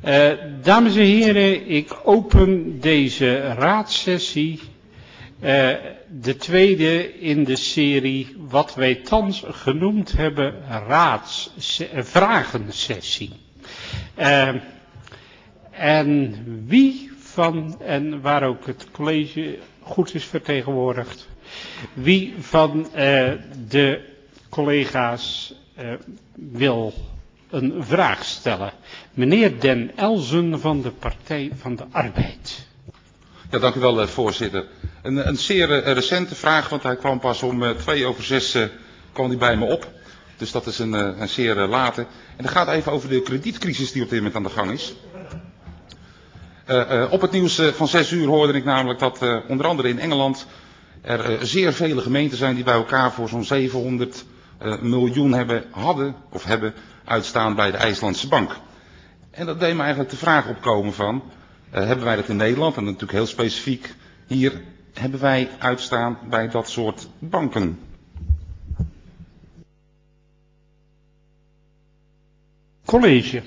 Dames en heren, ik open deze raadssessie, de tweede in de serie wat wij thans genoemd hebben vragensessie. En wie van, en waar ook het college goed is vertegenwoordigd, wie van de collega's wil een vraag stellen? Meneer Den Elzen van de Partij van de Arbeid. Ja, dank u wel, voorzitter. Een zeer recente vraag, want hij kwam pas om 5:02 kwam hij bij me op. Dus dat is een zeer late. En het gaat even over de kredietcrisis die op dit moment aan de gang is. Op het nieuws van 6 uur hoorde ik namelijk dat onder andere in Engeland er zeer vele gemeenten zijn die bij elkaar voor zo'n 700 miljoen hebben uitstaan bij de IJslandse bank. En dat deed me eigenlijk de vraag opkomen van, hebben wij dat in Nederland, en natuurlijk heel specifiek hier, hebben wij uitstaan bij dat soort banken? College.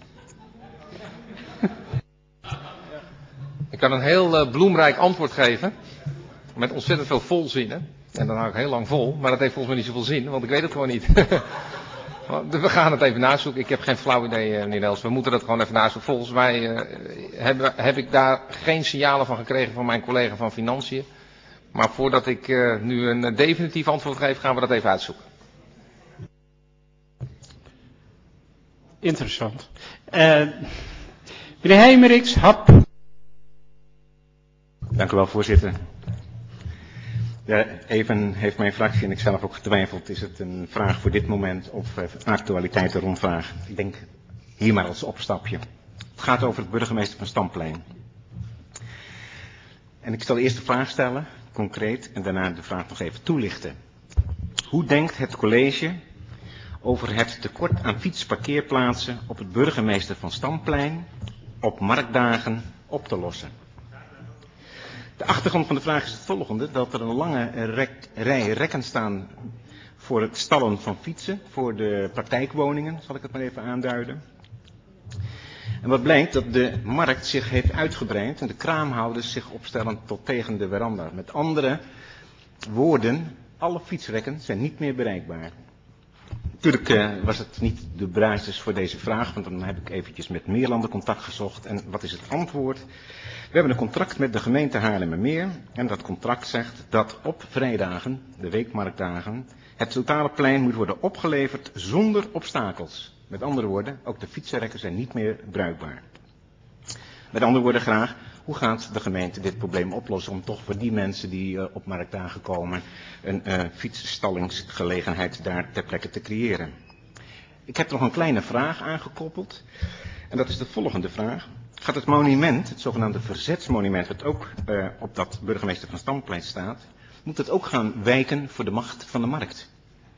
Ik kan een heel bloemrijk antwoord geven, met ontzettend veel volzinnen. En dan hou ik heel lang vol, maar dat heeft volgens mij niet zoveel zin, want ik weet het gewoon niet. We gaan het even nazoeken. Ik heb geen flauw idee, meneer Els. We moeten dat gewoon even nazoeken. Volgens mij heb ik daar geen signalen van gekregen van mijn collega van Financiën. Maar voordat ik nu een definitief antwoord geef, gaan we dat even uitzoeken. Interessant. Meneer Heimerichs, hap. Dank u wel, voorzitter. Ja, even heeft mijn fractie en ik zelf ook getwijfeld, is het een vraag voor dit moment of actualiteiten rondvraag. Ik denk hier maar als opstapje. Het gaat over het burgemeester van Stamplein. En ik zal eerst de vraag stellen, concreet, en daarna de vraag nog even toelichten. Hoe denkt het college over het tekort aan fietsparkeerplaatsen op het burgemeester van Stamplein op marktdagen op te lossen? De achtergrond van de vraag is het volgende, dat er een lange rij rekken staan voor het stallen van fietsen, voor de praktijkwoningen, zal ik het maar even aanduiden. En wat blijkt, dat de markt zich heeft uitgebreid en de kraamhouders zich opstellen tot tegen de veranda. Met andere woorden, alle fietsrekken zijn niet meer bereikbaar. Natuurlijk was het niet de basis voor deze vraag, want dan heb ik eventjes met Meerlanden contact gezocht. En wat is het antwoord? We hebben een contract met de gemeente Haarlemmermeer. En dat contract zegt dat op vrijdagen, de weekmarktdagen, het totale plein moet worden opgeleverd zonder obstakels. Met andere woorden, ook de fietsrekken zijn niet meer bruikbaar. Met andere woorden graag, hoe gaat de gemeente dit probleem oplossen om toch voor die mensen die op marktdagen komen een fietsstallingsgelegenheid daar ter plekke te creëren? Ik heb er nog een kleine vraag aangekoppeld en dat is de volgende vraag. Gaat het monument, het zogenaamde verzetsmonument, wat ook op dat burgemeester van Stamplein staat, moet het ook gaan wijken voor de macht van de markt?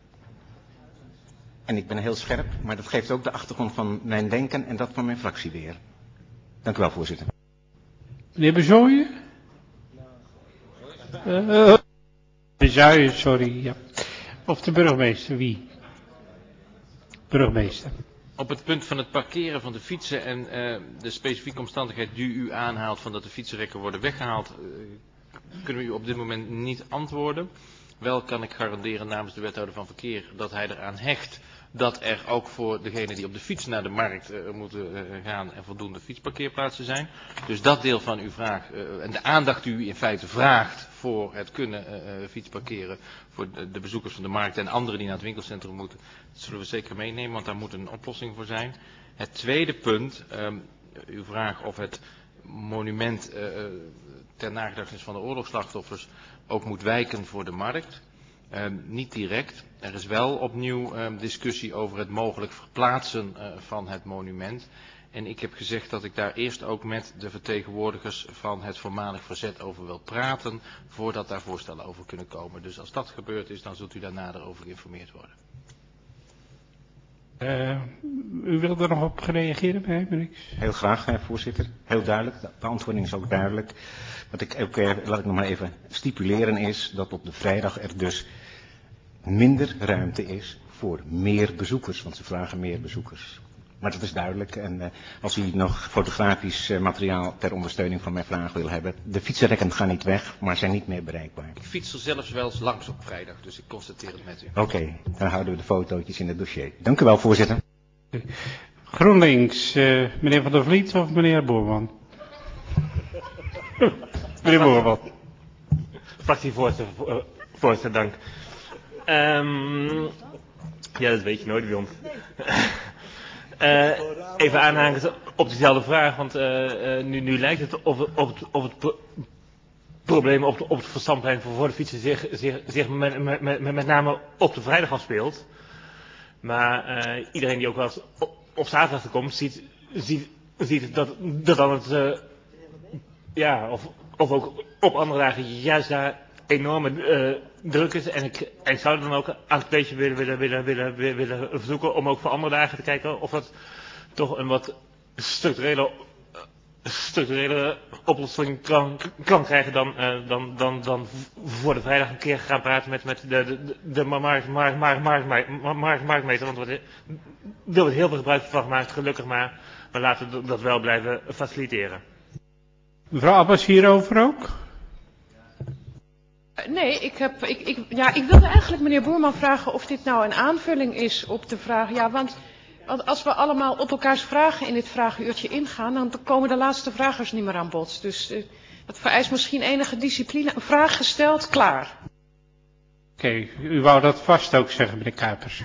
En ik ben heel scherp, maar dat geeft ook de achtergrond van mijn denken en dat van mijn fractie weer. Dank u wel, voorzitter. Meneer Bezooyen? Bezooyen, sorry. Ja. Of de burgemeester, wie? Burgemeester. Op het punt van het parkeren van de fietsen en de specifieke omstandigheid die u aanhaalt van dat de fietsenrekken worden weggehaald, kunnen we u op dit moment niet antwoorden. Wel kan ik garanderen namens de wethouder van verkeer dat hij eraan hecht dat er ook voor degenen die op de fiets naar de markt moeten gaan en voldoende fietsparkeerplaatsen zijn. Dus dat deel van uw vraag en de aandacht die u in feite vraagt voor het kunnen fietsparkeren voor de bezoekers van de markt en anderen die naar het winkelcentrum moeten, dat zullen we zeker meenemen, want daar moet een oplossing voor zijn. Het tweede punt, uw vraag of het monument ter nagedachtenis van de oorlogsslachtoffers ook moet wijken voor de markt. Niet direct. Er is wel opnieuw discussie over het mogelijk verplaatsen van het monument. En ik heb gezegd dat ik daar eerst ook met de vertegenwoordigers van het voormalig verzet over wil praten, voordat daar voorstellen over kunnen komen. Dus als dat gebeurd is, dan zult u daar nader over geïnformeerd worden. U wilt er nog op reageren, meneer? Heel graag, voorzitter. Heel duidelijk. De beantwoording is ook duidelijk. Wat ik ook, laat ik nog maar even stipuleren, is dat op de vrijdag er dus minder ruimte is voor meer bezoekers, want ze vragen meer bezoekers. Maar dat is duidelijk. En als u nog fotografisch materiaal ter ondersteuning van mijn vraag wil hebben. De fietsenrekken gaan niet weg, maar zijn niet meer bereikbaar. Ik fiets er zelfs wel eens langs op vrijdag, dus ik constateer het met u. Oké, dan houden we de fotootjes in het dossier. Dank u wel, voorzitter. GroenLinks, meneer Van der Vliet of meneer Boerman? Meneer Boerman. Fractievoorzitter, dank. Ja, dat weet je nooit bij ons. Even aanhaken op dezelfde vraag, want nu lijkt het of het probleem op het Verstandplein voor de fietsen zich met name op de vrijdag afspeelt. Maar iedereen die ook wel eens op zaterdag komt, ziet dat dan het, of ook op andere dagen juist daar enorme druk is. En ik zou dan ook aan het college willen verzoeken om ook voor andere dagen te kijken of dat toch een wat structurele oplossing kan krijgen dan voor de vrijdag een keer gaan praten met de marktmeter. Want er wordt heel veel gebruik van gemaakt, gelukkig maar. Maar laten we dat wel blijven faciliteren. Mevrouw Abbas hierover ook? Nee, ik wilde eigenlijk meneer Boerman vragen of dit nou een aanvulling is op de vraag. Ja, want als we allemaal op elkaars vragen in dit vragenuurtje ingaan, dan komen de laatste vragers niet meer aan bod. Dus dat vereist misschien enige discipline. Een vraag gesteld, klaar. Oké, u wou dat vast ook zeggen, meneer Kuipers.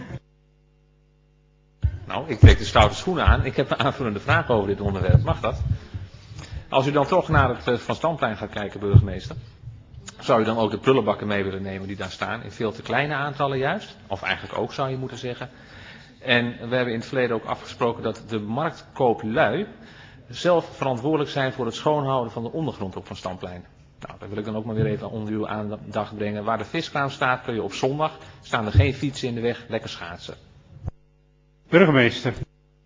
Nou, ik trek de stoute schoenen aan. Ik heb een aanvullende vraag over dit onderwerp. Mag dat? Als u dan toch naar het Van Stamplein gaat kijken, burgemeester, zou u dan ook de prullenbakken mee willen nemen die daar staan? In veel te kleine aantallen juist. Of eigenlijk ook, zou je moeten zeggen. En we hebben in het verleden ook afgesproken dat de marktkooplui zelf verantwoordelijk zijn voor het schoonhouden van de ondergrond op Van Stamplein. Nou, dat wil ik dan ook maar weer even onder uw aandacht brengen. Waar de viskraam staat, kun je op zondag, staan er geen fietsen in de weg, lekker schaatsen. Burgemeester.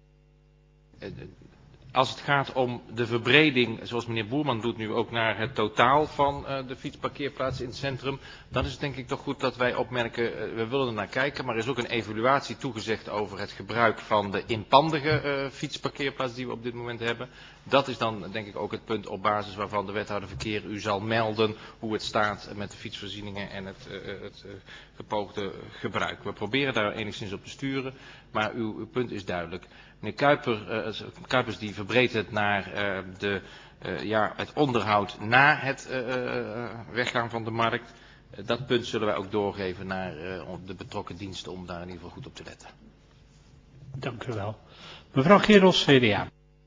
Als het gaat om de verbreding, zoals meneer Boerman doet nu ook naar het totaal van de fietsparkeerplaatsen in het centrum, dan is het denk ik toch goed dat wij opmerken, we willen er naar kijken, maar er is ook een evaluatie toegezegd over het gebruik van de inpandige fietsparkeerplaats die we op dit moment hebben. Dat is dan denk ik ook het punt op basis waarvan de wethouder verkeer u zal melden hoe het staat met de fietsvoorzieningen en het gepoogde gebruik. We proberen daar enigszins op te sturen, maar uw punt is duidelijk. Meneer Kuipers die verbreedt het naar het onderhoud na het weggaan van de markt. Dat punt zullen wij ook doorgeven naar de betrokken diensten om daar in ieder geval goed op te letten. Dank u wel. Mevrouw Gerels, CDA.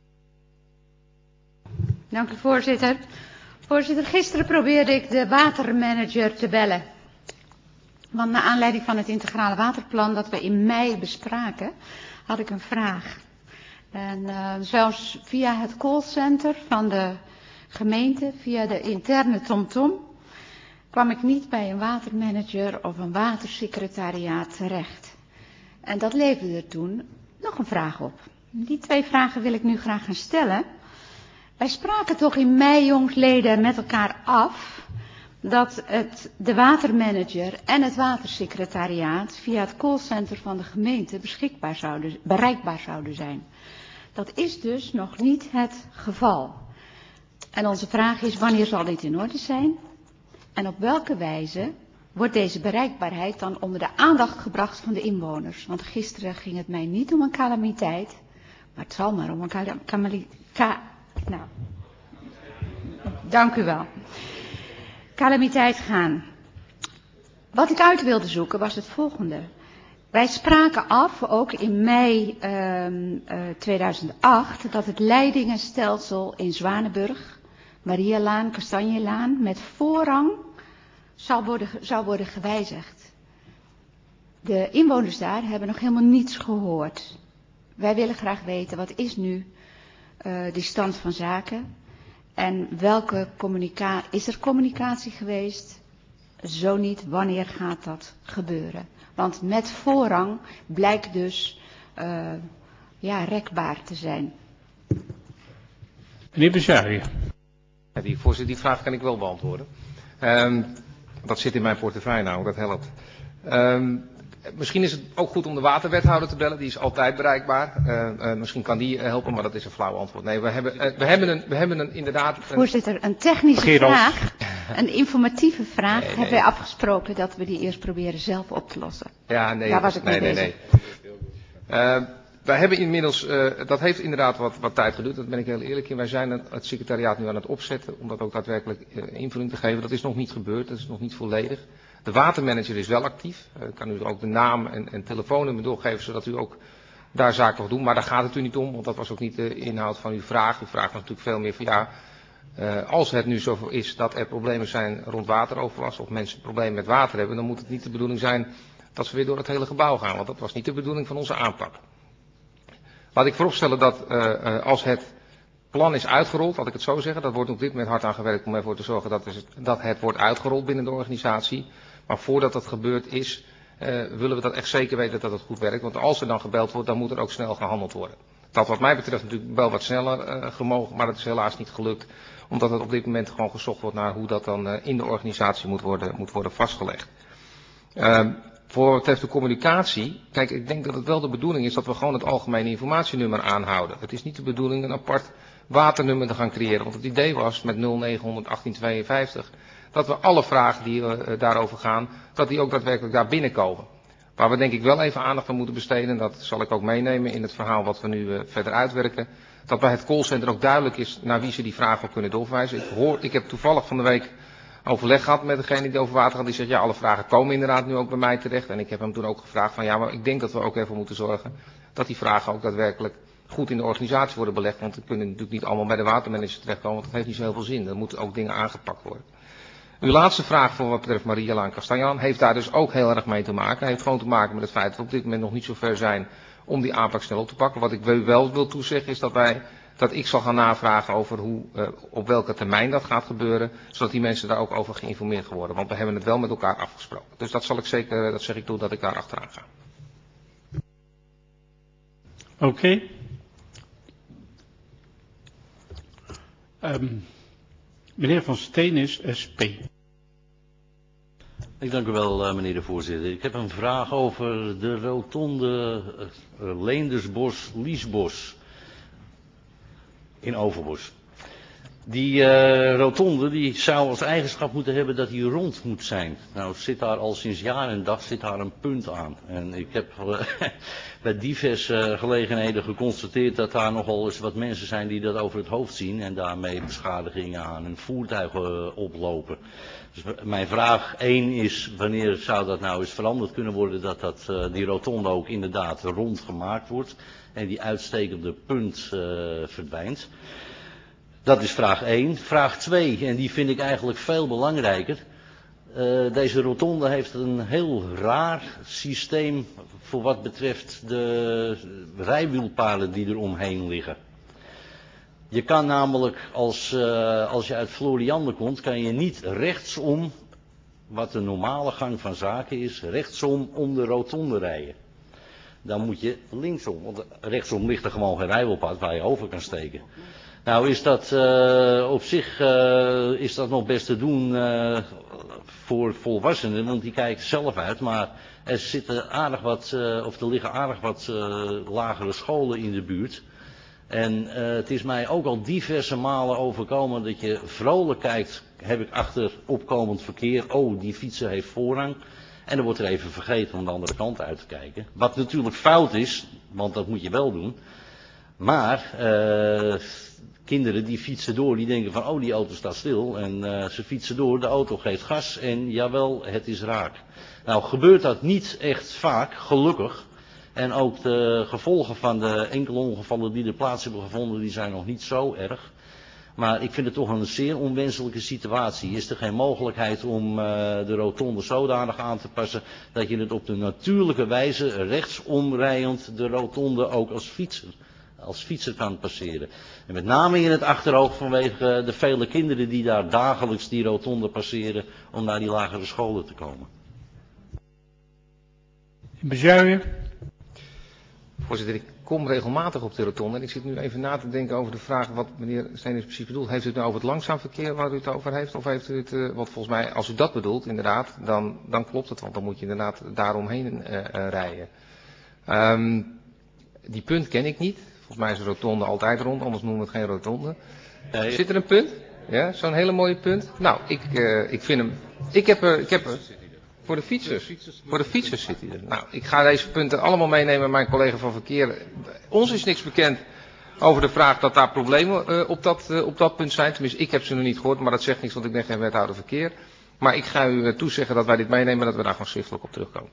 Dank u, voorzitter. Voorzitter, gisteren probeerde ik de watermanager te bellen. Want naar aanleiding van het integrale waterplan dat we in mei bespraken, had ik een vraag. En zelfs via het callcenter van de gemeente, via de interne TomTom, kwam ik niet bij een watermanager of een watersecretariaat terecht. En dat leverde er toen nog een vraag op. Die twee vragen wil ik nu graag gaan stellen. Wij spraken toch in mei, jongsleden, met elkaar af dat de watermanager en het watersecretariaat via het callcenter van de gemeente bereikbaar zouden zijn. Dat is dus nog niet het geval. En onze vraag is, wanneer zal dit in orde zijn? En op welke wijze wordt deze bereikbaarheid dan onder de aandacht gebracht van de inwoners? Want gisteren ging het mij niet om een calamiteit, maar het zal maar om een dank u wel. Calamiteit gaan. Wat ik uit wilde zoeken was het volgende. Wij spraken af, ook in mei 2008, dat het leidingenstelsel in Zwanenburg, Marialaan, Kastanjelaan, met voorrang zou worden gewijzigd. De inwoners daar hebben nog helemaal niets gehoord. Wij willen graag weten, wat is nu die stand van zaken? En is er communicatie geweest? Zo niet, wanneer gaat dat gebeuren? Want met voorrang blijkt dus rekbaar te zijn. Meneer Bezuijen. Ja, voorzitter, die vraag kan ik wel beantwoorden. Dat zit in mijn portefeuille nou, dat helpt. Misschien is het ook goed om de waterwethouder te bellen, die is altijd bereikbaar. Misschien kan die helpen, maar dat is een flauw antwoord. Nee, we hebben inderdaad... Voorzitter, een technische vraag, een informatieve vraag, hebben wij afgesproken dat we die eerst proberen zelf op te lossen. Ja, nee. Daar was ik mee bezig. Wij hebben inmiddels, dat heeft inderdaad wat tijd geduurd, daar ben ik heel eerlijk in. Wij zijn het secretariaat nu aan het opzetten om dat ook daadwerkelijk invulling te geven. Dat is nog niet gebeurd, dat is nog niet volledig. De watermanager is wel actief. Ik kan u ook de naam en telefoonnummer doorgeven, zodat u ook daar zaken mag doen. Maar daar gaat het u niet om, want dat was ook niet de inhoud van uw vraag. U vraagt natuurlijk veel meer van ja, als het nu zo is dat er problemen zijn rond wateroverlast of mensen problemen met water hebben, dan moet het niet de bedoeling zijn dat ze weer door het hele gebouw gaan. Want dat was niet de bedoeling van onze aanpak. Laat ik vooropstellen dat als het plan is uitgerold, laat ik het zo zeggen, dat wordt op dit moment hard aan gewerkt om ervoor te zorgen dat het wordt uitgerold binnen de organisatie. Maar voordat dat gebeurd is, willen we dat echt zeker weten dat het goed werkt. Want als er dan gebeld wordt, dan moet er ook snel gehandeld worden. Dat wat mij betreft natuurlijk wel wat sneller gemogen, maar dat is helaas niet gelukt. Omdat het op dit moment gewoon gezocht wordt naar hoe dat dan in de organisatie moet worden vastgelegd. Voor wat betreft de communicatie, kijk, ik denk dat het wel de bedoeling is dat we gewoon het algemene informatienummer aanhouden. Het is niet de bedoeling een apart waternummer te gaan creëren. Want het idee was met 0900 1852 dat we alle vragen die daarover gaan, dat die ook daadwerkelijk daar binnenkomen. Waar we denk ik wel even aandacht aan moeten besteden, dat zal ik ook meenemen in het verhaal wat we nu verder uitwerken. Dat bij het callcenter ook duidelijk is naar wie ze die vragen ook kunnen doorverwijzen. Ik heb toevallig van de week overleg gehad met degene die over water gaat. Die zegt ja, alle vragen komen inderdaad nu ook bij mij terecht. En ik heb hem toen ook gevraagd van ja, maar ik denk dat we ook even moeten zorgen dat die vragen ook daadwerkelijk goed in de organisatie worden belegd. Want we kunnen natuurlijk niet allemaal bij de watermanager terechtkomen, want dat heeft niet zo heel veel zin. Er moeten ook dingen aangepakt worden. Uw laatste vraag voor wat betreft Maria-Laan Castanjan heeft daar dus ook heel erg mee te maken. Heeft gewoon te maken met het feit dat we op dit moment nog niet zo ver zijn om die aanpak snel op te pakken. Wat ik wel wil toezeggen is dat ik zal gaan navragen over op welke termijn dat gaat gebeuren, zodat die mensen daar ook over geïnformeerd worden. Want we hebben het wel met elkaar afgesproken. Dus dat zal ik zeker, dat zeg ik toe, dat ik daar achteraan ga. Oké. Meneer Van Steenis, SP. Ik dank u wel, meneer de voorzitter. Ik heb een vraag over de rotonde Leendersbos-Liesbos in Overbos. Die rotonde die zou als eigenschap moeten hebben dat die rond moet zijn. Nou zit daar al sinds jaar en dag een punt aan. En ik heb bij diverse gelegenheden geconstateerd dat daar nogal eens wat mensen zijn die dat over het hoofd zien. En daarmee beschadigingen aan hun voertuigen oplopen. Dus mijn vraag 1 is, wanneer zou dat nou eens veranderd kunnen worden dat die rotonde ook inderdaad rond gemaakt wordt. En die uitstekende punt verdwijnt. Dat is vraag 1. Vraag 2, en die vind ik eigenlijk veel belangrijker. Deze rotonde heeft een heel raar systeem voor wat betreft de rijwielpalen die er omheen liggen. Je kan namelijk, als je uit Floriande komt, kan je niet rechtsom, wat de normale gang van zaken is, rechtsom om de rotonde rijden. Dan moet je linksom, want rechtsom ligt er gewoon geen rijwielpad waar je over kan steken. Nou is dat op zich is dat nog best te doen voor volwassenen, want die kijken zelf uit, maar er zitten aardig wat, of er liggen aardig wat lagere scholen in de buurt. En het is mij ook al diverse malen overkomen dat je vrolijk kijkt, heb ik achter opkomend verkeer, oh die fietser heeft voorrang. En dan wordt er even vergeten om de andere kant uit te kijken. Wat natuurlijk fout is, want dat moet je wel doen. Maar kinderen die fietsen door, die denken van oh die auto staat stil. En ze fietsen door, de auto geeft gas en jawel, het is raak. Nou gebeurt dat niet echt vaak, gelukkig. En ook de gevolgen van de enkele ongevallen die er plaats hebben gevonden, die zijn nog niet zo erg. Maar ik vind het toch een zeer onwenselijke situatie. Is er geen mogelijkheid om de rotonde zodanig aan te passen dat je het op de natuurlijke wijze rechtsomrijdend de rotonde ook als fietser kan passeren. En met name in het achterhoofd vanwege de vele kinderen die daar dagelijks die rotonde passeren om naar die lagere scholen te komen. Bezuijen. Voorzitter, ik kom regelmatig op de rotonde en ik zit nu even na te denken over de vraag wat meneer Steenhuis precies bedoelt. Heeft u het nou over het langzaam verkeer waar u het over heeft? Of heeft u het, want volgens mij, als u dat bedoelt, inderdaad, dan klopt het, want dan moet je inderdaad daaromheen rijden. Die punt ken ik niet. Volgens mij is een rotonde altijd rond, anders noemen we het geen rotonde. Zit er een punt? Ja, zo'n hele mooie punt. Nou, ik vind hem, ik heb er, voor de fietsers. Voor de fietsers zit hij er. Nou, ik ga deze punten allemaal meenemen met mijn collega van verkeer. Ons is niks bekend over de vraag dat daar problemen op dat punt zijn. Tenminste, ik heb ze nog niet gehoord, maar dat zegt niks, want ik ben geen wethouder verkeer. Maar ik ga u toezeggen dat wij dit meenemen en dat we daar gewoon schriftelijk op terugkomen.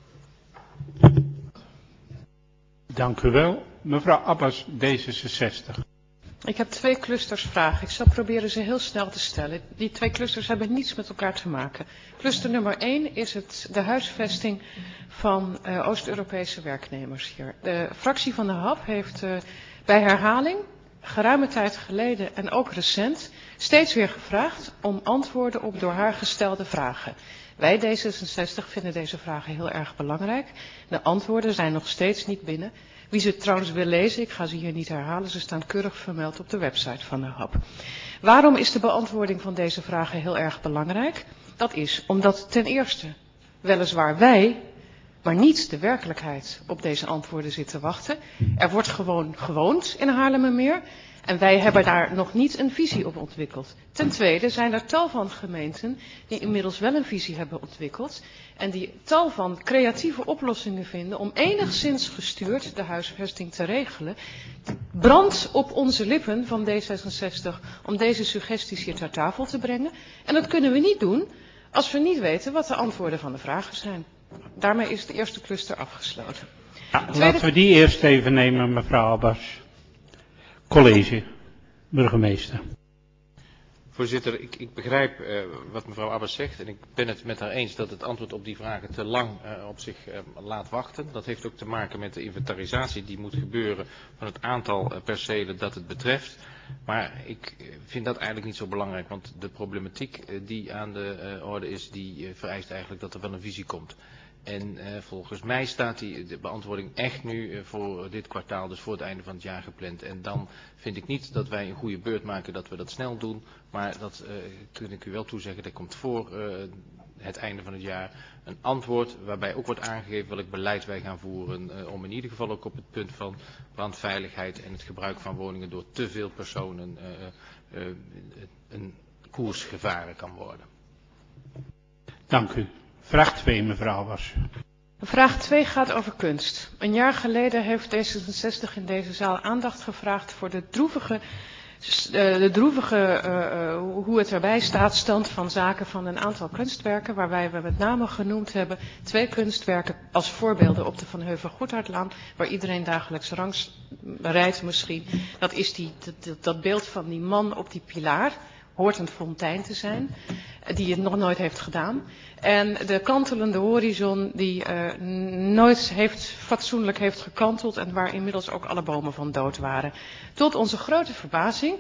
Dank u wel. Mevrouw Abbas, D66. Ik heb 2 clustersvragen. Ik zal proberen ze heel snel te stellen. Die 2 clusters hebben niets met elkaar te maken. Cluster nummer 1 is de huisvesting van Oost-Europese werknemers hier. De fractie van de HAP heeft bij herhaling, geruime tijd geleden en ook recent, steeds weer gevraagd om antwoorden op door haar gestelde vragen. Wij D66 vinden deze vragen heel erg belangrijk. De antwoorden zijn nog steeds niet binnen. Wie ze trouwens wil lezen, ik ga ze hier niet herhalen, ze staan keurig vermeld op de website van de HAP. Waarom is de beantwoording van deze vragen heel erg belangrijk? Dat is omdat ten eerste weliswaar wij, maar niet de werkelijkheid op deze antwoorden zit te wachten. Er wordt gewoon gewoond in Haarlemmermeer en wij hebben daar nog niet een visie op ontwikkeld. Ten tweede zijn er tal van gemeenten die inmiddels wel een visie hebben ontwikkeld en die tal van creatieve oplossingen vinden om enigszins gestuurd de huisvesting te regelen. Brandt op onze lippen van D66 om deze suggesties hier ter tafel te brengen. En dat kunnen we niet doen als we niet weten wat de antwoorden van de vragen zijn. Daarmee is de eerste cluster afgesloten. Ja, laten we die eerst even nemen, mevrouw Abbas. College, burgemeester. Voorzitter, ik begrijp wat mevrouw Abbas zegt en ik ben het met haar eens dat het antwoord op die vragen te lang op zich laat wachten. Dat heeft ook te maken met de inventarisatie die moet gebeuren van het aantal percelen dat het betreft. Maar ik vind dat eigenlijk niet zo belangrijk, want de problematiek die aan de orde is, die vereist eigenlijk dat er wel een visie komt. En volgens mij staat de beantwoording echt nu voor dit kwartaal, dus voor het einde van het jaar gepland. En dan vind ik niet dat wij een goede beurt maken dat we dat snel doen. Maar dat kun ik u wel toezeggen, dat komt voor het einde van het jaar een antwoord waarbij ook wordt aangegeven welk beleid wij gaan voeren. Om in ieder geval ook op het punt van brandveiligheid en het gebruik van woningen door te veel personen een koers gevaren kan worden. Dank u. Vraag 2, mevrouw Abbas. Vraag 2 gaat over kunst. Een jaar geleden heeft D66 in deze zaal aandacht gevraagd voor de droevige hoe het erbij staat, stand van zaken van een aantal kunstwerken, waarbij we met name genoemd hebben 2 kunstwerken als voorbeelden op de Van Heuvel-Goedhartlaan, waar iedereen dagelijks langs rijdt misschien. Dat is dat beeld van die man op die pilaar, hoort een fontein te zijn, die het nog nooit heeft gedaan. En de kantelende horizon die nooit fatsoenlijk heeft gekanteld en waar inmiddels ook alle bomen van dood waren. Tot onze grote verbazing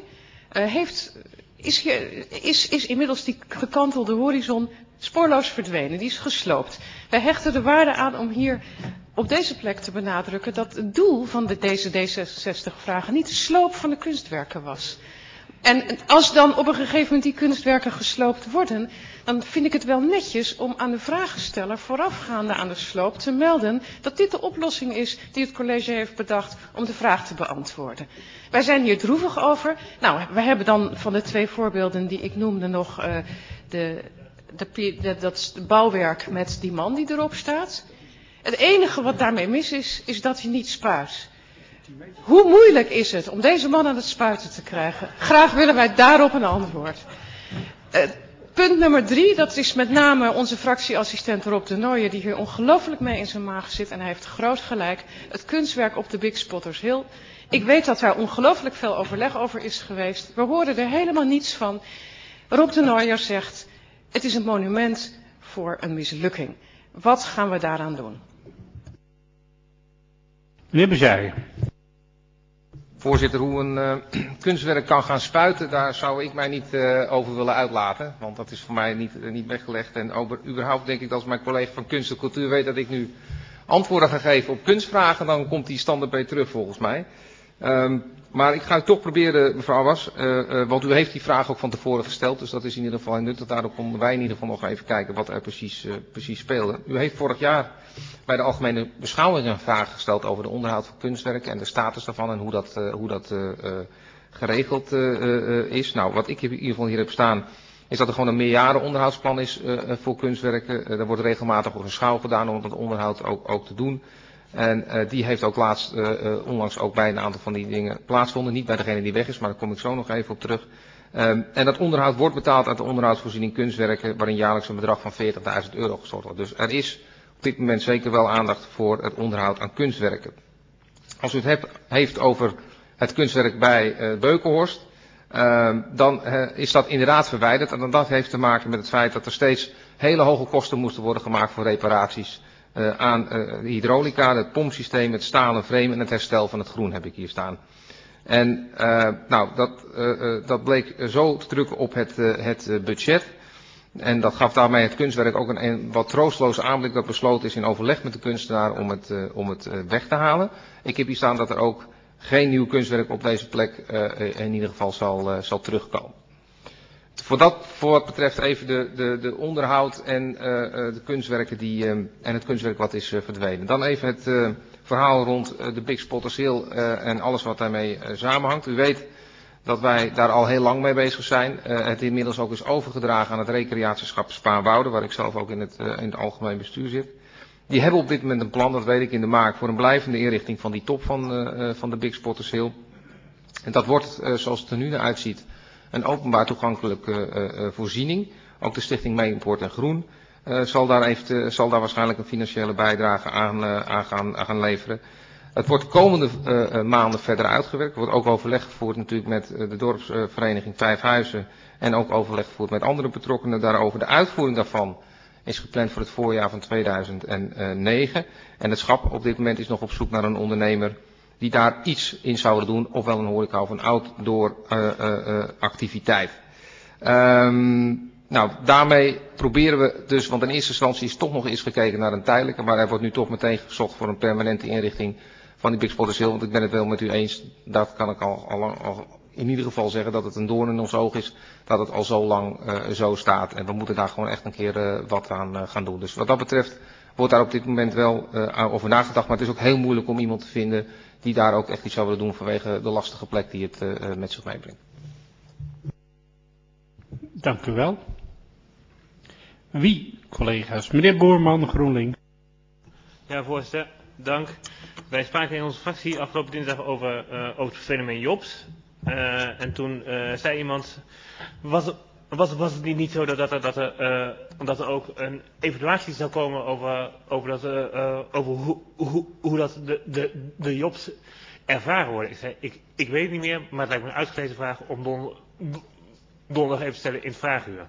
is inmiddels die gekantelde horizon spoorloos verdwenen. Die is gesloopt. Wij hechten er waarde aan om hier op deze plek te benadrukken dat het doel van deze D66-vragen niet de sloop van de kunstwerken was. En als dan op een gegeven moment die kunstwerken gesloopt worden, dan vind ik het wel netjes om aan de vragensteller voorafgaande aan de sloop te melden dat dit de oplossing is die het college heeft bedacht om de vraag te beantwoorden. Wij zijn hier droevig over. Nou, we hebben dan van de 2 voorbeelden die ik noemde nog dat bouwwerk met die man die erop staat. Het enige wat daarmee mis is dat hij niet spuit. Hoe moeilijk is het om deze man aan het spuiten te krijgen? Graag willen wij daarop een antwoord. Punt nummer 3, dat is met name onze fractieassistent Rob de Nooijer, die hier ongelooflijk mee in zijn maag zit en hij heeft groot gelijk. Het kunstwerk op de Big Spotters Hill. Ik weet dat daar ongelooflijk veel overleg over is geweest. We horen er helemaal niets van. Rob de Nooijer zegt, het is een monument voor een mislukking. Wat gaan we daaraan doen? Meneer Bezijen. Voorzitter, hoe een kunstwerk kan gaan spuiten, daar zou ik mij niet over willen uitlaten. Want dat is voor mij niet weggelegd. En überhaupt denk ik dat als mijn collega van Kunst en Cultuur weet dat ik nu antwoorden gegeven op kunstvragen, dan komt die standaard bij terug volgens mij. Maar ik ga het toch proberen, mevrouw Was, want u heeft die vraag ook van tevoren gesteld, dus dat is in ieder geval nuttig. Daarom konden wij in ieder geval nog even kijken wat er precies speelde. U heeft vorig jaar bij de algemene beschouwing een vraag gesteld over de onderhoud van kunstwerken en de status daarvan en hoe dat geregeld is. Nou, wat ik in ieder geval hier heb staan, is dat er gewoon een meerjaren onderhoudsplan is voor kunstwerken. Er wordt regelmatig ook een schouw gedaan om het onderhoud ook te doen. En die heeft ook onlangs ook bij een aantal van die dingen plaatsgevonden. Niet bij degene die weg is, maar daar kom ik zo nog even op terug. En dat onderhoud wordt betaald uit de onderhoudsvoorziening kunstwerken, waarin jaarlijks een bedrag van €40.000 gestort wordt. Dus er is op dit moment zeker wel aandacht voor het onderhoud aan kunstwerken. Als u het heeft over het kunstwerk bij Beukenhorst, dan is dat inderdaad verwijderd. En dat heeft te maken met het feit dat er steeds hele hoge kosten moesten worden gemaakt voor reparaties aan de hydraulica, het pompsysteem, het stalen frame en het herstel van het groen heb ik hier staan. En dat bleek zo te drukken op het budget. En dat gaf daarmee het kunstwerk ook een wat troosteloze aanblik dat besloten is in overleg met de kunstenaar om het weg te halen. Ik heb hier staan dat er ook geen nieuw kunstwerk op deze plek in ieder geval zal terugkomen. Voor wat betreft even de onderhoud en de kunstwerken en het kunstwerk wat is verdwenen. Dan even het verhaal rond de Big Spotters Hill en alles wat daarmee samenhangt. U weet dat wij daar al heel lang mee bezig zijn. Het inmiddels ook is overgedragen aan het recreatieschap Spaarnwoude, waar ik zelf ook in het algemeen bestuur zit. Die hebben op dit moment een plan, dat weet ik, in de maak voor een blijvende inrichting van die top van de Big Spotters Hill. En dat wordt, zoals het er nu naar uitziet, een openbaar toegankelijke voorziening. Ook de stichting Meemport en Groen zal daar waarschijnlijk een financiële bijdrage aan gaan leveren. Het wordt komende maanden verder uitgewerkt. Er wordt ook overleg gevoerd natuurlijk met de dorpsvereniging Vijfhuizen en ook overleg gevoerd met andere betrokkenen daarover. De uitvoering daarvan is gepland voor het voorjaar van 2009. En het schap op dit moment is nog op zoek naar een ondernemer die daar iets in zouden doen, ofwel een horeca of een outdoor activiteit. Daarmee proberen we dus, want in eerste instantie is toch nog eens gekeken naar een tijdelijke, maar er wordt nu toch meteen gezocht voor een permanente inrichting van die Big Spotters Hill. Want ik ben het wel met u eens, dat kan ik al in ieder geval zeggen, dat het een doorn in ons oog is, dat het al zo lang zo staat. En we moeten daar gewoon echt een keer wat aan gaan doen. Dus wat dat betreft wordt daar op dit moment wel over nagedacht, maar het is ook heel moeilijk om iemand te vinden die daar ook echt iets zou willen doen vanwege de lastige plek die het met zich meebrengt. Dank u wel. Wie, collega's? Meneer Boerman, GroenLinks. Ja, voorzitter, dank. Wij spraken in onze fractie afgelopen dinsdag over het fenomeen Jobs. En toen zei iemand, was het niet zo dat er ook een evaluatie zou komen over hoe dat de Jobs ervaren worden? Ik zei, ik weet het niet meer, maar het lijkt me een uitgelezen vraag om donderdag even te stellen in het vraaguur.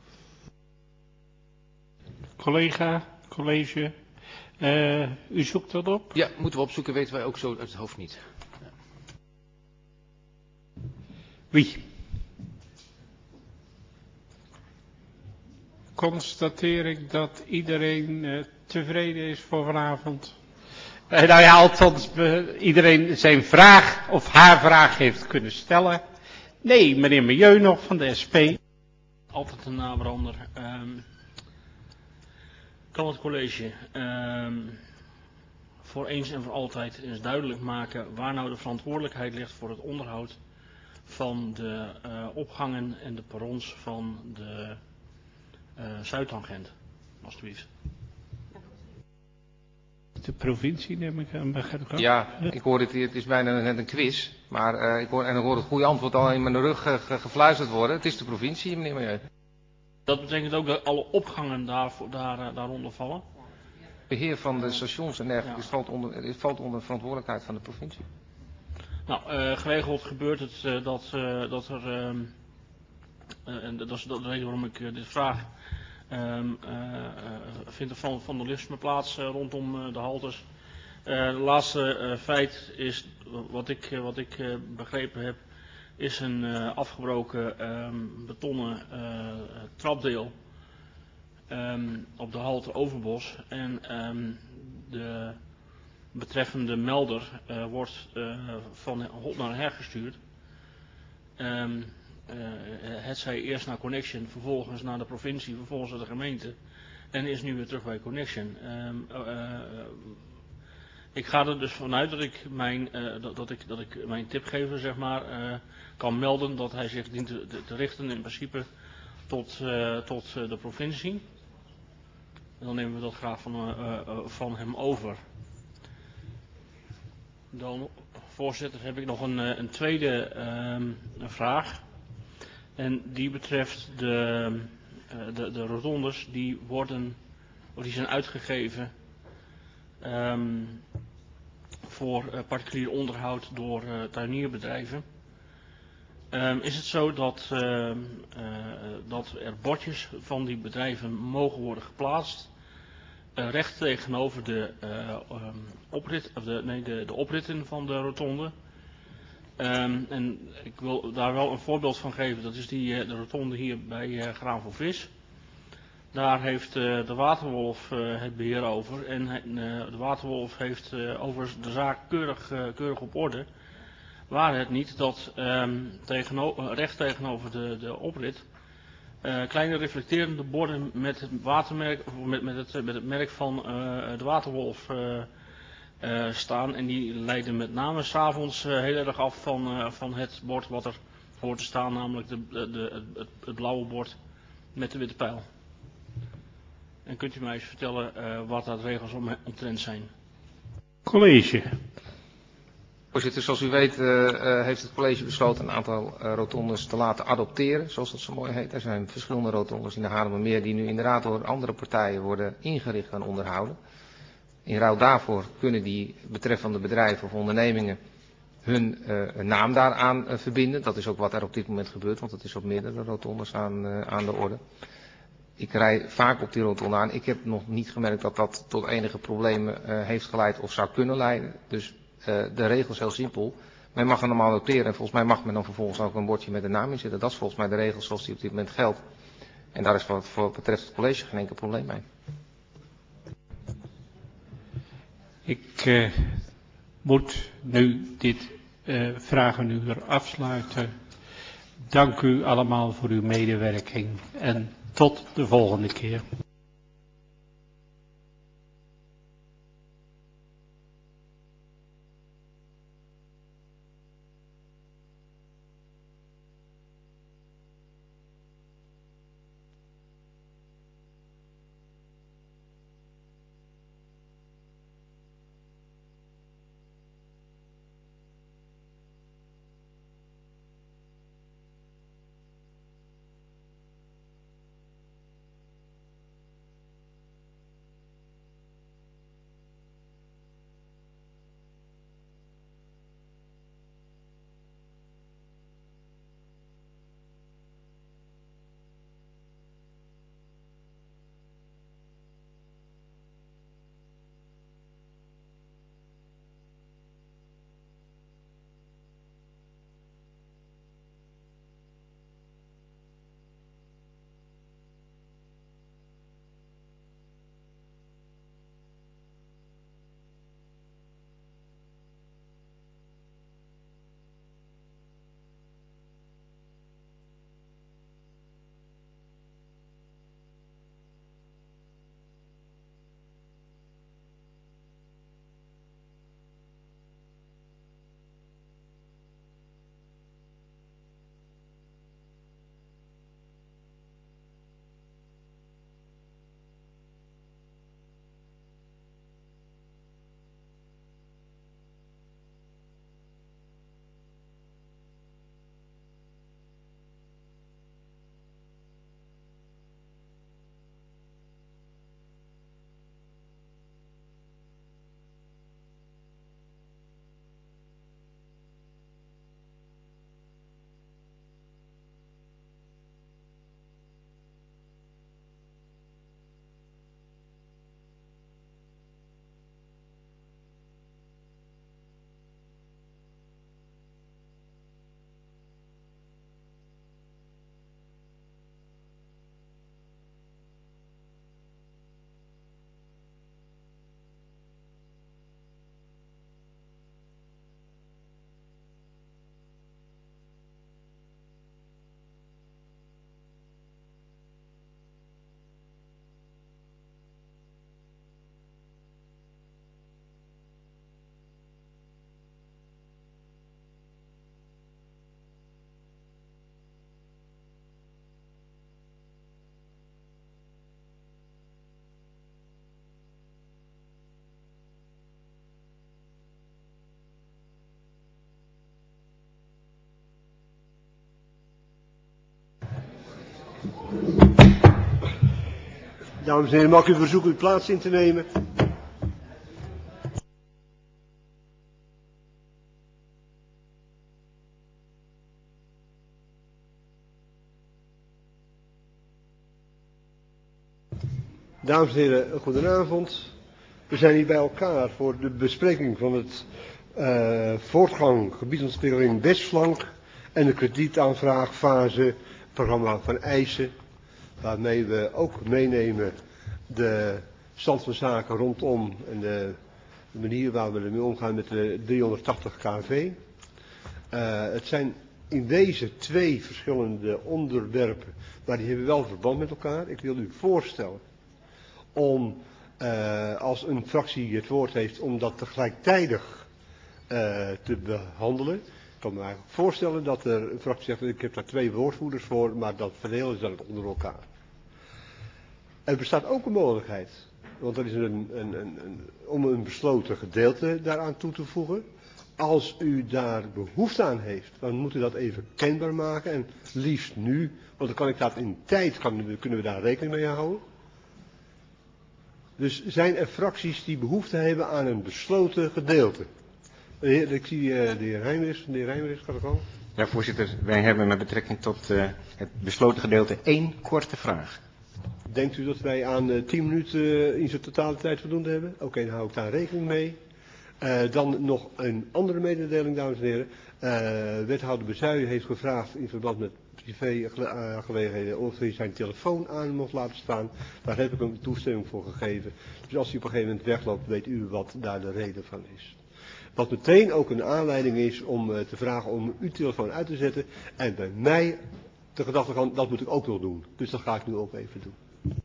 Collega, college, u zoekt dat op? Ja, moeten we opzoeken, weten wij ook zo uit het hoofd niet. Ja. Wie? Constateer ik dat iedereen tevreden is voor vanavond. Nou ja, althans iedereen zijn vraag of haar vraag heeft kunnen stellen. Nee, meneer Milieu nog van de SP. Altijd een nabrander. Kan het college voor eens en voor altijd eens duidelijk maken waar nou de verantwoordelijkheid ligt voor het onderhoud van de opgangen en de perrons van de Zuidtangent, alstublieft. De provincie neem ik aan. Ja, ik hoor het is bijna net een quiz, maar ik hoor het goede antwoord al in mijn rug gefluisterd worden. Het is de provincie, meneer Milieu. Dat betekent ook dat alle opgangen daaronder vallen? Beheer van de stations en dergelijke valt onder de verantwoordelijkheid van de provincie. Nou, geregeld gebeurt het dat er, en dat is de reden waarom ik dit vraag, vindt er vandalisme plaats rondom de haltes. Het laatste feit is, wat ik begrepen heb, is een afgebroken betonnen trapdeel op de halte Overbos. En de betreffende melder wordt van hot naar her gestuurd. Het zij eerst naar Connection, vervolgens naar de provincie, vervolgens naar de gemeente en is nu weer terug bij Connection. Ik ga er dus vanuit dat ik mijn tipgever zeg maar, kan melden dat hij zich dient te richten in principe tot de provincie. En dan nemen we dat graag van hem over. Dan, voorzitter, heb ik nog een tweede vraag. En die betreft de rotondes die zijn uitgegeven voor particulier onderhoud door tuinierbedrijven. Is het zo dat er bordjes van die bedrijven mogen worden geplaatst recht tegenover de opritten van de rotonde? En ik wil daar wel een voorbeeld van geven. Dat is de rotonde hier bij Graan voor Vis. Daar heeft de Waterwolf het beheer over. En de Waterwolf heeft overigens de zaak keurig op orde. Waar het niet dat recht tegenover de oprit kleine reflecterende borden met het watermerk, met het merk van de Waterwolf staan. En die leiden met name 's avonds heel erg af van het bord wat er hoort te staan, namelijk het blauwe bord met de witte pijl. En kunt u mij eens vertellen wat daar de regels omtrent zijn? College. Voorzitter, zoals u weet heeft het college besloten een aantal rotondes te laten adopteren, zoals dat zo mooi heet. Er zijn verschillende rotondes in de Haarlemmermeer die nu inderdaad door andere partijen worden ingericht en onderhouden. In ruil daarvoor kunnen die betreffende bedrijven of ondernemingen hun naam daaraan verbinden. Dat is ook wat er op dit moment gebeurt, want het is op meerdere rotondes aan de orde. Ik rij vaak op die rotonde aan. Ik heb nog niet gemerkt dat dat tot enige problemen heeft geleid of zou kunnen leiden. Dus de regel is heel simpel. Men mag er normaal noteren en volgens mij mag men dan vervolgens ook een bordje met de naam in zetten. Dat is volgens mij de regel zoals die op dit moment geldt. En daar is wat betreft het college geen enkel probleem mee. Ik moet nu dit vragenuur afsluiten. Dank u allemaal voor uw medewerking en tot de volgende keer. Dames en heren, mag ik u verzoeken uw plaats in te nemen? Dames en heren, goedenavond. We zijn hier bij elkaar voor de bespreking van het voortgang gebiedsontwikkeling Westflank en de kredietaanvraagfase, programma van eisen, waarmee we ook meenemen de stand van zaken rondom en de manier waar we ermee omgaan met de 380 kV. Het zijn in deze twee verschillende onderwerpen, maar die hebben wel verband met elkaar. Ik wil u voorstellen om, als een fractie het woord heeft, om dat tegelijkertijd te behandelen. Ik kan me eigenlijk voorstellen dat er een fractie zegt, ik heb daar 2 woordvoerders voor, maar dat verdelen ze dan onder elkaar. Er bestaat ook een mogelijkheid, want er is om een besloten gedeelte daaraan toe te voegen. Als u daar behoefte aan heeft, dan moet u dat even kenbaar maken en liefst nu, want dan kan ik dat in tijd, kunnen we daar rekening mee houden. Dus zijn er fracties die behoefte hebben aan een besloten gedeelte? Ik zie de heer Heijmers, gaat er gewoon. Ja, voorzitter, wij hebben met betrekking tot het besloten gedeelte 1 korte vraag. Denkt u dat wij aan 10 minuten in zijn totale tijd voldoende hebben? Oké, dan hou ik daar rekening mee. Dan nog een andere mededeling, dames en heren. Wethouder Bezuijen heeft gevraagd in verband met privé-aangelegenheden of hij zijn telefoon aan mocht laten staan. Daar heb ik hem toestemming voor gegeven. Dus als hij op een gegeven moment wegloopt, weet u wat daar de reden van is. Wat meteen ook een aanleiding is om te vragen om uw telefoon uit te zetten. En bij mij de gedachte gaan, dat moet ik ook wel doen. Dus dat ga ik nu ook even doen.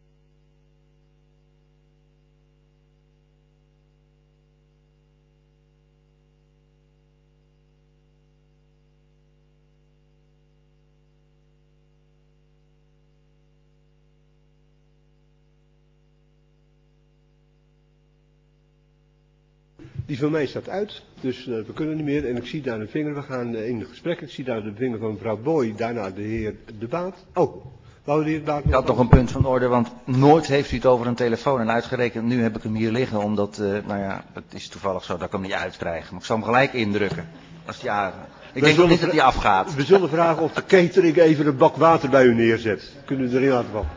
Die van mij staat uit, dus we kunnen niet meer. En ik zie daar een vinger, we gaan in gesprek. Ik zie daar de vinger van mevrouw Boy, daarna de heer De Baat. Oh, wou de heer De Baat? Ik had nog een punt van orde, want nooit heeft u het over een telefoon. En uitgerekend, nu heb ik hem hier liggen, omdat, het is toevallig zo dat ik hem niet uitkrijg. Maar ik zal hem gelijk indrukken. Ik denk ook niet dat hij afgaat. We zullen vragen of de catering even een bak water bij u neerzet. Kunnen we erin laten vallen?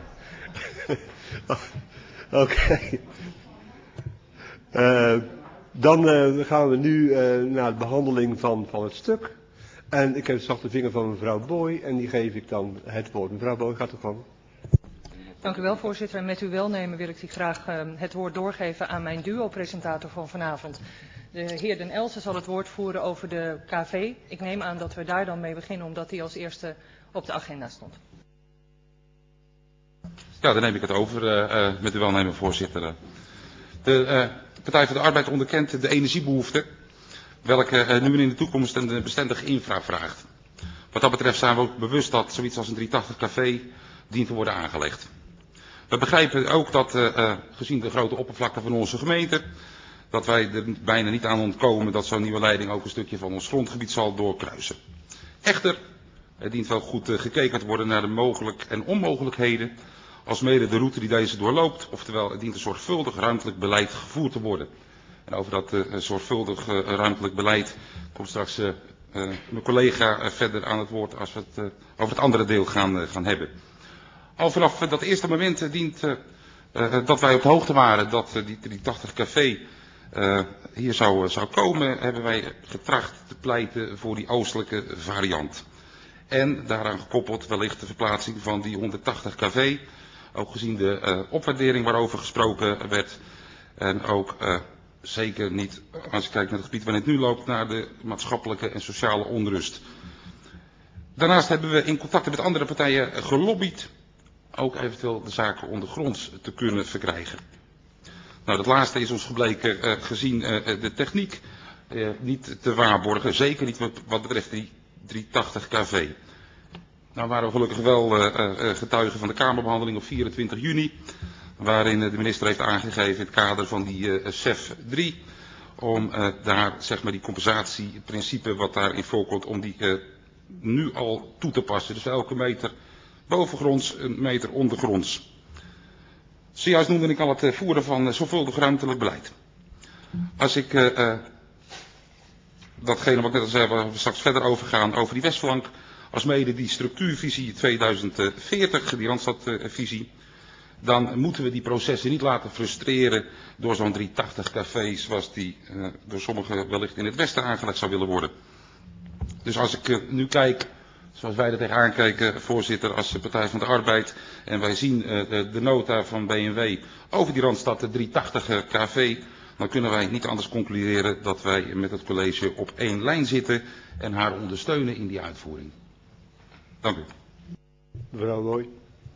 Oké. Dan gaan we nu naar de behandeling van het stuk. En ik heb straks de vinger van mevrouw Boy en die geef ik dan het woord. Mevrouw Boy, gaat u gang. Dank u wel, voorzitter. En met uw welnemen wil ik u graag het woord doorgeven aan mijn duo-presentator van vanavond. De heer Den Elsen zal het woord voeren over de KV. Ik neem aan dat we daar dan mee beginnen, omdat die als eerste op de agenda stond. Ja, dan neem ik het over met uw welnemen, voorzitter. De Partij voor de Arbeid onderkent de energiebehoefte, welke nu en in de toekomst een bestendige infra vraagt. Wat dat betreft zijn we ook bewust dat zoiets als een 380 kV dient te worden aangelegd. We begrijpen ook dat, gezien de grote oppervlakte van onze gemeente, dat wij er bijna niet aan ontkomen dat zo'n nieuwe leiding ook een stukje van ons grondgebied zal doorkruisen. Echter, er dient wel goed gekeken te worden naar de mogelijk en onmogelijkheden, alsmede de route die deze doorloopt, oftewel er dient een zorgvuldig ruimtelijk beleid gevoerd te worden. En over dat zorgvuldig ruimtelijk beleid komt straks mijn collega verder aan het woord als we het over het andere deel gaan hebben. Al vanaf dat eerste moment dient dat wij op de hoogte waren dat die 80 kV hier zou komen, hebben wij getracht te pleiten voor die oostelijke variant. En daaraan gekoppeld wellicht de verplaatsing van die 180 kV, ook gezien de opwaardering waarover gesproken werd. En ook zeker niet, als je kijkt naar het gebied waarin het nu loopt, naar de maatschappelijke en sociale onrust. Daarnaast hebben we in contacten met andere partijen gelobbyd, ook eventueel de zaken ondergronds te kunnen verkrijgen. Nou, dat laatste is ons gebleken gezien de techniek niet te waarborgen, zeker niet wat betreft die 380 kV. Nou waren we gelukkig wel getuigen van de Kamerbehandeling op 24 juni, waarin de minister heeft aangegeven in het kader van die CEF 3, om daar zeg maar die compensatieprincipe wat daarin voorkomt, om die nu al toe te passen. Dus elke meter bovengronds, een meter ondergronds. Zojuist noemde ik al het voeren van zorgvuldig ruimtelijk beleid. Als ik datgene wat ik net al zei, waar we straks verder over gaan, over die Westflank, als mede die structuurvisie 2040, die Randstadvisie, dan moeten we die processen niet laten frustreren door zo'n 380 café zoals die door sommigen wellicht in het Westen aangelegd zou willen worden. Dus als ik nu kijk, zoals wij er tegenaan kijken, voorzitter, als de Partij van de Arbeid, en wij zien de nota van BMW over die Randstad, de 380 kv, dan kunnen wij niet anders concluderen dat wij met het college op één lijn zitten en haar ondersteunen in die uitvoering. Dank u. Mevrouw Mooi.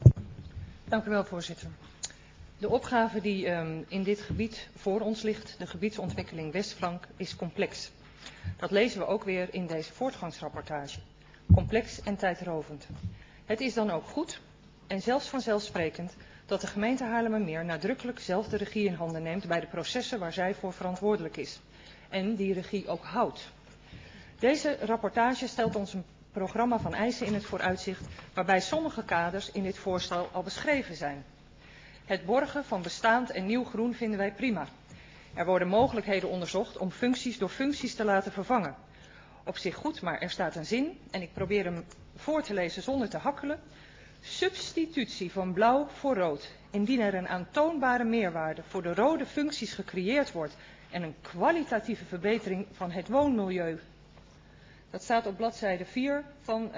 Dank u wel, voorzitter. De opgave die in dit gebied voor ons ligt, de gebiedsontwikkeling Westflank, is complex. Dat lezen we ook weer in deze voortgangsrapportage. Complex en tijdrovend. Het is dan ook goed en zelfs vanzelfsprekend dat de gemeente Haarlemmermeer nadrukkelijk zelf de regie in handen neemt bij de processen waar zij voor verantwoordelijk is. En die regie ook houdt. Deze rapportage stelt ons een programma van eisen in het vooruitzicht waarbij sommige kaders in dit voorstel al beschreven zijn. Het borgen van bestaand en nieuw groen vinden wij prima. Er worden mogelijkheden onderzocht om functies door functies te laten vervangen. Op zich goed, maar er staat een zin, en ik probeer hem voor te lezen zonder te hakkelen. Substitutie van blauw voor rood, indien er een aantoonbare meerwaarde voor de rode functies gecreëerd wordt en een kwalitatieve verbetering van het woonmilieu. Dat staat op bladzijde 4 van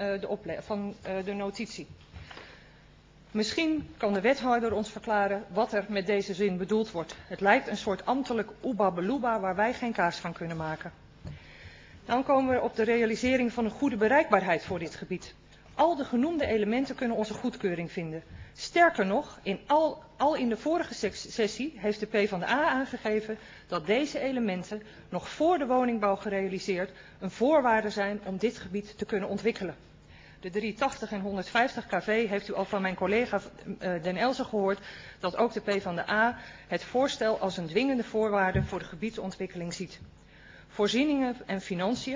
de notitie. Misschien kan de wethouder ons verklaren wat er met deze zin bedoeld wordt. Het lijkt een soort ambtelijk oebabeloeba waar wij geen kaas van kunnen maken. Dan komen we op de realisering van een goede bereikbaarheid voor dit gebied. Al de genoemde elementen kunnen onze goedkeuring vinden. Sterker nog, al in de vorige sessie heeft de PvdA aangegeven dat deze elementen nog voor de woningbouw gerealiseerd een voorwaarde zijn om dit gebied te kunnen ontwikkelen. De 380 en 150 kV heeft u al van mijn collega Den Elzen gehoord dat ook de PvdA het voorstel als een dwingende voorwaarde voor de gebiedsontwikkeling ziet. Voorzieningen en financiën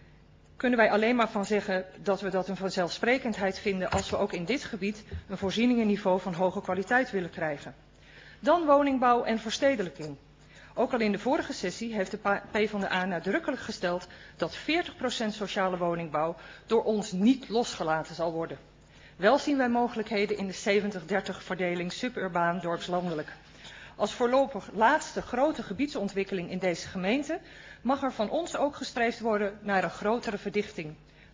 kunnen wij alleen maar van zeggen dat we dat een vanzelfsprekendheid vinden als we ook in dit gebied een voorzieningenniveau van hoge kwaliteit willen krijgen. Dan woningbouw en verstedelijking. Ook al in de vorige sessie heeft de PvdA nadrukkelijk gesteld dat 40% sociale woningbouw door ons niet losgelaten zal worden. Wel zien wij mogelijkheden in de 70-30 verdeling suburbaan dorpslandelijk. Als voorlopig laatste grote gebiedsontwikkeling in deze gemeente mag er van ons ook gestreefd worden naar een grotere verdichting.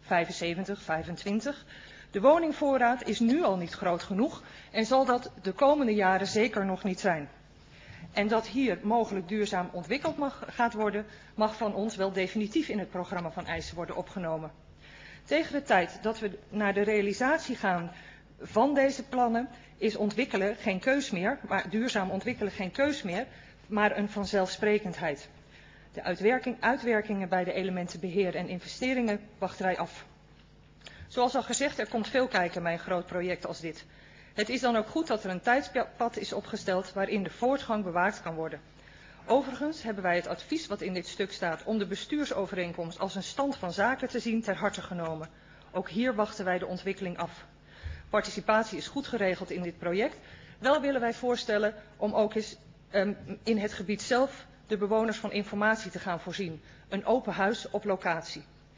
75, 25. De woningvoorraad is nu al niet groot genoeg en zal dat de komende jaren zeker nog niet zijn. En dat hier mogelijk duurzaam ontwikkeld gaat worden, mag van ons wel definitief in het programma van eisen worden opgenomen. Tegen de tijd dat we naar de realisatie gaan van deze plannen is ontwikkelen geen keus meer, maar duurzaam ontwikkelen geen keus meer, maar een vanzelfsprekendheid. De uitwerkingen bij de elementen beheer en investeringen wachten wij af. Zoals al gezegd, er komt veel kijken bij een groot project als dit. Het is dan ook goed dat er een tijdspad is opgesteld waarin de voortgang bewaakt kan worden. Overigens hebben wij het advies wat in dit stuk staat om de bestuursovereenkomst als een stand van zaken te zien ter harte genomen. Ook hier wachten wij de ontwikkeling af. Participatie is goed geregeld in dit project. Wel willen wij voorstellen om ook eens in het gebied zelf de bewoners van informatie te gaan voorzien. Een open huis op locatie.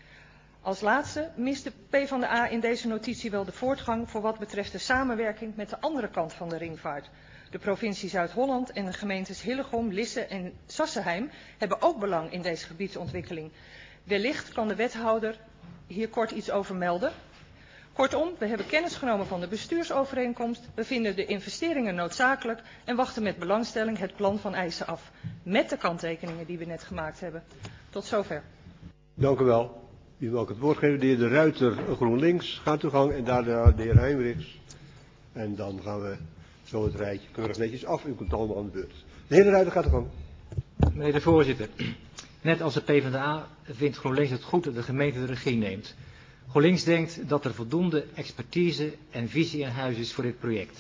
Als laatste mist de PvdA in deze notitie wel de voortgang voor wat betreft de samenwerking met de andere kant van de ringvaart. De provincie Zuid-Holland en de gemeentes Hillegom, Lisse en Sassenheim hebben ook belang in deze gebiedsontwikkeling. Wellicht kan de wethouder hier kort iets over melden. Kortom, we hebben kennis genomen van de bestuursovereenkomst, we vinden de investeringen noodzakelijk en wachten met belangstelling het plan van eisen af. Met de kanttekeningen die we net gemaakt hebben. Tot zover. Dank u wel. Wie wil ik het woord geven? De heer De Ruiter, GroenLinks, gaat uw gang en daarna de heer Heinrichs. En dan gaan we zo het rijtje keurig netjes af. U komt allemaal aan de beurt. De heer De Ruiter gaat uw gang. Meneer de voorzitter, net als de PvdA vindt GroenLinks het goed dat de gemeente de regie neemt. GroenLinks denkt dat er voldoende expertise en visie in huis is voor dit project.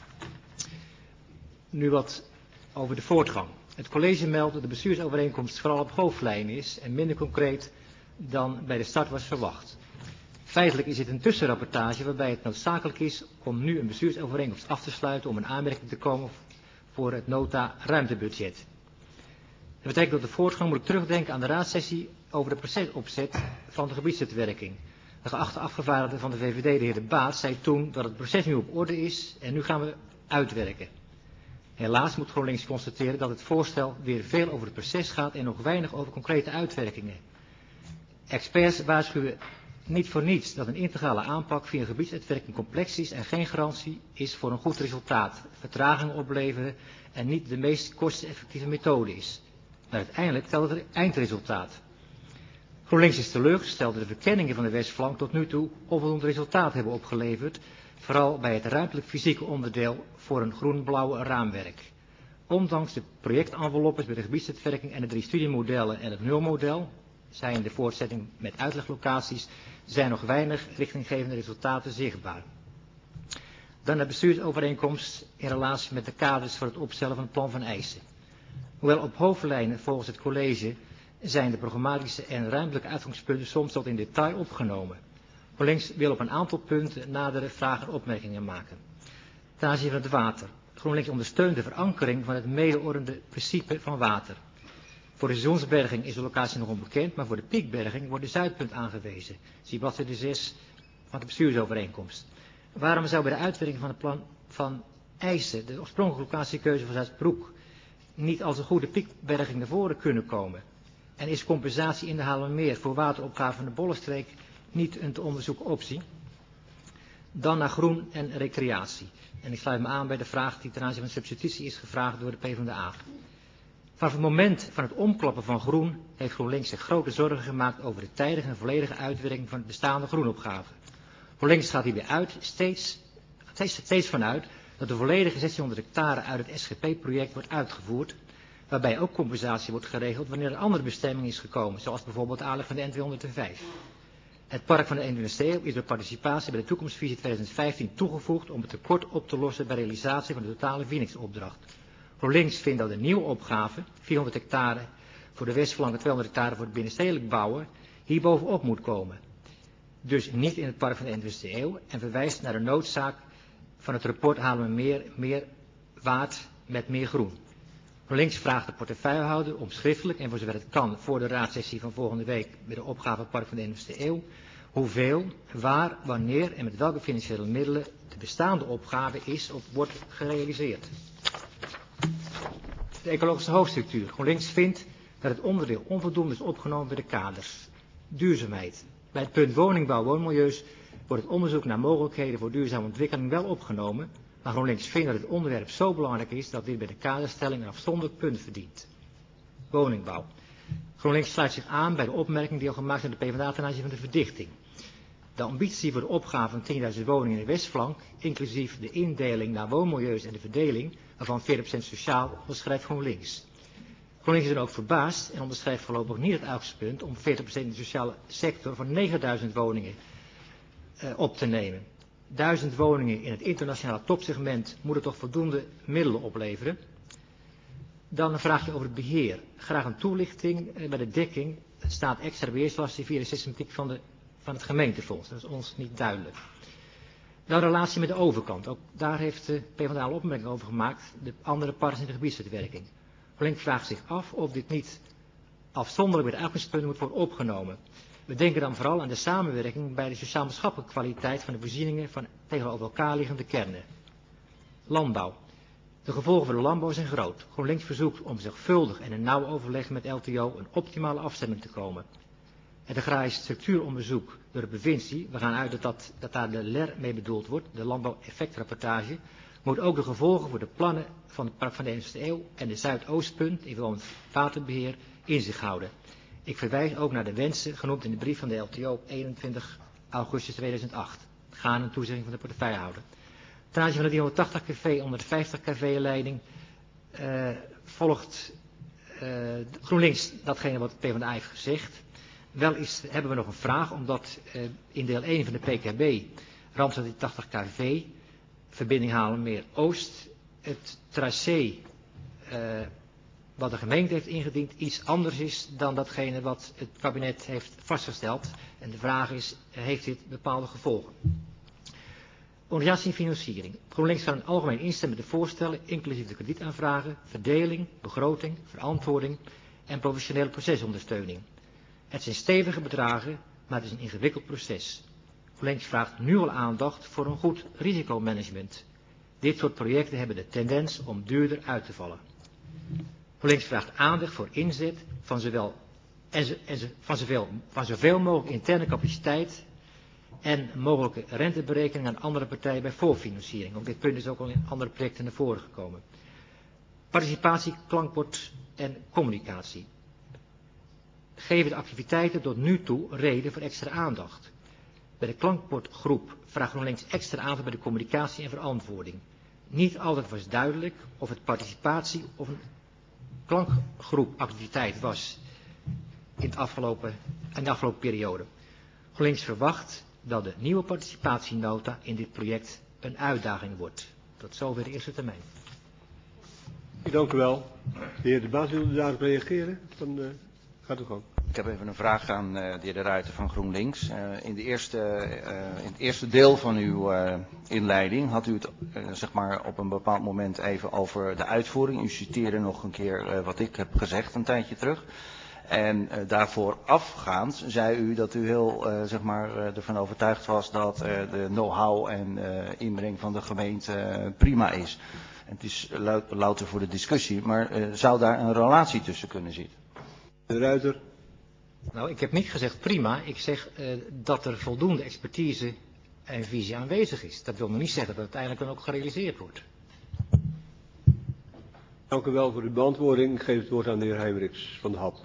Nu wat over de voortgang. Het college meldt dat de bestuursovereenkomst vooral op hoofdlijnen is en minder concreet dan bij de start was verwacht. Feitelijk is dit een tussenrapportage waarbij het noodzakelijk is om nu een bestuursovereenkomst af te sluiten om een aanmerking te komen voor het nota ruimtebudget. Dat betekent dat de voortgang moet ik terugdenken aan de raadssessie over de procesopzet van de gebiedsuitwerking. De geachte afgevaardigde van de VVD, de heer De Baat, zei toen dat het proces nu op orde is en nu gaan we uitwerken. Helaas moet GroenLinks constateren dat het voorstel weer veel over het proces gaat en nog weinig over concrete uitwerkingen. Experts waarschuwen niet voor niets dat een integrale aanpak via gebiedsuitwerking complex is en geen garantie is voor een goed resultaat, vertraging opleveren en niet de meest kosteneffectieve methode is. Maar uiteindelijk telt het eindresultaat. GroenLinks is teleurgesteld dat de verkenningen van de Westflank tot nu toe onvoldoende resultaat hebben opgeleverd, vooral bij het ruimtelijk fysieke onderdeel voor een groen-blauwe raamwerk. Ondanks de projectenveloppes bij de gebiedsuitwerking en de 3 studiemodellen en het nulmodel, zij in de voortzetting met uitleglocaties, zijn nog weinig richtinggevende resultaten zichtbaar. Dan de bestuursovereenkomst in relatie met de kaders voor het opstellen van het plan van eisen. Hoewel op hoofdlijnen volgens het college zijn de programmatische en ruimtelijke uitgangspunten soms tot in detail opgenomen. GroenLinks wil op een aantal punten nadere vragen en opmerkingen maken. Ten aanzien van het water. GroenLinks ondersteunt de verankering van het medeorende principe van water. Voor de seizoensberging is de locatie nog onbekend, maar voor de piekberging wordt de Zuidpunt aangewezen. Zie bladzijde 6 van de bestuursovereenkomst. Waarom zou bij de uitwerking van het plan van eisen de oorspronkelijke locatiekeuze van Zuidbroek niet als een goede piekberging naar voren kunnen komen? En is compensatie in de Haarlemmermeer voor wateropgave van de Bollenstreek niet een te onderzoeken optie? Dan naar groen en recreatie. En ik sluit me aan bij de vraag die ten aanzien van substitutie is gevraagd door de PvdA. Vanaf het moment van het omklappen van groen heeft GroenLinks zich grote zorgen gemaakt over de tijdige en volledige uitwerking van het bestaande groenopgave. GroenLinks gaat hierbij uit steeds vanuit dat de volledige 1600 hectare uit het SGP-project wordt uitgevoerd, waarbij ook compensatie wordt geregeld wanneer er een andere bestemming is gekomen, zoals bijvoorbeeld de aanleg van de N205. Het park van de N2 is door participatie bij de toekomstvisie 2015 toegevoegd om het tekort op te lossen bij realisatie van de totale Phoenix-opdracht. GroenLinks vindt dat de nieuwe opgave, 400 hectare voor de westflank en 200 hectare voor het binnenstedelijk bouwen, hierbovenop moet komen. Dus niet in het park van de 21e eeuw en verwijst naar de noodzaak van het rapport Haarlemmermeer meer waard met meer groen. GroenLinks vraagt de portefeuillehouder om schriftelijk en voor zover het kan voor de raadsessie van volgende week bij de opgave park van de 21e eeuw hoeveel, waar, wanneer en met welke financiële middelen de bestaande opgave is of wordt gerealiseerd. De ecologische hoofdstructuur. GroenLinks vindt dat het onderdeel onvoldoende is opgenomen bij de kaders. Duurzaamheid. Bij het punt woningbouw woonmilieus wordt het onderzoek naar mogelijkheden voor duurzame ontwikkeling wel opgenomen, maar GroenLinks vindt dat het onderwerp zo belangrijk is dat dit bij de kaderstelling een afzonderlijk punt verdient. Woningbouw. GroenLinks sluit zich aan bij de opmerking die al gemaakt is door de PvdA ten aanzien van de verdichting. De ambitie voor de opgave van 10.000 woningen in de westflank, inclusief de indeling naar woonmilieus en de verdeling, waarvan 40% sociaal, onderschrijft GroenLinks. GroenLinks is dan ook verbaasd en onderschrijft voorlopig niet het uitgangspunt om 40% in de sociale sector van 9.000 woningen op te nemen. 1000 woningen in het internationale topsegment moeten toch voldoende middelen opleveren. Dan een vraagje over het beheer. Graag een toelichting bij de dekking. Het staat extra beheerslasten via de systematiek van het gemeentefonds. Dat is ons niet duidelijk. Dan relatie met de overkant. Ook daar heeft de PvdA al opmerking over gemaakt. De andere partners in de gebiedsuitwerking. GroenLinks vraagt zich af of dit niet afzonderlijk bij de uitgangspunten moet worden opgenomen. We denken dan vooral aan de samenwerking bij de sociaal-maatschappelijke kwaliteit van de voorzieningen van tegenover elkaar liggende kernen. Landbouw. De gevolgen voor de landbouw zijn groot. GroenLinks verzoekt om zorgvuldig en in nauw overleg met LTO een optimale afstemming te komen. Het agrarisch structuuronderzoek door de provincie, we gaan uit dat daar de LER mee bedoeld wordt, de landbouweffectrapportage, moet ook de gevolgen voor de plannen van het park van de 21e eeuw en de Zuidoostpunt, in verband met waterbeheer, in zich houden. Ik verwijs ook naar de wensen genoemd in de brief van de LTO op 21 augustus 2008. Gaan een toezegging van de portefeuillehouder. Ten aanzien van de 380 kV onder de 50 kV leiding volgt GroenLinks datgene wat de PvdA heeft gezegd. Wel hebben we nog een vraag, omdat in deel 1 van de PKB, Randstad 80 kV, verbinding Haarlemmermeer Oost, het tracé wat de gemeente heeft ingediend iets anders is dan datgene wat het kabinet heeft vastgesteld. En de vraag is, heeft dit bepaalde gevolgen? Organisatie en financiering. GroenLinks kan algemeen instemmen met de voorstellen, inclusief de kredietaanvragen, verdeling, begroting, verantwoording en professionele procesondersteuning. Het zijn stevige bedragen, maar het is een ingewikkeld proces. GroenLinks vraagt nu al aandacht voor een goed risicomanagement. Dit soort projecten hebben de tendens om duurder uit te vallen. GroenLinks vraagt aandacht voor inzet van zoveel mogelijk interne capaciteit en mogelijke renteberekening aan andere partijen bij voorfinanciering. Ook dit punt is ook al in andere projecten naar voren gekomen. Participatie, klankbord en communicatie. Geven de activiteiten tot nu toe reden voor extra aandacht. Bij de klankbordgroep vraagt GroenLinks extra aandacht bij de communicatie en verantwoording. Niet altijd was duidelijk of het participatie of een klankgroepactiviteit was in de afgelopen periode. GroenLinks verwacht dat de nieuwe participatienota in dit project een uitdaging wordt. Tot zover de eerste termijn. Dank u wel. De heer De Baas wilde daarop reageren. Dan gaat u gewoon. Ik heb even een vraag aan de heer De Ruiter van GroenLinks. In het eerste deel van uw inleiding had u het zeg maar op een bepaald moment even over de uitvoering. U citeerde nog een keer wat ik heb gezegd een tijdje terug. En daarvoor afgaand zei u dat u heel ervan overtuigd was dat de know-how en inbreng van de gemeente prima is. En het is louter voor de discussie, maar zou daar een relatie tussen kunnen zitten? De Ruiter. Nou, ik heb niet gezegd prima. Ik zeg dat er voldoende expertise en visie aanwezig is. Dat wil nog niet zeggen dat het uiteindelijk dan ook gerealiseerd wordt. Dank u wel voor uw beantwoording. Ik geef het woord aan de heer Heijmerichs van de HAP.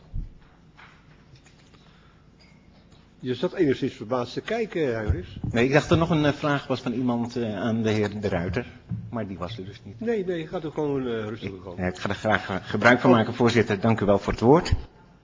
Je zat enigszins verbaasd te kijken, Heijmerichs. Nee, ik dacht er nog een vraag was van iemand aan de heer De Ruiter. Maar die was er dus niet. Nee, gaat er gewoon rustig gaan. Ik ga er graag gebruik van maken, voorzitter. Dank u wel voor het woord.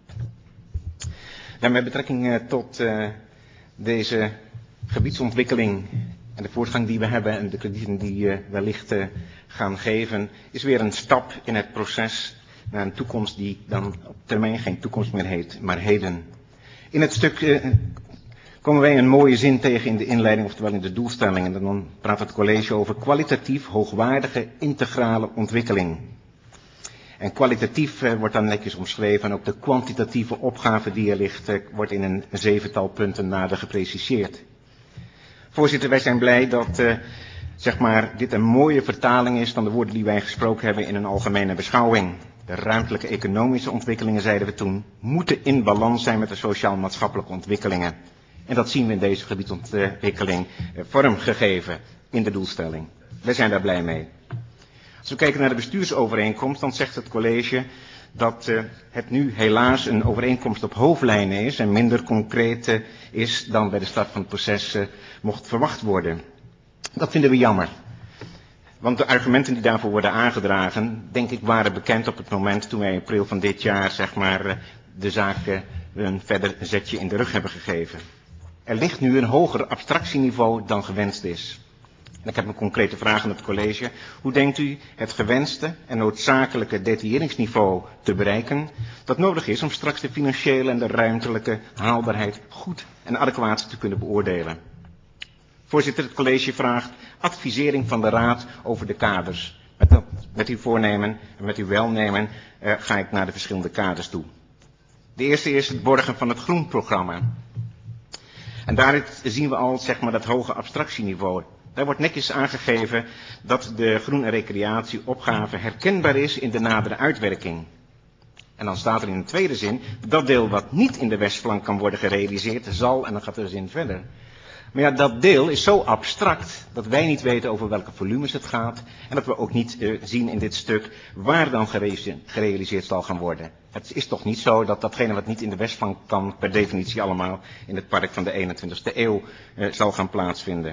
Ja, met betrekking tot deze gebiedsontwikkeling en de voortgang die we hebben en de kredieten die wellicht gaan geven, is weer een stap in het proces naar een toekomst die dan op termijn geen toekomst meer heet, maar heden. In het stuk komen wij een mooie zin tegen in de inleiding, oftewel in de doelstellingen. En dan praat het college over kwalitatief hoogwaardige integrale ontwikkeling. En kwalitatief wordt dan netjes omschreven en ook de kwantitatieve opgave die er ligt wordt in een 7-tal punten nader gepreciseerd. Voorzitter, wij zijn blij dat dit een mooie vertaling is van de woorden die wij gesproken hebben in een algemene beschouwing. De ruimtelijke economische ontwikkelingen, zeiden we toen, moeten in balans zijn met de sociaal-maatschappelijke ontwikkelingen. En dat zien we in deze gebiedsontwikkeling vormgegeven in de doelstelling. Wij zijn daar blij mee. Als we kijken naar de bestuursovereenkomst, dan zegt het college dat het nu helaas een overeenkomst op hoofdlijnen is en minder concreet is dan bij de start van het proces mocht verwacht worden. Dat vinden we jammer. Want de argumenten die daarvoor worden aangedragen, denk ik, waren bekend op het moment toen wij in april van dit jaar, de zaak een verder zetje in de rug hebben gegeven. Er ligt nu een hoger abstractieniveau dan gewenst is. En ik heb een concrete vraag aan het college. Hoe denkt u het gewenste en noodzakelijke detailleringsniveau te bereiken dat nodig is om straks de financiële en de ruimtelijke haalbaarheid goed en adequaat te kunnen beoordelen? Voorzitter, het college vraagt advisering van de raad over de kaders. Met uw voornemen en met uw welnemen ga ik naar de verschillende kaders toe. De eerste is het borgen van het groenprogramma. En daaruit zien we al dat hoge abstractieniveau. Daar wordt netjes aangegeven dat de groen- en recreatieopgave herkenbaar is in de nadere uitwerking. En dan staat er in de tweede zin, dat deel wat niet in de westflank kan worden gerealiseerd zal, en dan gaat de zin verder. Maar ja, dat deel is zo abstract dat wij niet weten over welke volumes het gaat en dat we ook niet zien in dit stuk waar dan gerealiseerd zal gaan worden. Het is toch niet zo dat datgene wat niet in de westflank kan per definitie allemaal in het park van de 21ste eeuw zal gaan plaatsvinden.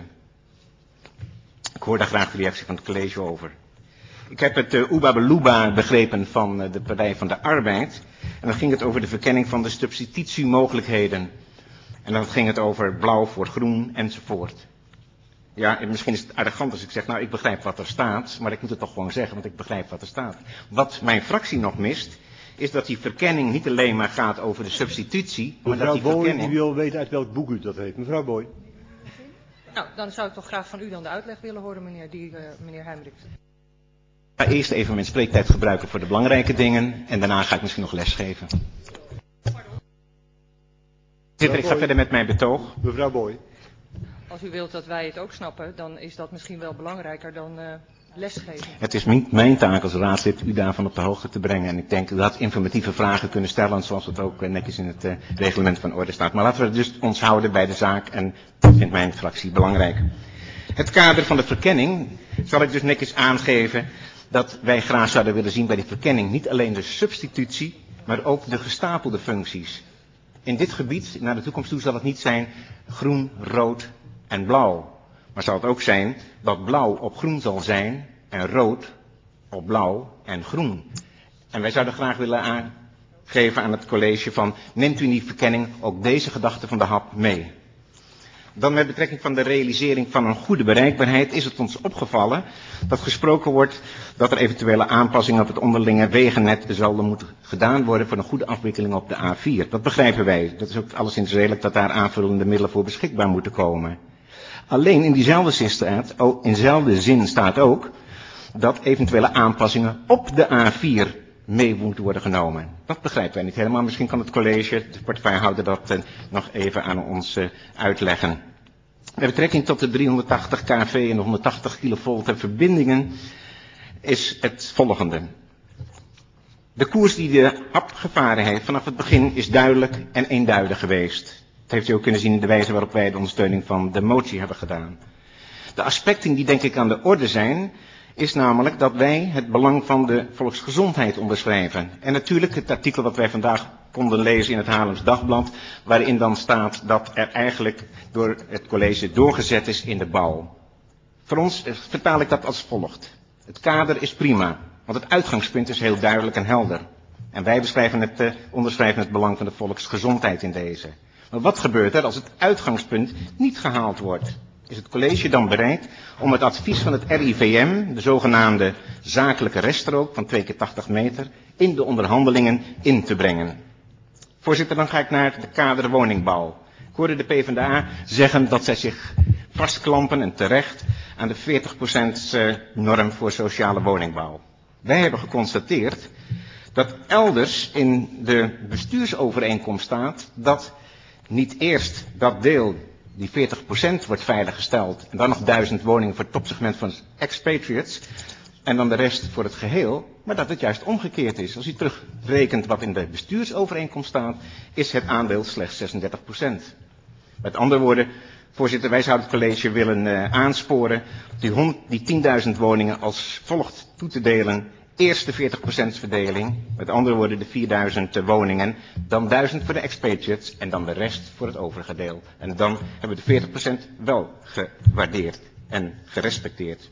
Ik hoor daar graag de reactie van het college over. Ik heb het oebabeloeba begrepen van de Partij van de Arbeid. En dan ging het over de verkenning van de substitutiemogelijkheden. En dan ging het over blauw voor groen enzovoort. Ja, en misschien is het arrogant als ik zeg, nou ik begrijp wat er staat. Maar ik moet het toch gewoon zeggen, want ik begrijp wat er staat. Wat mijn fractie nog mist, is dat die verkenning niet alleen maar gaat over de substitutie. Maar mevrouw dat die Boy, verkenning... die wil weten uit welk boek u dat heeft. Mevrouw Boy. Nou, dan zou ik toch graag van u dan de uitleg willen horen, meneer Heijmerichs. Ik ga eerst even mijn spreektijd gebruiken voor de belangrijke dingen en daarna ga ik misschien nog lesgeven. Ik ga verder met mijn betoog. Mevrouw Boy. Als u wilt dat wij het ook snappen, dan is dat misschien wel belangrijker dan lesgeven. Het is mijn taak als raadslid u daarvan op de hoogte te brengen. En ik denk dat informatieve vragen kunnen stellen, zoals het ook netjes in het reglement van orde staat. Maar laten we dus ons houden bij de zaak en dat vindt mijn fractie belangrijk. Het kader van de verkenning zal ik dus netjes aangeven dat wij graag zouden willen zien bij die verkenning niet alleen de substitutie, maar ook de gestapelde functies. In dit gebied, naar de toekomst toe, zal het niet zijn groen, rood en blauw. Maar zal het ook zijn dat blauw op groen zal zijn en rood op blauw en groen. En wij zouden graag willen aangeven aan het college van, neemt u in die verkenning ook deze gedachte van de HAP mee. Dan met betrekking van de realisering van een goede bereikbaarheid is het ons opgevallen dat gesproken wordt dat er eventuele aanpassingen op het onderlinge wegennet zullen moeten gedaan worden voor een goede afwikkeling op de A4. Dat begrijpen wij. Dat is ook alleszins redelijk dat daar aanvullende middelen voor beschikbaar moeten komen. Alleen in diezelfde zin staat ook dat eventuele aanpassingen op de A4 mee moeten worden genomen. Dat begrijpen wij niet helemaal. Misschien kan het college, de portefeuillehouder, dat nog even aan ons uitleggen. Met betrekking tot de 380 kV en de 180 kilovolt verbindingen is het volgende. De koers die de HAP gevaren heeft vanaf het begin is duidelijk en eenduidig geweest. Dat heeft u ook kunnen zien in de wijze waarop wij de ondersteuning van de motie hebben gedaan. De aspecten die denk ik aan de orde zijn, is namelijk dat wij het belang van de volksgezondheid onderschrijven. En natuurlijk het artikel wat wij vandaag konden lezen in het Haarlems Dagblad, waarin dan staat dat er eigenlijk door het college doorgezet is in de bouw. Voor ons vertaal ik dat als volgt. Het kader is prima, want het uitgangspunt is heel duidelijk en helder. En wij onderschrijven het belang van de volksgezondheid in deze. Maar wat gebeurt er als het uitgangspunt niet gehaald wordt? Is het college dan bereid om het advies van het RIVM, de zogenaamde zakelijke reststrook van 2 keer 80 meter, in de onderhandelingen in te brengen? Voorzitter, dan ga ik naar de kader woningbouw. Ik hoorde de PvdA zeggen dat zij zich vastklampen, en terecht, aan de 40% norm voor sociale woningbouw. Wij hebben geconstateerd dat elders in de bestuursovereenkomst staat dat niet eerst dat deel, die 40% wordt veiliggesteld en dan nog 1000 woningen voor het topsegment van expatriates en dan de rest voor het geheel, maar dat het juist omgekeerd is. Als u terugrekent wat in de bestuursovereenkomst staat, is het aandeel slechts 36%. Met andere woorden, voorzitter, wij zouden het college willen aansporen die 10.000 woningen als volgt toe te delen. Eerst de 40% verdeling, met andere woorden de 4000 woningen, dan 1000 voor de expatriates en dan de rest voor het overige deel. En dan hebben we de 40% wel gewaardeerd en gerespecteerd.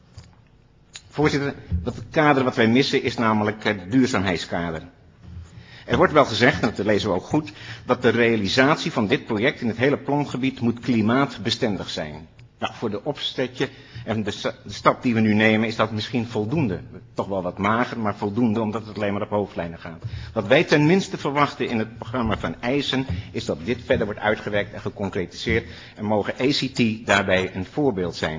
Voorzitter, het kader wat wij missen is namelijk het duurzaamheidskader. Er wordt wel gezegd, en dat lezen we ook goed, dat de realisatie van dit project in het hele plangebied moet klimaatbestendig zijn. Nou, voor de opzetje en de stap die we nu nemen is dat misschien voldoende. Toch wel wat mager, maar voldoende omdat het alleen maar op hoofdlijnen gaat. Wat wij tenminste verwachten in het programma van eisen is dat dit verder wordt uitgewerkt en geconcretiseerd en mogen ACT daarbij een voorbeeld zijn.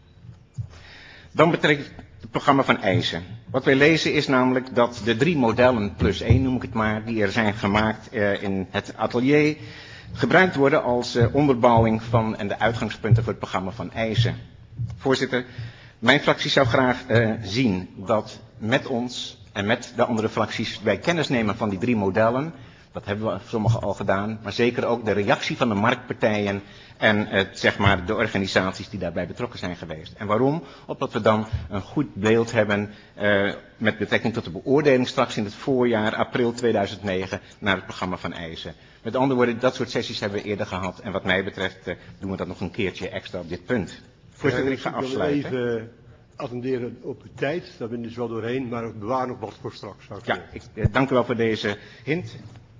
Dan betreft het programma van eisen. Wat wij lezen is namelijk dat de 3 modellen plus 1 noem ik het maar, die er zijn gemaakt in het atelier, gebruikt worden als onderbouwing van en de uitgangspunten voor het programma van eisen. Voorzitter, mijn fractie zou graag zien dat met ons en met de andere fracties wij kennis nemen van die 3 modellen. Dat hebben we sommigen al gedaan, maar zeker ook de reactie van de marktpartijen en de organisaties die daarbij betrokken zijn geweest. En waarom? Opdat we dan een goed beeld hebben met betrekking tot de beoordeling straks in het voorjaar, april 2009, naar het programma van eisen. Met andere woorden, dat soort sessies hebben we eerder gehad en wat mij betreft doen we dat nog een keertje extra op dit punt. Voorzitter, ik ga afsluiten. Ik wil even attenderen op de tijd, daar ben ik dus wel doorheen, maar bewaar nog wat voor straks. Ja, ik dank u wel voor deze hint.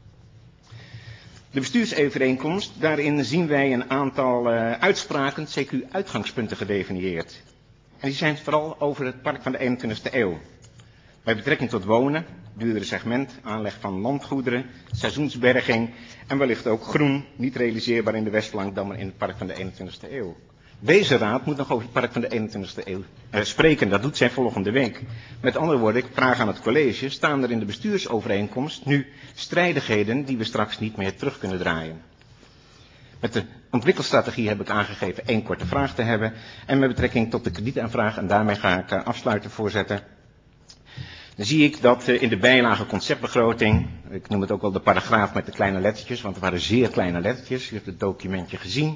De bestuursovereenkomst, daarin zien wij een aantal uitspraken, CQ uitgangspunten gedefinieerd. En die zijn vooral over het park van de 21e eeuw. Bij betrekking tot wonen, duurdere segment, aanleg van landgoederen, seizoensberging en wellicht ook groen, niet realiseerbaar in de Westflank dan maar in het park van de 21e eeuw. Deze raad moet nog over het park van de 21ste eeuw spreken. Dat doet zij volgende week. Met andere woorden, ik vraag aan het college, staan er in de bestuursovereenkomst nu strijdigheden die we straks niet meer terug kunnen draaien? Met de ontwikkelstrategie heb ik aangegeven 1 korte vraag te hebben. En met betrekking tot de kredietaanvraag, en daarmee ga ik afsluiten, voorzitter. Dan zie ik dat in de bijlage conceptbegroting, ik noem het ook wel de paragraaf met de kleine lettertjes, want het waren zeer kleine lettertjes. U hebt het documentje gezien.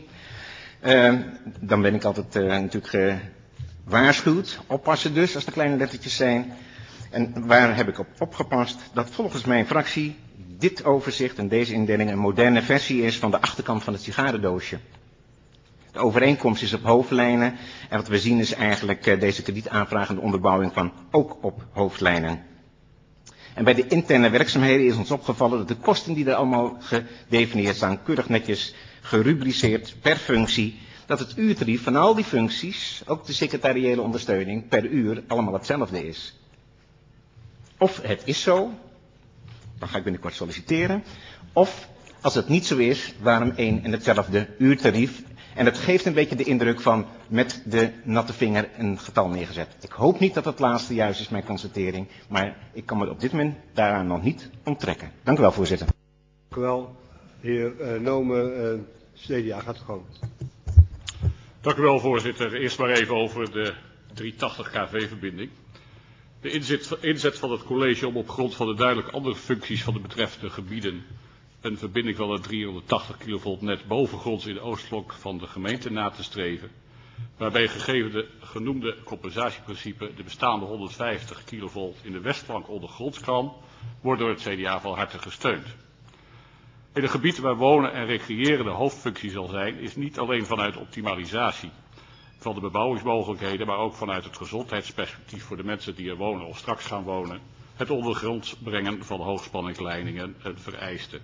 Dan ben ik altijd natuurlijk gewaarschuwd. Oppassen dus als de kleine lettertjes zijn. En waar heb ik op opgepast? Dat volgens mijn fractie dit overzicht en deze indeling een moderne versie is van de achterkant van het sigarendoosje. De overeenkomst is op hoofdlijnen en wat we zien is eigenlijk deze kredietaanvraag en de onderbouwing van ook op hoofdlijnen. En bij de interne werkzaamheden is ons opgevallen dat de kosten die er allemaal gedefinieerd staan, keurig netjes gerubriceerd per functie, dat het uurtarief van al die functies, ook de secretariële ondersteuning, per uur allemaal hetzelfde is. Of het is zo, dan ga ik binnenkort solliciteren, of als het niet zo is, waarom één en hetzelfde uurtarief? En dat geeft een beetje de indruk van met de natte vinger een getal neergezet. Ik hoop niet dat het laatste juist is, mijn constatering, maar ik kan me op dit moment daaraan nog niet onttrekken. Dank u wel, voorzitter. Dank u wel. Heer Nomen, CDA gaat gang. Dank u wel, voorzitter. Eerst maar even over de 380 kV-verbinding. De inzet van het college om op grond van de duidelijk andere functies van de betreffende gebieden een verbinding van het 380 kV net bovengronds in de oostblok van de gemeente na te streven, waarbij gegeven de genoemde compensatieprincipe de bestaande 150 kV in de westflank ondergronds kan, wordt door het CDA van harte gesteund. In een gebied waar wonen en recreëren de hoofdfunctie zal zijn, is niet alleen vanuit optimalisatie van de bebouwingsmogelijkheden, maar ook vanuit het gezondheidsperspectief voor de mensen die er wonen of straks gaan wonen, het ondergronds brengen van hoogspanningsleidingen een vereiste.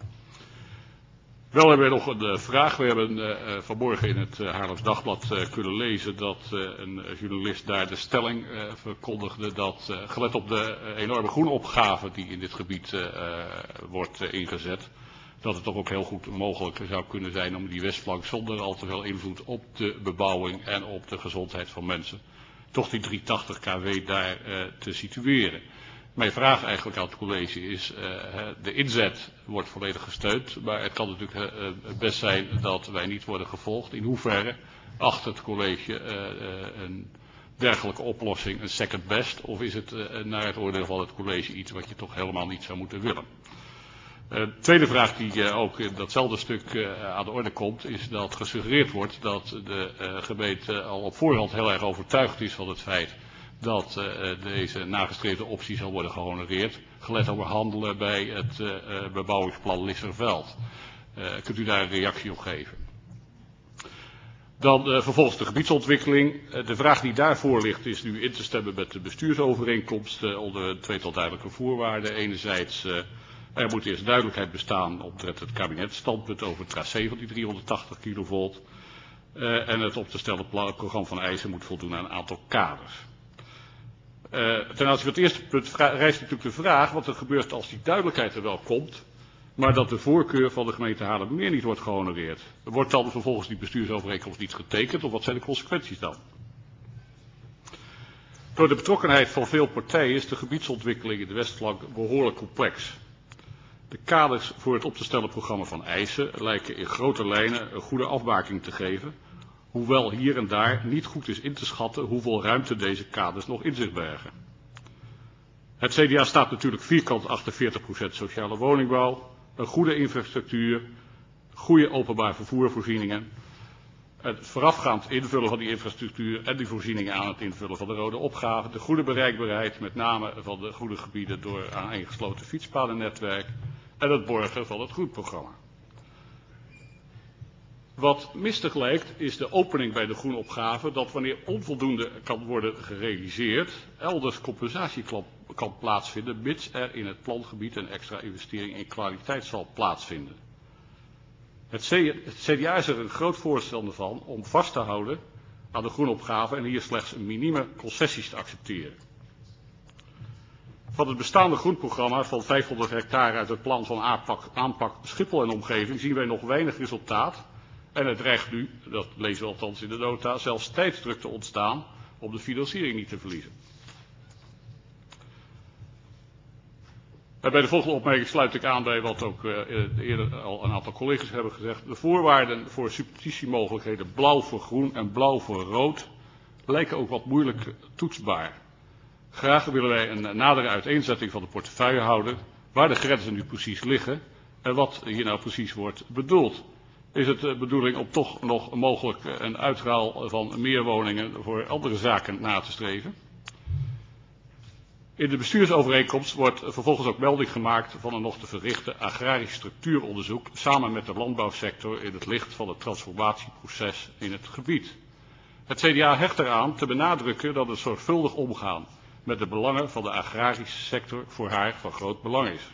Wel hebben we nog een vraag. We hebben vanmorgen in het Haarlems Dagblad kunnen lezen dat een journalist daar de stelling verkondigde dat, gelet op de enorme groenopgave die in dit gebied wordt ingezet, dat het toch ook heel goed mogelijk zou kunnen zijn om die westflank zonder al te veel invloed op de bebouwing en op de gezondheid van mensen, toch die 380 kW daar te situeren. Mijn vraag eigenlijk aan het college is, de inzet wordt volledig gesteund, maar het kan natuurlijk best zijn dat wij niet worden gevolgd. In hoeverre acht het college een dergelijke oplossing een second best, of is het naar het oordeel van het college iets wat je toch helemaal niet zou moeten willen? Tweede vraag die ook in datzelfde stuk aan de orde komt, is dat gesuggereerd wordt dat de gemeente al op voorhand heel erg overtuigd is van het feit dat deze nagestreefde optie zal worden gehonoreerd, gelet op handelen bij het bebouwingsplan Lisserveld. Kunt u daar een reactie op geven? Dan vervolgens de gebiedsontwikkeling. De vraag die daarvoor ligt is nu in te stemmen met de bestuursovereenkomst onder een tweetal duidelijke voorwaarden. Enerzijds, er moet eerst duidelijkheid bestaan omtrent het kabinetsstandpunt over het tracé van die 380 kV. En het op te stellen programma van eisen moet voldoen aan een aantal kaders. Ten aanzien van het eerste punt rijst natuurlijk de vraag wat er gebeurt als die duidelijkheid er wel komt, maar dat de voorkeur van de gemeente Haarlemmermeer niet wordt gehonoreerd. Wordt dan vervolgens die bestuursovereenkomst niet getekend of wat zijn de consequenties dan? Door de betrokkenheid van veel partijen is de gebiedsontwikkeling in de westflank behoorlijk complex. De kaders voor het op te stellen programma van eisen lijken in grote lijnen een goede afbaking te geven, hoewel hier en daar niet goed is in te schatten hoeveel ruimte deze kaders nog in zich bergen. Het CDA staat natuurlijk vierkant achter 40% sociale woningbouw, een goede infrastructuur, goede openbaar vervoervoorzieningen, het voorafgaand invullen van die infrastructuur en die voorzieningen aan het invullen van de rode opgave, de goede bereikbaarheid met name van de goede gebieden door aaneengesloten fietspadennetwerk en het borgen van het groenprogramma. Wat mistig lijkt is de opening bij de groenopgave dat wanneer onvoldoende kan worden gerealiseerd, elders compensatie kan plaatsvinden, mits er in het plangebied een extra investering in kwaliteit zal plaatsvinden. Het CDA is er een groot voorstander van om vast te houden aan de groenopgave en hier slechts een minime concessies te accepteren. Van het bestaande groenprogramma van 500 hectare uit het plan van aanpak Schiphol en omgeving zien wij nog weinig resultaat En het dreigt nu, dat lezen we althans in de nota, zelfs tijdsdruk te ontstaan om de financiering niet te verliezen. En bij de volgende opmerking sluit ik aan bij wat ook eerder al een aantal collega's hebben gezegd. De voorwaarden voor substitutiemogelijkheden blauw voor groen en blauw voor rood lijken ook wat moeilijk toetsbaar. Graag willen wij een nadere uiteenzetting van de portefeuillehouder, waar de grenzen nu precies liggen en wat hier nou precies wordt bedoeld. Is het de bedoeling om toch nog mogelijk een uitruil van meer woningen voor andere zaken na te streven? In de bestuursovereenkomst wordt vervolgens ook melding gemaakt van een nog te verrichten agrarisch structuuronderzoek samen met de landbouwsector in het licht van het transformatieproces in het gebied. Het CDA hecht eraan te benadrukken dat het zorgvuldig omgaan met de belangen van de agrarische sector voor haar van groot belang is.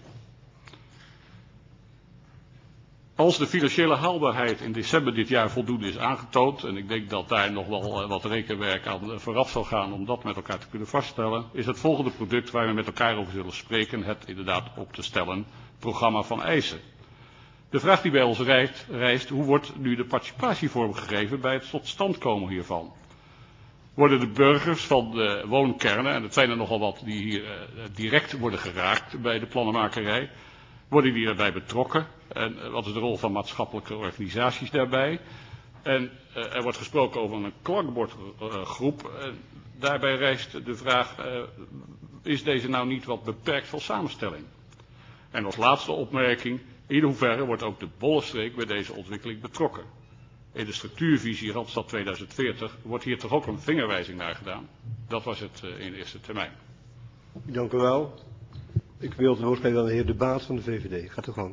Als de financiële haalbaarheid in december dit jaar voldoende is aangetoond, en ik denk dat daar nog wel wat rekenwerk aan vooraf zal gaan om dat met elkaar te kunnen vaststellen, is het volgende product waar we met elkaar over zullen spreken het inderdaad op te stellen programma van eisen. De vraag die bij ons rijst, hoe wordt nu de participatie vormgegeven bij het tot stand komen hiervan? Worden de burgers van de woonkernen, en het zijn er nogal wat die hier direct worden geraakt bij de plannenmakerij, worden die daarbij betrokken? En wat is de rol van maatschappelijke organisaties daarbij? En er wordt gesproken over een klankbordgroep. Daarbij rijst de vraag, is deze nou niet wat beperkt van samenstelling? En als laatste opmerking, in hoeverre wordt ook de Bollenstreek bij deze ontwikkeling betrokken? In de structuurvisie Randstad 2040 wordt hier toch ook een vingerwijzing naar gedaan? Dat was het in eerste termijn. Dank u wel. Ik wil het woord geven aan de heer De Baat van de VVD. Gaat u gang.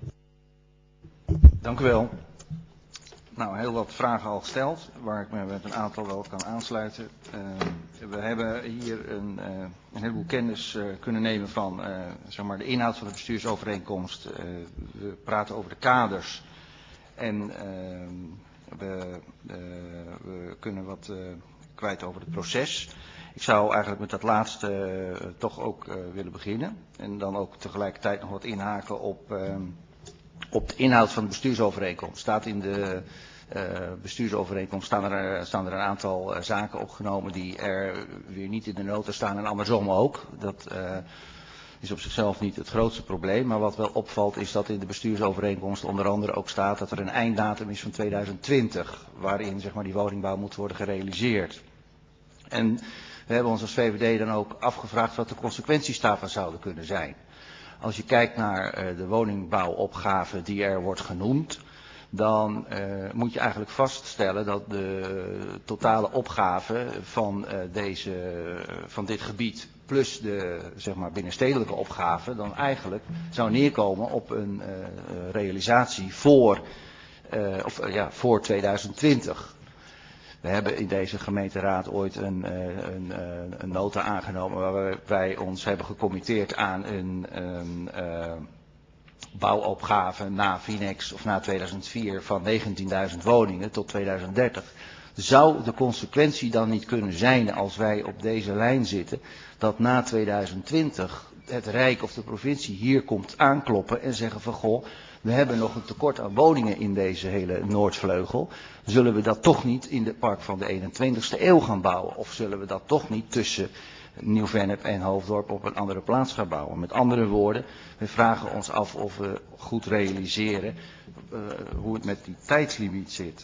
Dank u wel. Nou, heel wat vragen al gesteld, waar ik me met een aantal wel kan aansluiten. We hebben hier een heleboel kennis kunnen nemen van zeg maar de inhoud van de bestuursovereenkomst. We praten over de kaders en we kunnen wat kwijt over het proces. Ik zou eigenlijk met dat laatste toch ook willen beginnen. En dan ook tegelijkertijd nog wat inhaken op de inhoud van de bestuursovereenkomst. Staat in de bestuursovereenkomst staan er een aantal zaken opgenomen die er weer niet in de nota staan en andersom ook. Dat is op zichzelf niet het grootste probleem. Maar wat wel opvalt is dat in de bestuursovereenkomst onder andere ook staat dat er een einddatum is van 2020. Waarin zeg maar die woningbouw moet worden gerealiseerd. En we hebben ons als VVD dan ook afgevraagd wat de consequenties daarvan zouden kunnen zijn. Als je kijkt naar de woningbouwopgave die er wordt genoemd, dan moet je eigenlijk vaststellen dat de totale opgave van dit gebied plus de zeg maar binnenstedelijke opgave dan eigenlijk zou neerkomen op een realisatie voor 2020. We hebben in deze gemeenteraad ooit een nota aangenomen waar wij ons hebben gecommitteerd aan een bouwopgave na Vinex of na 2004 van 19.000 woningen tot 2030. Zou de consequentie dan niet kunnen zijn als wij op deze lijn zitten dat na 2020 het Rijk of de provincie hier komt aankloppen en zeggen van goh, we hebben nog een tekort aan woningen in deze hele Noordvleugel. Zullen we dat toch niet in het park van de 21ste eeuw gaan bouwen? Of zullen we dat toch niet tussen Nieuw-Vennep en Hoofddorp op een andere plaats gaan bouwen? Met andere woorden, we vragen ons af of we goed realiseren hoe het met die tijdslimiet zit.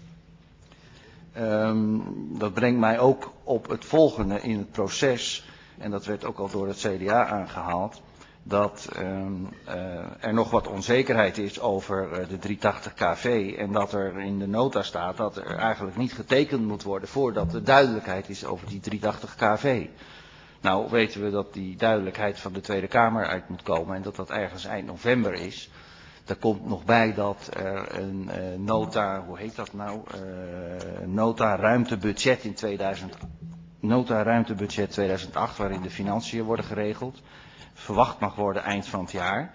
Dat brengt mij ook op het volgende in het proces, en dat werd ook al door het CDA aangehaald, dat er nog wat onzekerheid is over de 380 kV en dat er in de nota staat dat er eigenlijk niet getekend moet worden voordat er duidelijkheid is over die 380 kV. Nou weten we dat die duidelijkheid van de Tweede Kamer uit moet komen en dat dat ergens eind november is. Daar komt nog bij dat er een nota, hoe heet dat nou, nota ruimtebudget in 2008 waarin de financiën worden geregeld. Verwacht mag worden eind van het jaar.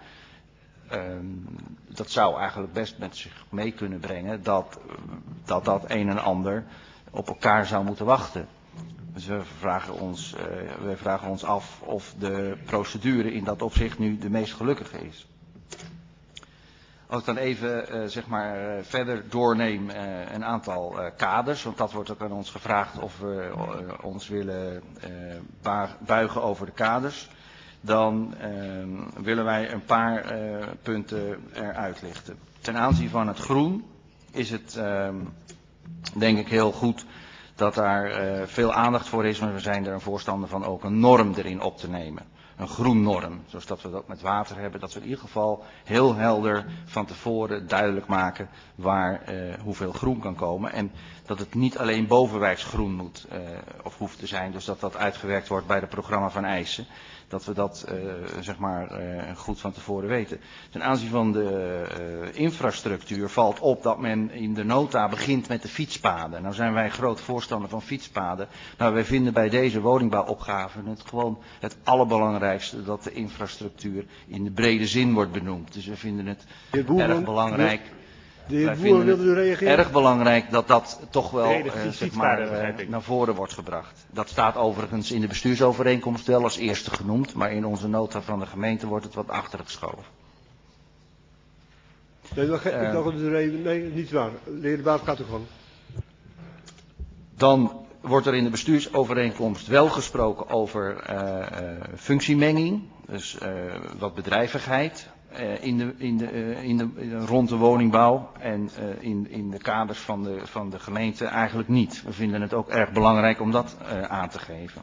Dat zou eigenlijk best met zich mee kunnen brengen dat een en ander op elkaar zou moeten wachten. Dus we vragen ons af of de procedure in dat opzicht nu de meest gelukkige is. Als ik dan even verder doorneem een aantal kaders, want dat wordt ook aan ons gevraagd of we ons willen buigen over de kaders, dan willen wij een paar punten eruit lichten. Ten aanzien van het groen is het denk ik heel goed dat daar veel aandacht voor is, maar we zijn er een voorstander van ook een norm erin op te nemen. Een groennorm, zoals dat we dat met water hebben, dat we in ieder geval heel helder van tevoren duidelijk maken hoeveel groen kan komen. En dat het niet alleen bovenwijks groen moet of hoeft te zijn, dus dat uitgewerkt wordt bij het programma van eisen. Dat we dat goed van tevoren weten. Ten aanzien van de infrastructuur valt op dat men in de nota begint met de fietspaden. Nou zijn wij groot voorstander van fietspaden. Nou, wij vinden bij deze woningbouwopgave het gewoon het allerbelangrijkste dat de infrastructuur in de brede zin wordt benoemd. Dus we vinden het erg belangrijk. De heer Boer, wilde u reageren? Erg belangrijk dat dat toch wel naar voren wordt gebracht. Dat staat overigens in de bestuursovereenkomst wel als eerste genoemd, maar in onze nota van de gemeente wordt het wat achtergeschoven. Nee, ik dacht dat u reden. Nee, niet waar. De heer de Baat gaat er gewoon. Dan wordt er in de bestuursovereenkomst wel gesproken over functiemenging, dus wat bedrijvigheid. Rond de woningbouw en in de kaders van de gemeente eigenlijk niet. We vinden het ook erg belangrijk om dat aan te geven.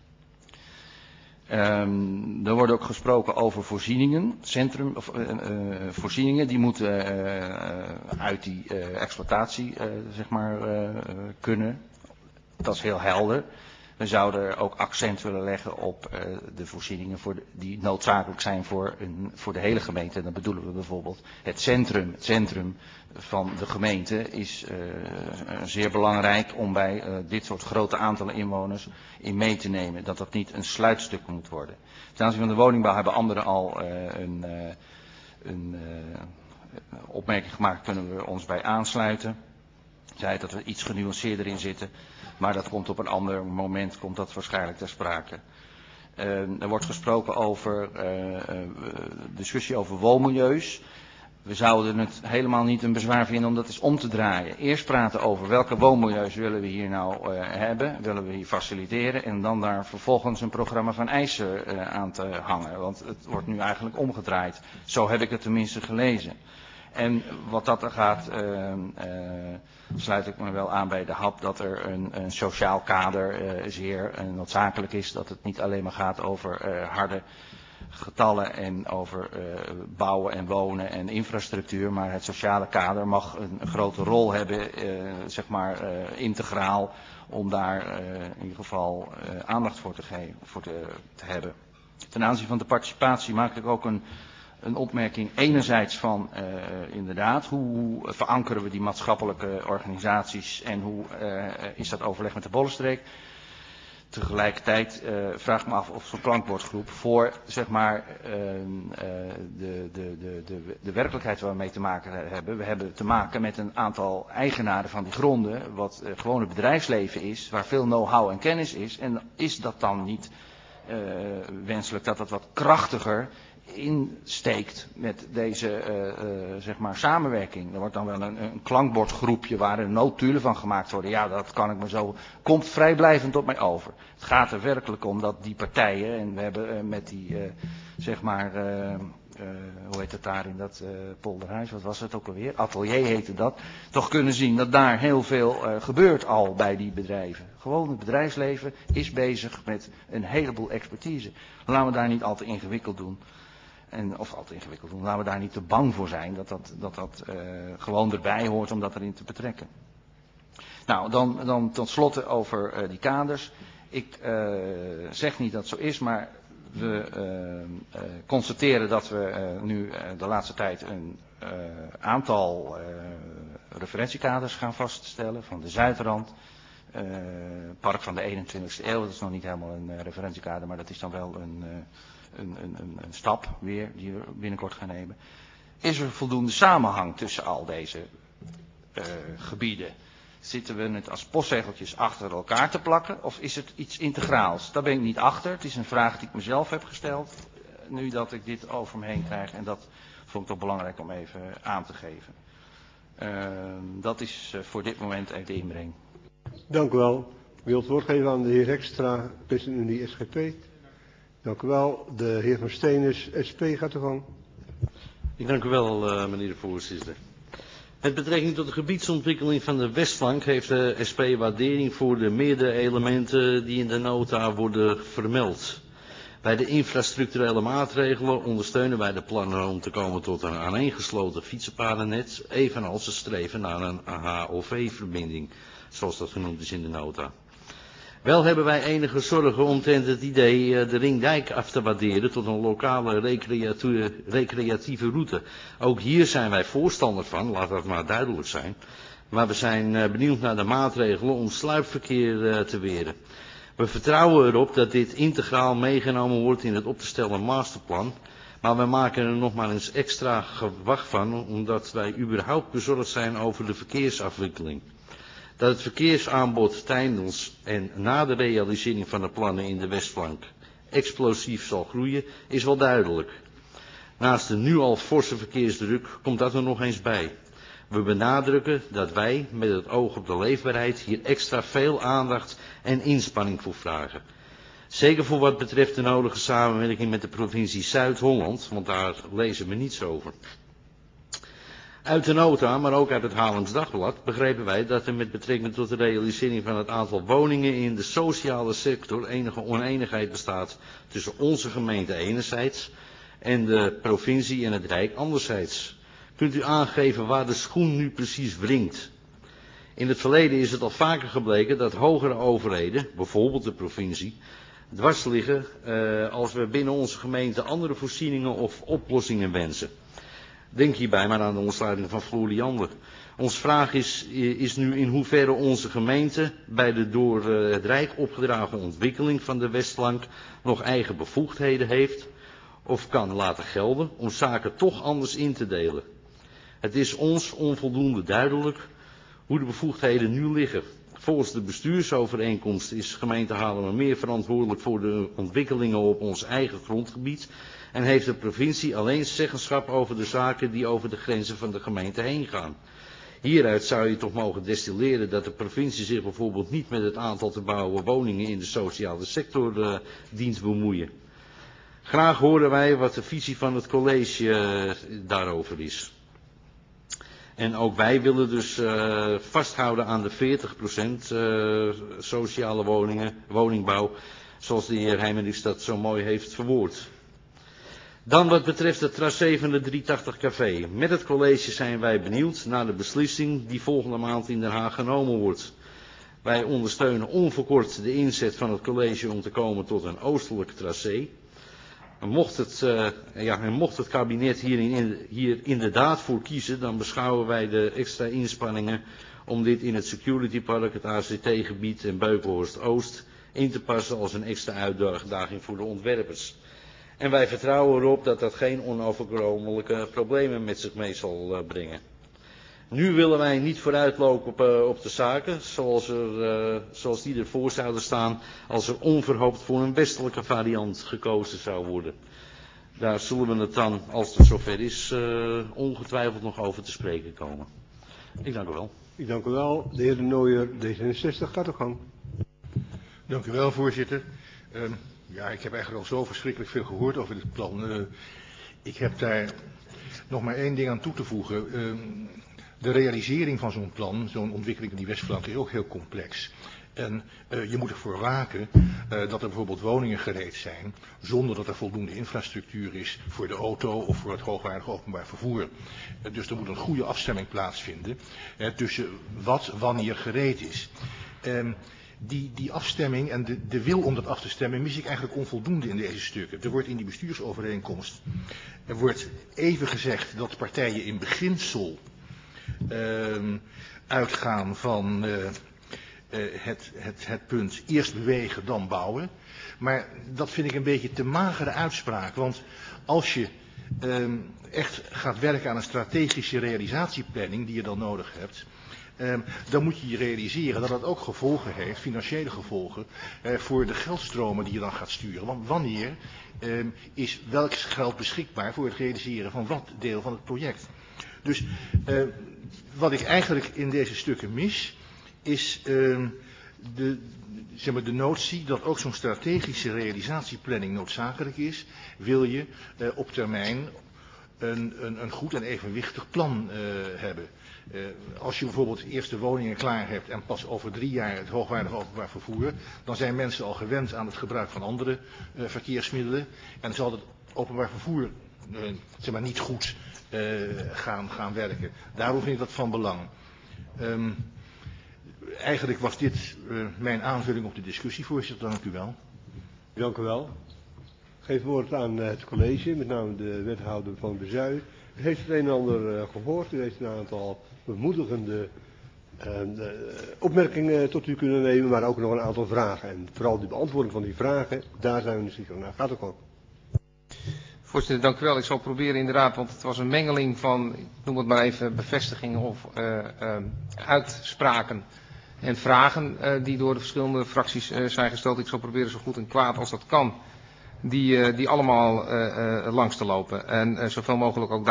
Er wordt ook gesproken over voorzieningen. Voorzieningen die moeten uit die exploitatie kunnen. Dat is heel helder. We zouden er ook accent willen leggen op de voorzieningen die noodzakelijk zijn voor de hele gemeente. En dan bedoelen we bijvoorbeeld het centrum. Het centrum van de gemeente is zeer belangrijk om bij dit soort grote aantallen inwoners in mee te nemen. Dat dat niet een sluitstuk moet worden. Ten aanzien van de woningbouw hebben anderen al een opmerking gemaakt, kunnen we ons bij aansluiten. Zei dat we iets genuanceerder in zitten. Maar dat komt op een ander moment, komt dat waarschijnlijk ter sprake. Er wordt gesproken over discussie over woonmilieus. We zouden het helemaal niet een bezwaar vinden om dat eens om te draaien. Eerst praten over welke woonmilieus willen we hier nou hebben, willen we hier faciliteren. En dan daar vervolgens een programma van eisen aan te hangen. Want het wordt nu eigenlijk omgedraaid. Zo heb ik het tenminste gelezen. En wat dat er gaat, sluit ik me wel aan bij de hap dat er een sociaal kader zeer noodzakelijk is. Dat het niet alleen maar gaat over harde getallen en over bouwen en wonen en infrastructuur. Maar het sociale kader mag een grote rol hebben, integraal, om daar in ieder geval aandacht voor te hebben. Ten aanzien van de participatie maak ik ook een opmerking enerzijds van inderdaad, hoe verankeren we die maatschappelijke organisaties en hoe is dat overleg met de Bollenstreek. Tegelijkertijd vraag ik me af of zo'n klankbordgroep voor de werkelijkheid waar we mee te maken hebben. We hebben te maken met een aantal eigenaren van die gronden, wat gewoon het bedrijfsleven is, waar veel know-how en kennis is. En is dat dan niet wenselijk dat dat wat krachtiger insteekt met deze samenwerking. Er wordt dan wel een klankbordgroepje waar er noodtulen van gemaakt worden. Ja, dat kan ik me zo. Komt vrijblijvend op mij over. Het gaat er werkelijk om dat die partijen, en we hebben met die hoe heet het daar in dat polderhuis, wat was het ook alweer? Atelier heette dat. Toch kunnen zien dat daar heel veel gebeurt al bij die bedrijven. Gewoon het bedrijfsleven is bezig met een heleboel expertise. Laten we daar niet al te ingewikkeld doen. Laten we daar niet te bang voor zijn dat gewoon erbij hoort om dat erin te betrekken. Nou, dan tot slotte over die kaders. Ik zeg niet dat het zo is, maar we constateren dat we nu de laatste tijd een aantal referentiekaders gaan vaststellen van de Zuidrand. Park van de 21ste eeuw, dat is nog niet helemaal een referentiekader, maar dat is dan wel een stap weer die we binnenkort gaan nemen. Is er voldoende samenhang tussen al deze gebieden? Zitten we het als postzegeltjes achter elkaar te plakken of is het iets integraals? Daar ben ik niet achter. Het is een vraag die ik mezelf heb gesteld. nu dat ik dit over me heen krijg. En dat vond ik toch belangrijk om even aan te geven. Dat is voor dit moment even de inbreng. Dank u wel. Ik wil het woord geven aan de heer Hekstra, PCNunie SGP. Dank u wel. De heer Van Steenis, SP, gaat u gang. Ik dank u wel, meneer de voorzitter. Met betrekking tot de gebiedsontwikkeling van de Westflank heeft de SP waardering voor de meerdere elementen die in de nota worden vermeld. Bij de infrastructurele maatregelen ondersteunen wij de plannen om te komen tot een aaneengesloten fietsenpadennet, evenals het streven naar een HOV-verbinding, zoals dat genoemd is in de nota. Wel hebben wij enige zorgen omtrent het idee de Ringdijk af te waarderen tot een lokale recreatieve route. Ook hier zijn wij voorstander van, laat dat maar duidelijk zijn. Maar we zijn benieuwd naar de maatregelen om sluipverkeer te weren. We vertrouwen erop dat dit integraal meegenomen wordt in het op te stellen masterplan. Maar we maken er nog maar eens extra gewacht van, omdat wij überhaupt bezorgd zijn over de verkeersafwikkeling. Dat het verkeersaanbod tijdens en na de realisering van de plannen in de Westflank explosief zal groeien, is wel duidelijk. Naast de nu al forse verkeersdruk komt dat er nog eens bij. We benadrukken dat wij met het oog op de leefbaarheid hier extra veel aandacht en inspanning voor vragen. Zeker voor wat betreft de nodige samenwerking met de provincie Zuid-Holland, want daar lezen we niets over. Uit de nota, maar ook uit het Haarlems Dagblad, begrepen wij dat er met betrekking tot de realisering van het aantal woningen in de sociale sector enige oneenigheid bestaat tussen onze gemeente enerzijds en de provincie en het Rijk anderzijds. Kunt u aangeven waar de schoen nu precies wringt? In het verleden is het al vaker gebleken dat hogere overheden, bijvoorbeeld de provincie, dwars liggen als we binnen onze gemeente andere voorzieningen of oplossingen wensen. Denk hierbij maar aan de ontsluiting van Floriande. Onze vraag is nu in hoeverre onze gemeente bij de door het Rijk opgedragen ontwikkeling van de Westflank nog eigen bevoegdheden heeft of kan laten gelden om zaken toch anders in te delen. Het is ons onvoldoende duidelijk hoe de bevoegdheden nu liggen. Volgens de bestuursovereenkomst is gemeente Haarlemmermeer verantwoordelijk voor de ontwikkelingen op ons eigen grondgebied en heeft de provincie alleen zeggenschap over de zaken die over de grenzen van de gemeente heen gaan. Hieruit zou je toch mogen destilleren dat de provincie zich bijvoorbeeld niet met het aantal te bouwen woningen in de sociale sector dient bemoeien. Graag horen wij wat de visie van het college daarover is. En ook wij willen dus vasthouden aan de 40% sociale woningbouw, zoals de heer Heijmerichs dat zo mooi heeft verwoord. Dan wat betreft het tracé van de 380 café. Met het college zijn wij benieuwd naar de beslissing die volgende maand in Den Haag genomen wordt. Wij ondersteunen onverkort de inzet van het college om te komen tot een oostelijk tracé. Mocht het kabinet hier inderdaad voor kiezen, dan beschouwen wij de extra inspanningen om dit in het Security Park, het ACT-gebied en Beukenhorst Oost in te passen als een extra uitdaging voor de ontwerpers. En wij vertrouwen erop dat dat geen onoverkomelijke problemen met zich mee zal brengen. Nu willen wij niet vooruitlopen op de zaken zoals die ervoor zouden staan als er onverhoopt voor een westelijke variant gekozen zou worden. Daar zullen we het dan, als het zover is, ongetwijfeld nog over te spreken komen. Ik dank u wel. Ik dank u wel. De heer De Nooijer, D66, gaat uw gang. Dank u wel, voorzitter. Ja, ik heb eigenlijk al zo verschrikkelijk veel gehoord over dit plan. Ik heb daar nog maar één ding aan toe te voegen. De realisering van zo'n plan, zo'n ontwikkeling in die Westflank, is ook heel complex. En je moet ervoor waken dat er bijvoorbeeld woningen gereed zijn, zonder dat er voldoende infrastructuur is voor de auto of voor het hoogwaardig openbaar vervoer. Dus er moet een goede afstemming plaatsvinden tussen wat wanneer gereed is. Die afstemming en de wil om dat af te stemmen mis ik eigenlijk onvoldoende in deze stukken. Er wordt in die bestuursovereenkomst even gezegd dat partijen in beginsel uitgaan van het punt eerst bewegen dan bouwen. Maar dat vind ik een beetje te magere uitspraak. Want als je echt gaat werken aan een strategische realisatieplanning die je dan nodig hebt, dan moet je je realiseren dat dat ook gevolgen heeft, financiële gevolgen, voor de geldstromen die je dan gaat sturen. Want wanneer is welk geld beschikbaar voor het realiseren van wat deel van het project? Dus wat ik eigenlijk in deze stukken mis, is de notie dat ook zo'n strategische realisatieplanning noodzakelijk is, wil je op termijn een goed en evenwichtig plan hebben. Als je bijvoorbeeld eerst de woningen klaar hebt en pas over 3 jaar het hoogwaardig openbaar vervoer, dan zijn mensen al gewend aan het gebruik van andere verkeersmiddelen en zal het openbaar vervoer niet goed gaan werken. Daarom vind ik dat van belang. Eigenlijk was dit mijn aanvulling op de discussie, voorzitter. Dank u wel. Dank u wel. Ik geef het woord aan het college, met name de wethouder van Bezuij. U heeft het een en ander gehoord. U heeft een aantal bemoedigende opmerkingen tot u kunnen nemen, maar ook nog een aantal vragen. En vooral de beantwoording van die vragen, daar zijn we nieuwsgierig naar. Gaat ook al. Voorzitter, dank u wel. Ik zal proberen inderdaad, want het was een mengeling van, ik noem het maar even, bevestigingen of uitspraken en vragen die door de verschillende fracties zijn gesteld. Ik zal proberen zo goed en kwaad als dat kan, die allemaal langs te lopen. En zoveel mogelijk ook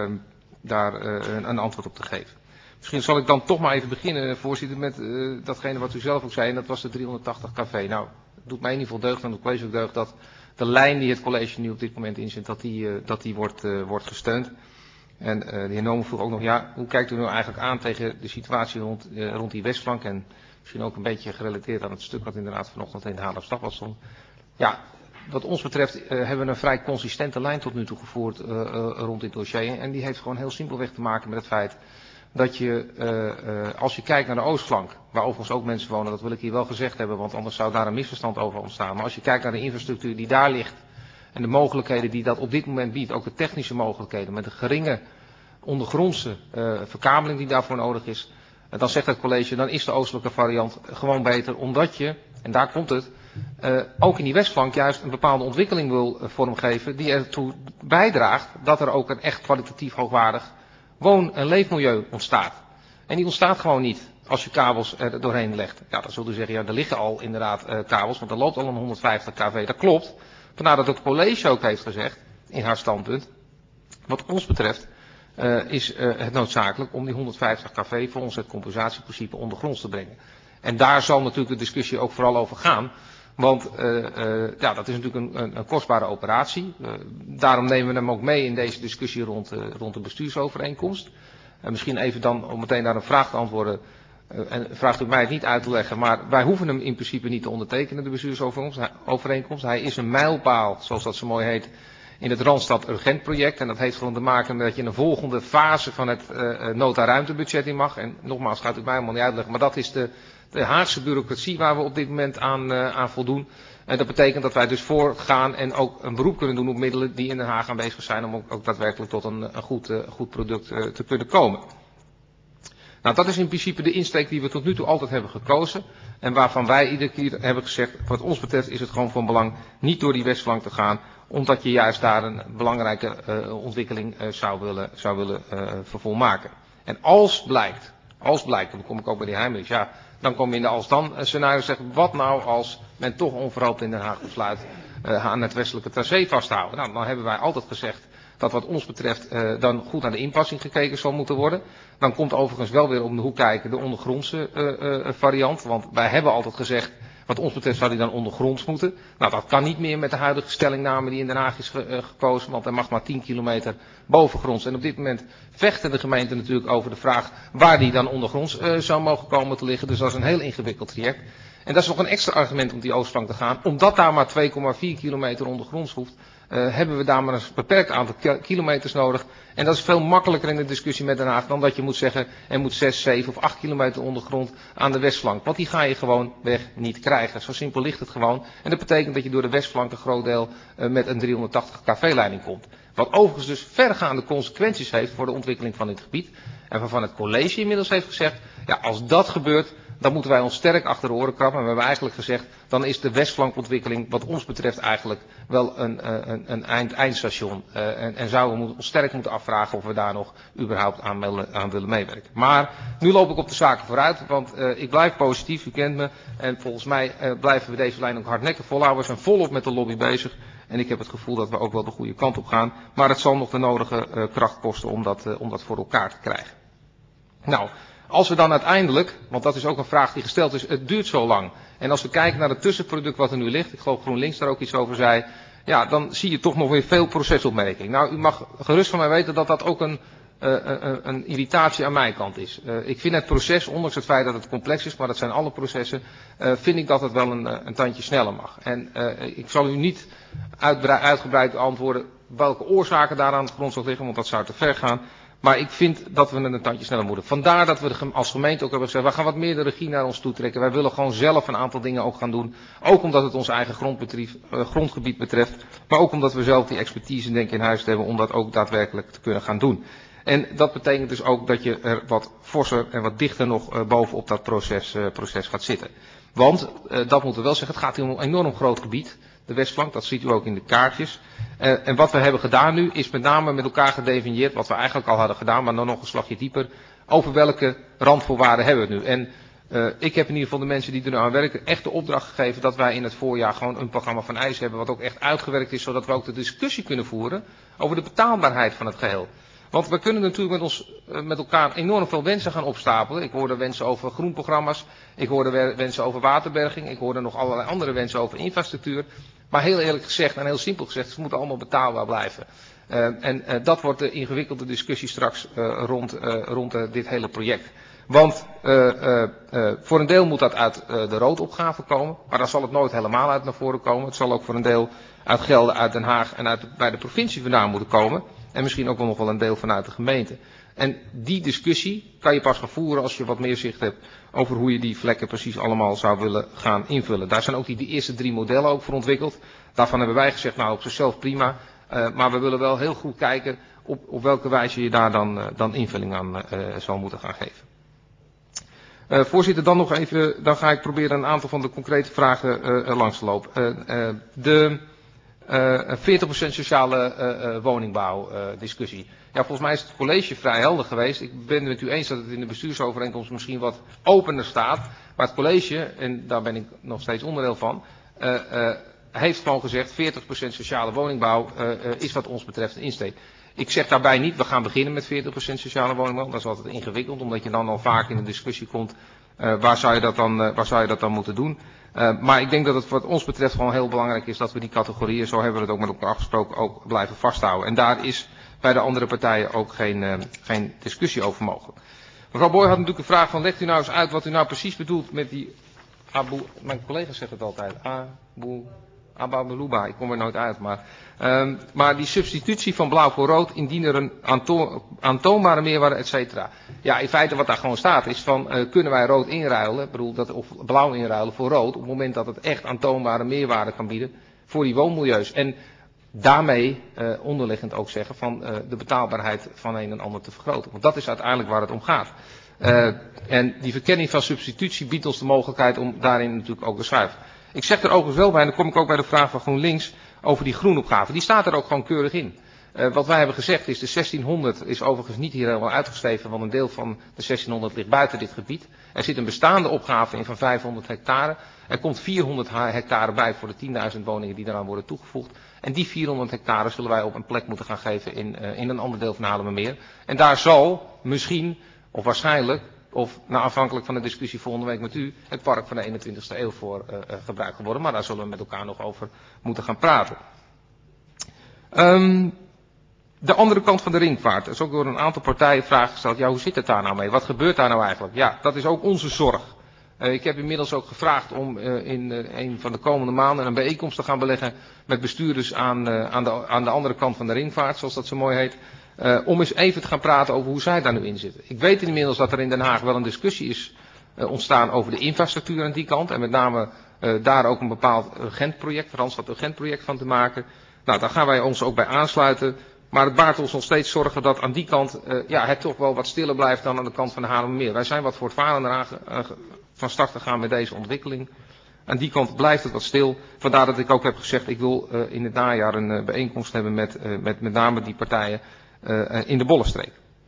daar een antwoord op te geven. Misschien zal ik dan toch maar even beginnen, voorzitter, met datgene wat u zelf ook zei, en dat was de 380 kV. Nou, het doet mij in ieder geval deugd en het college ook deugd dat de lijn die het college nu op dit moment inzet, dat die wordt gesteund. En de heer Nomen vroeg ook nog, ja, hoe kijkt u nou eigenlijk aan tegen de situatie rond die westflank en misschien ook een beetje gerelateerd aan het stuk wat inderdaad vanochtend in de Haarlemse Dagblad stond. Ja, wat ons betreft hebben we een vrij consistente lijn tot nu toe gevoerd rond dit dossier. En die heeft gewoon heel simpelweg te maken met het feit dat je, als je kijkt naar de oostflank, waar overigens ook mensen wonen, dat wil ik hier wel gezegd hebben, want anders zou daar een misverstand over ontstaan. Maar als je kijkt naar de infrastructuur die daar ligt en de mogelijkheden die dat op dit moment biedt, ook de technische mogelijkheden met de geringe ondergrondse verkabeling die daarvoor nodig is, dan zegt het college, dan is de oostelijke variant gewoon beter, omdat je, en daar komt het, ook in die westflank juist een bepaalde ontwikkeling wil vormgeven die ertoe bijdraagt dat er ook een echt kwalitatief hoogwaardig woon- en leefmilieu ontstaat. En die ontstaat gewoon niet als je kabels er doorheen legt. Ja, dan zult u zeggen, ja, er liggen al inderdaad kabels, want er loopt al een 150 kV. Dat klopt. Vandaar dat het college ook heeft gezegd, in haar standpunt, wat ons betreft is het noodzakelijk om die 150 kV volgens het compensatieprincipe ondergronds te brengen. En daar zal natuurlijk de discussie ook vooral over gaan. Want ja, dat is natuurlijk een kostbare operatie. Daarom nemen we hem ook mee in deze discussie rond de bestuursovereenkomst. Misschien even dan om meteen naar een vraag te antwoorden. En vraagt u mij het niet uit te leggen, maar wij hoeven hem in principe niet te ondertekenen, de bestuursovereenkomst. Hij is een mijlpaal, zoals dat zo mooi heet, in het Randstad Urgent project. En dat heeft gewoon te maken met dat je in een volgende fase van het nota ruimtebudget in mag. En nogmaals, gaat u mij helemaal niet uitleggen, maar dat is de Haagse bureaucratie waar we op dit moment aan voldoen. En dat betekent dat wij dus voortgaan en ook een beroep kunnen doen op middelen die in Den Haag aanwezig zijn om ook daadwerkelijk tot een goed product te kunnen komen. Nou, dat is in principe de insteek die we tot nu toe altijd hebben gekozen. En waarvan wij iedere keer hebben gezegd, wat ons betreft is het gewoon van belang niet door die westflank te gaan. Omdat je juist daar een belangrijke ontwikkeling zou willen vervolmaken. En als blijkt, en dan kom ik ook bij de Heimlich, ja, dan kom je in de als-dan scenario zeggen, wat nou als men toch onverhoopt in Den Haag besluit aan het westelijke tracé vast te houden. Nou, dan hebben wij altijd gezegd dat wat ons betreft dan goed naar de inpassing gekeken zal moeten worden. Dan komt overigens wel weer om de hoek kijken de ondergrondse variant. Want wij hebben altijd gezegd, wat ons betreft zou die dan ondergronds moeten. Nou, dat kan niet meer met de huidige stellingname die in Den Haag is gekozen. Want er mag maar 10 kilometer bovengronds. En op dit moment vechten de gemeenten natuurlijk over de vraag waar die dan ondergronds zou mogen komen te liggen. Dus dat is een heel ingewikkeld traject. En dat is nog een extra argument om die oostflank te gaan. Omdat daar maar 2,4 kilometer ondergronds hoeft, hebben we daar maar een beperkt aantal kilometers nodig. En dat is veel makkelijker in de discussie met Den Haag dan dat je moet zeggen, er moet 6, 7 of 8 kilometer ondergrond aan de westflank. Want die ga je gewoon weg niet krijgen. Zo simpel ligt het gewoon. En dat betekent dat je door de westflank een groot deel met een 380 kV-leiding komt. Wat overigens dus vergaande consequenties heeft voor de ontwikkeling van dit gebied. En waarvan het college inmiddels heeft gezegd, ja, als dat gebeurt, dan moeten wij ons sterk achter de oren krabben. En we hebben eigenlijk gezegd, dan is de westflankontwikkeling wat ons betreft eigenlijk wel een eindstation. En zouden we ons sterk moeten afvragen of we daar nog überhaupt aan willen meewerken. Maar nu loop ik op de zaken vooruit, want ik blijf positief, u kent me. En volgens mij blijven we deze lijn ook hardnekkig volhouden. We zijn volop met de lobby bezig. En ik heb het gevoel dat we ook wel de goede kant op gaan. Maar het zal nog de nodige kracht kosten om dat voor elkaar te krijgen. Nou, als we dan uiteindelijk, want dat is ook een vraag die gesteld is, het duurt zo lang. En als we kijken naar het tussenproduct wat er nu ligt, ik geloof GroenLinks daar ook iets over zei, ja, dan zie je toch nog weer veel procesopmerking. Nou, u mag gerust van mij weten dat dat ook een irritatie aan mijn kant is. Ik vind het proces, ondanks het feit dat het complex is, maar dat zijn alle processen, vind ik dat het wel een tandje sneller mag. En ik zal u niet uitgebreid antwoorden welke oorzaken daar aan de grondslag liggen, want dat zou te ver gaan. Maar ik vind dat we een tandje sneller moeten. Vandaar dat we als gemeente ook hebben gezegd, we gaan wat meer de regie naar ons toe trekken. Wij willen gewoon zelf een aantal dingen ook gaan doen. Ook omdat het ons eigen grondgebied betreft. Maar ook omdat we zelf die expertise denk ik in huis hebben om dat ook daadwerkelijk te kunnen gaan doen. En dat betekent dus ook dat je er wat forser en wat dichter nog bovenop dat proces gaat zitten. Want, dat moeten we wel zeggen, het gaat hier om een enorm groot gebied. De westflank, dat ziet u ook in de kaartjes. En wat we hebben gedaan nu is met name met elkaar gedefinieerd, wat we eigenlijk al hadden gedaan, maar dan nog een slagje dieper, over welke randvoorwaarden hebben we het nu. En ik heb in ieder geval de mensen die er nu aan werken echt de opdracht gegeven dat wij in het voorjaar gewoon een programma van eisen hebben wat ook echt uitgewerkt is, zodat we ook de discussie kunnen voeren over de betaalbaarheid van het geheel. Want we kunnen natuurlijk met elkaar enorm veel wensen gaan opstapelen. Ik hoorde wensen over groenprogramma's, ik hoorde wensen over waterberging, ik hoorde nog allerlei andere wensen over infrastructuur. Maar heel eerlijk gezegd en heel simpel gezegd, ze moeten allemaal betaalbaar blijven. En dat wordt de ingewikkelde discussie straks rond dit hele project. Want voor een deel moet dat uit de roodopgave komen, maar dan zal het nooit helemaal uit naar voren komen. Het zal ook voor een deel uit gelden uit Den Haag en bij de provincie vandaan moeten komen. En misschien ook wel nog wel een deel vanuit de gemeente. En die discussie kan je pas gaan voeren als je wat meer zicht hebt over hoe je die vlekken precies allemaal zou willen gaan invullen. Daar zijn ook die eerste 3 modellen ook voor ontwikkeld. Daarvan hebben wij gezegd, nou op zichzelf prima. Maar we willen wel heel goed kijken op welke wijze je daar dan invulling aan zal moeten gaan geven. Voorzitter, dan nog even, dan ga ik proberen een aantal van de concrete vragen langs te lopen. De 40% sociale woningbouw discussie. Ja, volgens mij is het college vrij helder geweest. Ik ben het met u eens dat het in de bestuursovereenkomst misschien wat opener staat. Maar het college, en daar ben ik nog steeds onderdeel van, heeft gewoon gezegd 40% sociale woningbouw is wat ons betreft een insteek. Ik zeg daarbij niet, we gaan beginnen met 40% sociale woningbouw. Dat is altijd ingewikkeld, omdat je dan al vaak in de discussie komt, waar zou je dat dan moeten doen. Maar ik denk dat het wat ons betreft gewoon heel belangrijk is dat we die categorieën, zo hebben we het ook met elkaar afgesproken, ook blijven vasthouden. En daar is bij de andere partijen ook geen discussie over mogelijk. Mevrouw Boy had natuurlijk een vraag van, legt u nou eens uit wat u nou precies bedoelt met die mijn collega's zeggen het altijd, Ababeluba, ik kom er nooit uit, maar die substitutie van blauw voor rood indien er een aantoonbare meerwaarde, et cetera. Ja, in feite wat daar gewoon staat is van, kunnen wij rood inruilen, of blauw inruilen voor rood, op het moment dat het echt aantoonbare meerwaarde kan bieden voor die woonmilieus. En daarmee onderliggend ook zeggen van de betaalbaarheid van een en ander te vergroten. Want dat is uiteindelijk waar het om gaat. En die verkenning van substitutie biedt ons de mogelijkheid om daarin natuurlijk ook te schuiven. Ik zeg er overigens wel bij, en dan kom ik ook bij de vraag van GroenLinks over die groenopgave. Die staat er ook gewoon keurig in. Wat wij hebben gezegd is, de 1600 is overigens niet hier helemaal uitgesteven, want een deel van de 1600 ligt buiten dit gebied. Er zit een bestaande opgave in van 500 hectare. Er komt 400 hectare bij voor de 10.000 woningen die eraan worden toegevoegd. En die 400 hectare zullen wij op een plek moeten gaan geven in een ander deel van Haarlemmermeer. En daar zal misschien, of waarschijnlijk, of afhankelijk van de discussie volgende week met u, het park van de 21ste eeuw voor gebruikt worden. Maar daar zullen we met elkaar nog over moeten gaan praten. De andere kant van de ringvaart. Er is ook door een aantal partijen vragen gesteld. Ja, hoe zit het daar nou mee? Wat gebeurt daar nou eigenlijk? Ja, dat is ook onze zorg. Ik heb inmiddels ook gevraagd om in een van de komende maanden een bijeenkomst te gaan beleggen met bestuurders aan de andere kant van de ringvaart, zoals dat zo mooi heet. Om eens even te gaan praten over hoe zij daar nu in zitten. Ik weet inmiddels dat er in Den Haag wel een discussie is ontstaan over de infrastructuur aan die kant. En met name daar ook een bepaald urgentproject, Randstad urgentproject van te maken. Nou, daar gaan wij ons ook bij aansluiten. Maar het baart ons nog steeds zorgen dat aan die kant het toch wel wat stiller blijft dan aan de kant van de Haarlemmermeer. Wij zijn wat voortvarender van start te gaan met deze ontwikkeling. Aan die kant blijft het wat stil. Vandaar dat ik ook heb gezegd, ik wil in het najaar een bijeenkomst hebben met name die partijen in de Bollenstreek.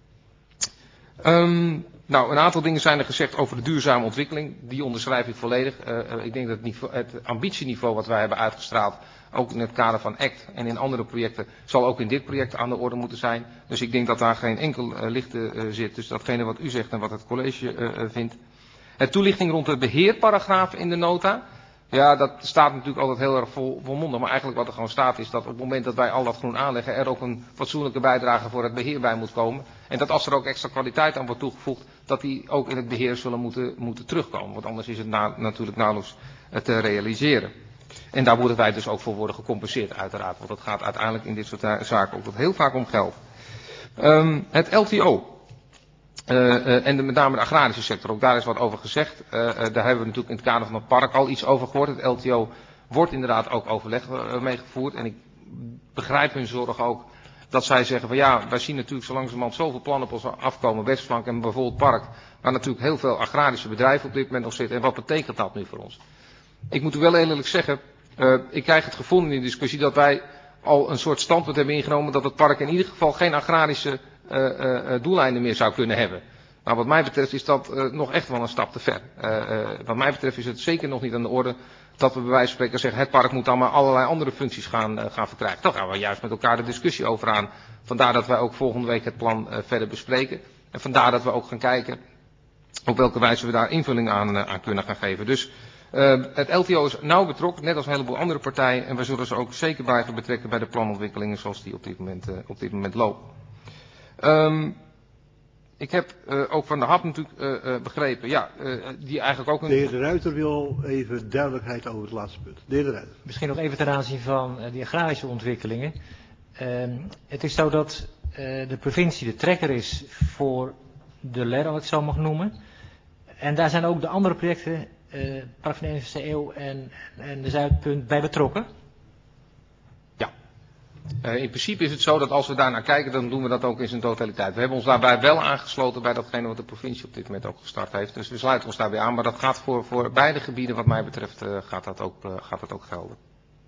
Nou, een aantal dingen zijn er gezegd over de duurzame ontwikkeling. Die onderschrijf ik volledig. Ik denk dat het ambitieniveau wat wij hebben uitgestraald, ook in het kader van ACT en in andere projecten, zal ook in dit project aan de orde moeten zijn. Dus ik denk dat daar geen enkel licht zit. Dus datgene wat u zegt en wat het college vindt. Het toelichting rond de beheerparagraaf in de nota. Ja, dat staat natuurlijk altijd heel erg volmondig. Maar eigenlijk wat er gewoon staat is dat op het moment dat wij al dat groen aanleggen, er ook een fatsoenlijke bijdrage voor het beheer bij moet komen. En dat als er ook extra kwaliteit aan wordt toegevoegd, dat die ook in het beheer zullen moeten terugkomen. Want anders is het natuurlijk nauwelijks te realiseren. En daar moeten wij dus ook voor worden gecompenseerd uiteraard. Want het gaat uiteindelijk in dit soort zaken ook heel vaak om geld. Het LTO. En met name de agrarische sector, ook daar is wat over gezegd. Daar hebben we natuurlijk in het kader van het park al iets over gehoord. Het LTO wordt inderdaad ook overleg mee gevoerd. En ik begrijp hun zorg ook dat zij zeggen van ja, wij zien natuurlijk zo langzamerhand zoveel plannen op ons afkomen. Westflank en bijvoorbeeld Park, waar natuurlijk heel veel agrarische bedrijven op dit moment nog zitten. En wat betekent dat nu voor ons? Ik moet u wel eerlijk zeggen, ik krijg het gevoel in die discussie dat wij al een soort standpunt hebben ingenomen dat het park in ieder geval geen agrarische doeleinden meer zou kunnen hebben. Maar wat mij betreft is dat nog echt wel een stap te ver. Wat mij betreft is het zeker nog niet aan de orde dat we bij wijze van spreken zeggen het park moet dan maar allerlei andere functies gaan verkrijgen. Daar gaan we juist met elkaar de discussie over aan. Vandaar dat wij ook volgende week het plan verder bespreken. En vandaar dat we ook gaan kijken op welke wijze we daar invulling aan kunnen gaan geven. Dus het LTO is nauw betrokken, net als een heleboel andere partijen. En we zullen ze ook zeker blijven betrekken bij de planontwikkelingen zoals die op dit moment lopen. Ik heb ook van de HAP natuurlijk begrepen, ja, die eigenlijk ook een... De heer De Ruiter wil even duidelijkheid over het laatste punt. De heer De Ruiter. Misschien nog even ten aanzien van die agrarische ontwikkelingen. Het is zo dat de provincie de trekker is voor de LER, als ik het zo mag noemen. En daar zijn ook de andere projecten, Park van de 21e eeuw en de Zuidpunt, bij betrokken. In principe is het zo dat als we daar naar kijken, dan doen we dat ook in zijn totaliteit. We hebben ons daarbij wel aangesloten bij datgene wat de provincie op dit moment ook gestart heeft. Dus we sluiten ons daarbij aan, maar dat gaat voor beide gebieden wat mij betreft gaat dat ook gelden.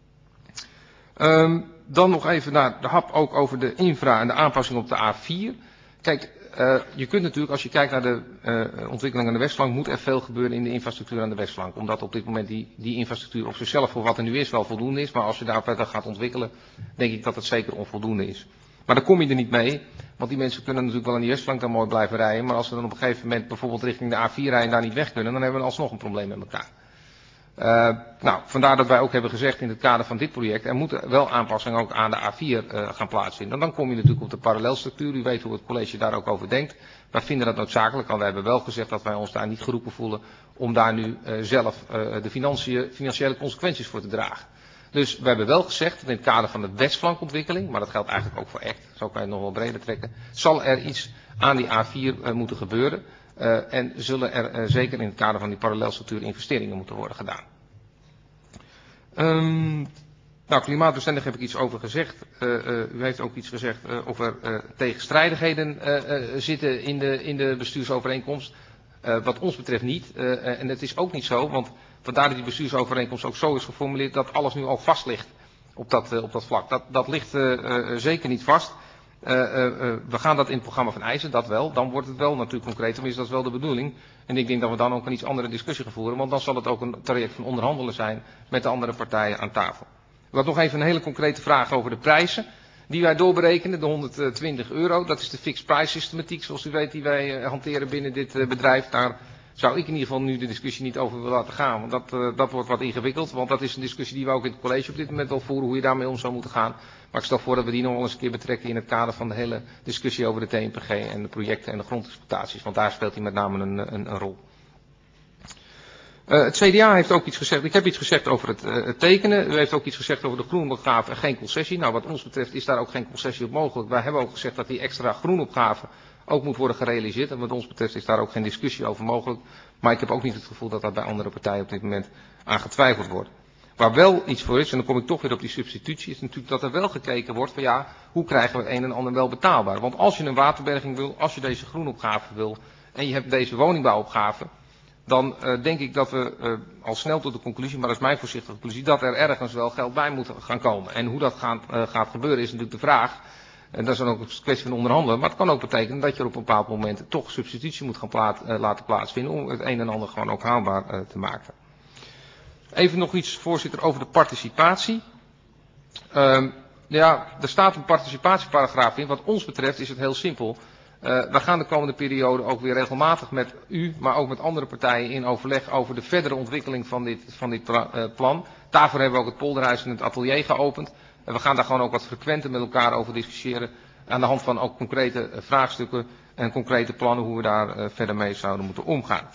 Dan nog even naar de HAP ook over de infra en de aanpassing op de A4. Kijk, je kunt natuurlijk, als je kijkt naar de ontwikkeling aan de Westflank, moet er veel gebeuren in de infrastructuur aan de Westflank. Omdat op dit moment die infrastructuur op zichzelf voor wat er nu is wel voldoende is. Maar als je daar verder gaat ontwikkelen, denk ik dat het zeker onvoldoende is. Maar dan kom je er niet mee, want die mensen kunnen natuurlijk wel aan die Westflank dan mooi blijven rijden. Maar als we dan op een gegeven moment bijvoorbeeld richting de A4 rijden en daar niet weg kunnen, dan hebben we alsnog een probleem met elkaar. Nou, vandaar dat wij ook hebben gezegd in het kader van dit project, er moeten wel aanpassingen ook aan de A4 gaan plaatsvinden. En dan kom je natuurlijk op de parallelstructuur. U weet hoe het college daar ook over denkt. Wij vinden dat noodzakelijk, al we hebben wel gezegd dat wij ons daar niet geroepen voelen om daar nu zelf de financiële consequenties voor te dragen. Dus we hebben wel gezegd dat in het kader van de Westflankontwikkeling, maar dat geldt eigenlijk ook voor ACT, zo kan je het nog wel breder trekken, zal er iets aan die A4 moeten gebeuren. En zullen er zeker in het kader van die parallelstructuur investeringen moeten worden gedaan. Nou, klimaatbestendig heb ik iets over gezegd. U heeft ook iets gezegd of er tegenstrijdigheden zitten in de bestuursovereenkomst. Wat ons betreft niet. En het is ook niet zo, want vandaar dat die bestuursovereenkomst ook zo is geformuleerd dat alles nu al vast ligt op dat vlak. Dat ligt zeker niet vast. We gaan dat in het programma van eisen, dat wel. Dan wordt het wel natuurlijk concreet, tenminste dat is wel de bedoeling. En ik denk dat we dan ook een iets andere discussie gaan voeren, want dan zal het ook een traject van onderhandelen zijn met de andere partijen aan tafel. Ik had nog even een hele concrete vraag over de prijzen die wij doorberekenen, de €120. Dat is de fixed price systematiek, zoals u weet, die wij hanteren binnen dit bedrijf. Daar zou ik in ieder geval nu de discussie niet over willen laten gaan, want dat wordt wat ingewikkeld. Want dat is een discussie die we ook in het college op dit moment wel voeren, hoe je daarmee om zou moeten gaan. Maar ik stel voor dat we die nog wel eens een keer betrekken in het kader van de hele discussie over de TNPG en de projecten en de grondexploitaties. Want daar speelt hij met name een rol. Het CDA heeft ook iets gezegd. Ik heb iets gezegd over het tekenen. U heeft ook iets gezegd over de groenopgave en geen concessie. Nou, wat ons betreft is daar ook geen concessie op mogelijk. Wij hebben ook gezegd dat die extra groenopgave ook moet worden gerealiseerd. En wat ons betreft is daar ook geen discussie over mogelijk. Maar ik heb ook niet het gevoel dat dat bij andere partijen op dit moment aan getwijfeld wordt. Waar wel iets voor is, en dan kom ik toch weer op die substitutie, is natuurlijk dat er wel gekeken wordt van ja, hoe krijgen we het een en ander wel betaalbaar. Want als je een waterberging wil, als je deze groenopgave wil en je hebt deze woningbouwopgave, dan denk ik dat we al snel tot de conclusie, maar dat is mijn voorzichtige conclusie, dat er ergens wel geld bij moet gaan komen. En hoe dat gaat gebeuren is natuurlijk de vraag. En dat is dan ook een kwestie van onderhandelen. Maar het kan ook betekenen dat je op een bepaald moment toch substitutie moet gaan laten plaatsvinden om het een en ander gewoon ook haalbaar te maken. Even nog iets, voorzitter, over de participatie. Ja, er staat een participatieparagraaf in. Wat ons betreft is het heel simpel. We gaan de komende periode ook weer regelmatig met u, maar ook met andere partijen in overleg over de verdere ontwikkeling van dit plan. Daarvoor hebben we ook het polderhuis en het atelier geopend. En we gaan daar gewoon ook wat frequenter met elkaar over discussiëren. Aan de hand van ook concrete vraagstukken en concrete plannen hoe we daar verder mee zouden moeten omgaan.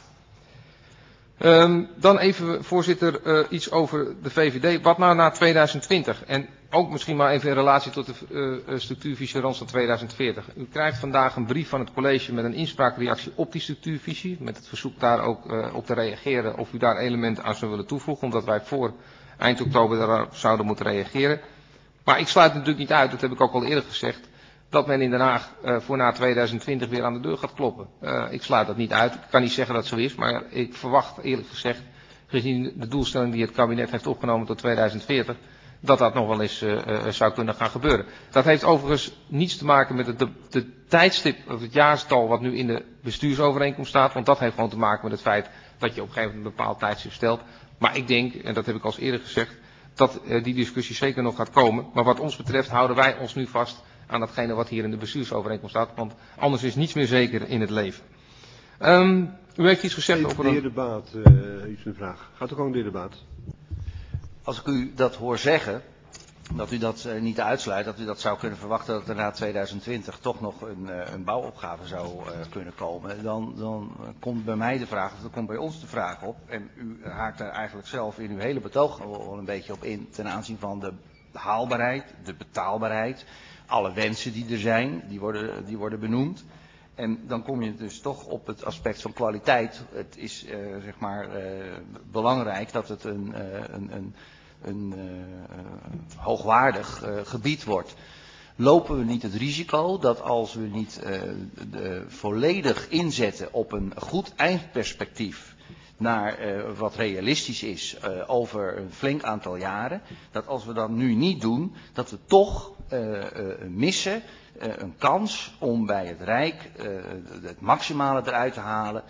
Dan even, voorzitter, iets over de VVD. Wat nou na 2020? En ook misschien maar even in relatie tot de structuurvisie Randstad 2040. U krijgt vandaag een brief van het college met een inspraakreactie op die structuurvisie. Met het verzoek daar ook op te reageren of u daar elementen aan zou willen toevoegen. Omdat wij voor eind oktober daarop zouden moeten reageren. Maar ik sluit natuurlijk niet uit, dat heb ik ook al eerder gezegd, dat men in Den Haag voor na 2020 weer aan de deur gaat kloppen. Ik sluit dat niet uit. Ik kan niet zeggen dat het zo is, maar ik verwacht eerlijk gezegd, gezien de doelstelling die het kabinet heeft opgenomen tot 2040, dat dat nog wel eens zou kunnen gaan gebeuren. Dat heeft overigens niets te maken met de tijdstip of het jaarstal wat nu in de bestuursovereenkomst staat, want dat heeft gewoon te maken met het feit dat je op een gegeven moment een bepaald tijdstip stelt. Maar ik denk, en dat heb ik al eerder gezegd, dat die discussie zeker nog gaat komen. Maar wat ons betreft houden wij ons nu vast aan datgene wat hier in de bestuursovereenkomst staat. Want anders is niets meer zeker in het leven. U heeft iets gezegd over de heer De Baat, iets een vraag. Gaat ook gewoon de heer De Baat. Als ik u dat hoor zeggen, dat u dat niet uitsluit, dat u dat zou kunnen verwachten dat er na 2020 toch nog een bouwopgave zou kunnen komen, dan komt bij mij de vraag, of dan komt bij ons de vraag op, en u haakt daar eigenlijk zelf in uw hele betoog wel een beetje op in, ten aanzien van de haalbaarheid, de betaalbaarheid, alle wensen die er zijn, die worden benoemd. En dan kom je dus toch op het aspect van kwaliteit. Het is belangrijk dat het een hoogwaardig gebied wordt. Lopen we niet het risico dat als we niet volledig inzetten op een goed eindperspectief naar wat realistisch is over een flink aantal jaren, dat als we dat nu niet doen, dat we toch missen een kans om bij het Rijk het maximale eruit te halen,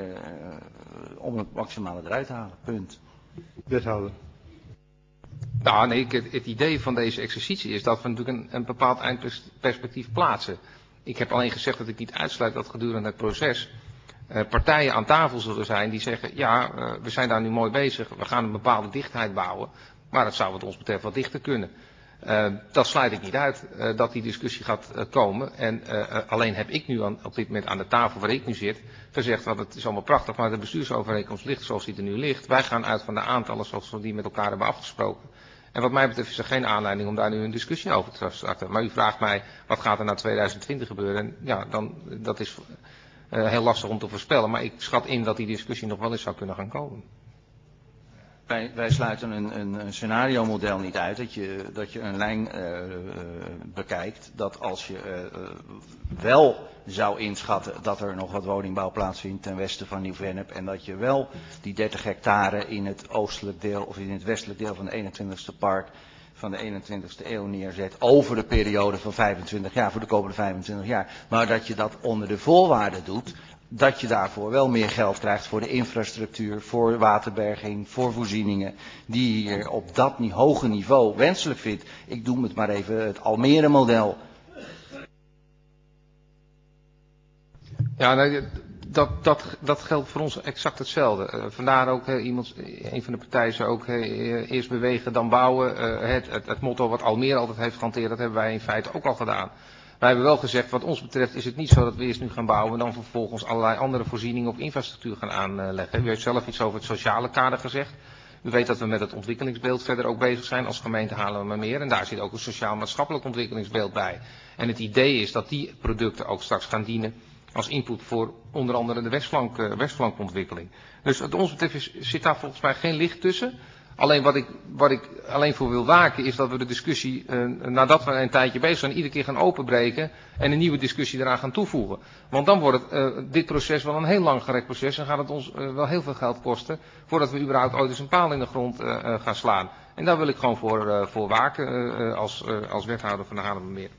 punt. Wethouder. Nou nee, het idee van deze exercitie is dat we natuurlijk een bepaald eindperspectief plaatsen. Ik heb alleen gezegd dat ik niet uitsluit dat gedurende het proces partijen aan tafel zullen zijn die zeggen, ja, we zijn daar nu mooi bezig, we gaan een bepaalde dichtheid bouwen, maar dat zou wat ons betreft wat dichter kunnen. Dat sluit ik niet uit, dat die discussie gaat komen. En alleen heb ik nu op dit moment aan de tafel waar ik nu zit gezegd, dat het is allemaal prachtig, maar de bestuursovereenkomst ligt zoals die er nu ligt. Wij gaan uit van de aantallen zoals we die met elkaar hebben afgesproken. En wat mij betreft is er geen aanleiding om daar nu een discussie over te starten. Maar u vraagt mij, wat gaat er na 2020 gebeuren? En ja, dat is heel lastig om te voorspellen. Maar ik schat in dat die discussie nog wel eens zou kunnen gaan komen. Wij sluiten een scenario model niet uit, dat je een lijn bekijkt, dat als je wel zou inschatten dat er nog wat woningbouw plaatsvindt ten westen van Nieuw-Vennep en dat je wel die 30 hectare in het oostelijk deel of in het westelijk deel van de 21ste park van de 21ste eeuw neerzet over de periode van 25 jaar, voor de komende 25 jaar, maar dat je dat onder de voorwaarden doet, dat je daarvoor wel meer geld krijgt voor de infrastructuur, voor waterberging, voor voorzieningen, die je hier op dat hoge niveau wenselijk vindt. Ik noem het maar even het Almere model. Ja, nee, dat geldt voor ons exact hetzelfde. Vandaar ook een van de partijen zei ook eerst bewegen dan bouwen. Het motto wat Almere altijd heeft gehanteerd, dat hebben wij in feite ook al gedaan. Wij hebben wel gezegd, wat ons betreft is het niet zo dat we eerst nu gaan bouwen en dan vervolgens allerlei andere voorzieningen of infrastructuur gaan aanleggen. U heeft zelf iets over het sociale kader gezegd. U weet dat we met het ontwikkelingsbeeld verder ook bezig zijn. Als gemeente Haarlemmermeer. En daar zit ook een sociaal-maatschappelijk ontwikkelingsbeeld bij. En het idee is dat die producten ook straks gaan dienen als input voor onder andere de westflankontwikkeling. Dus wat ons betreft zit daar volgens mij geen licht tussen. Alleen wat ik alleen voor wil waken is dat we de discussie, nadat we een tijdje bezig zijn, iedere keer gaan openbreken en een nieuwe discussie eraan gaan toevoegen. Want dan wordt dit proces wel een heel langgerekt proces en gaat het ons wel heel veel geld kosten voordat we überhaupt ooit eens een paal in de grond gaan slaan. En daar wil ik gewoon voor waken als wethouder van de Haarlemmermeer.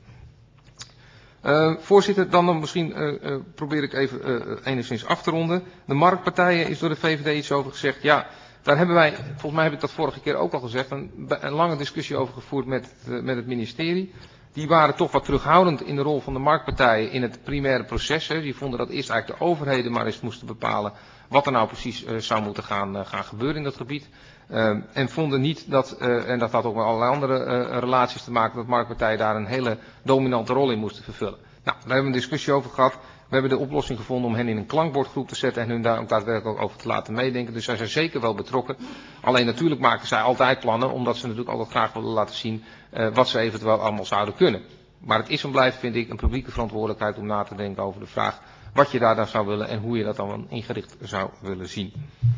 Voorzitter, dan misschien probeer ik even enigszins af te ronden. De marktpartijen is door de VVD iets over gezegd. Ja, daar hebben wij, volgens mij heb ik dat vorige keer ook al gezegd, een lange discussie over gevoerd met het ministerie. Die waren toch wat terughoudend in de rol van de marktpartijen in het primaire proces. Hè. Die vonden dat eerst eigenlijk de overheden maar eens moesten bepalen wat er nou precies zou moeten gaan gebeuren in dat gebied. En vonden niet dat, en dat had ook met allerlei andere relaties te maken, dat marktpartijen daar een hele dominante rol in moesten vervullen. Nou, daar hebben we een discussie over gehad. We hebben de oplossing gevonden om hen in een klankbordgroep te zetten en hun daar ook daadwerkelijk over te laten meedenken. Dus zij zijn zeker wel betrokken. Alleen natuurlijk maken zij altijd plannen, omdat ze natuurlijk altijd graag willen laten zien wat ze eventueel allemaal zouden kunnen. Maar het is en blijft, vind ik, een publieke verantwoordelijkheid om na te denken over de vraag wat je daar dan zou willen en hoe je dat dan ingericht zou willen zien.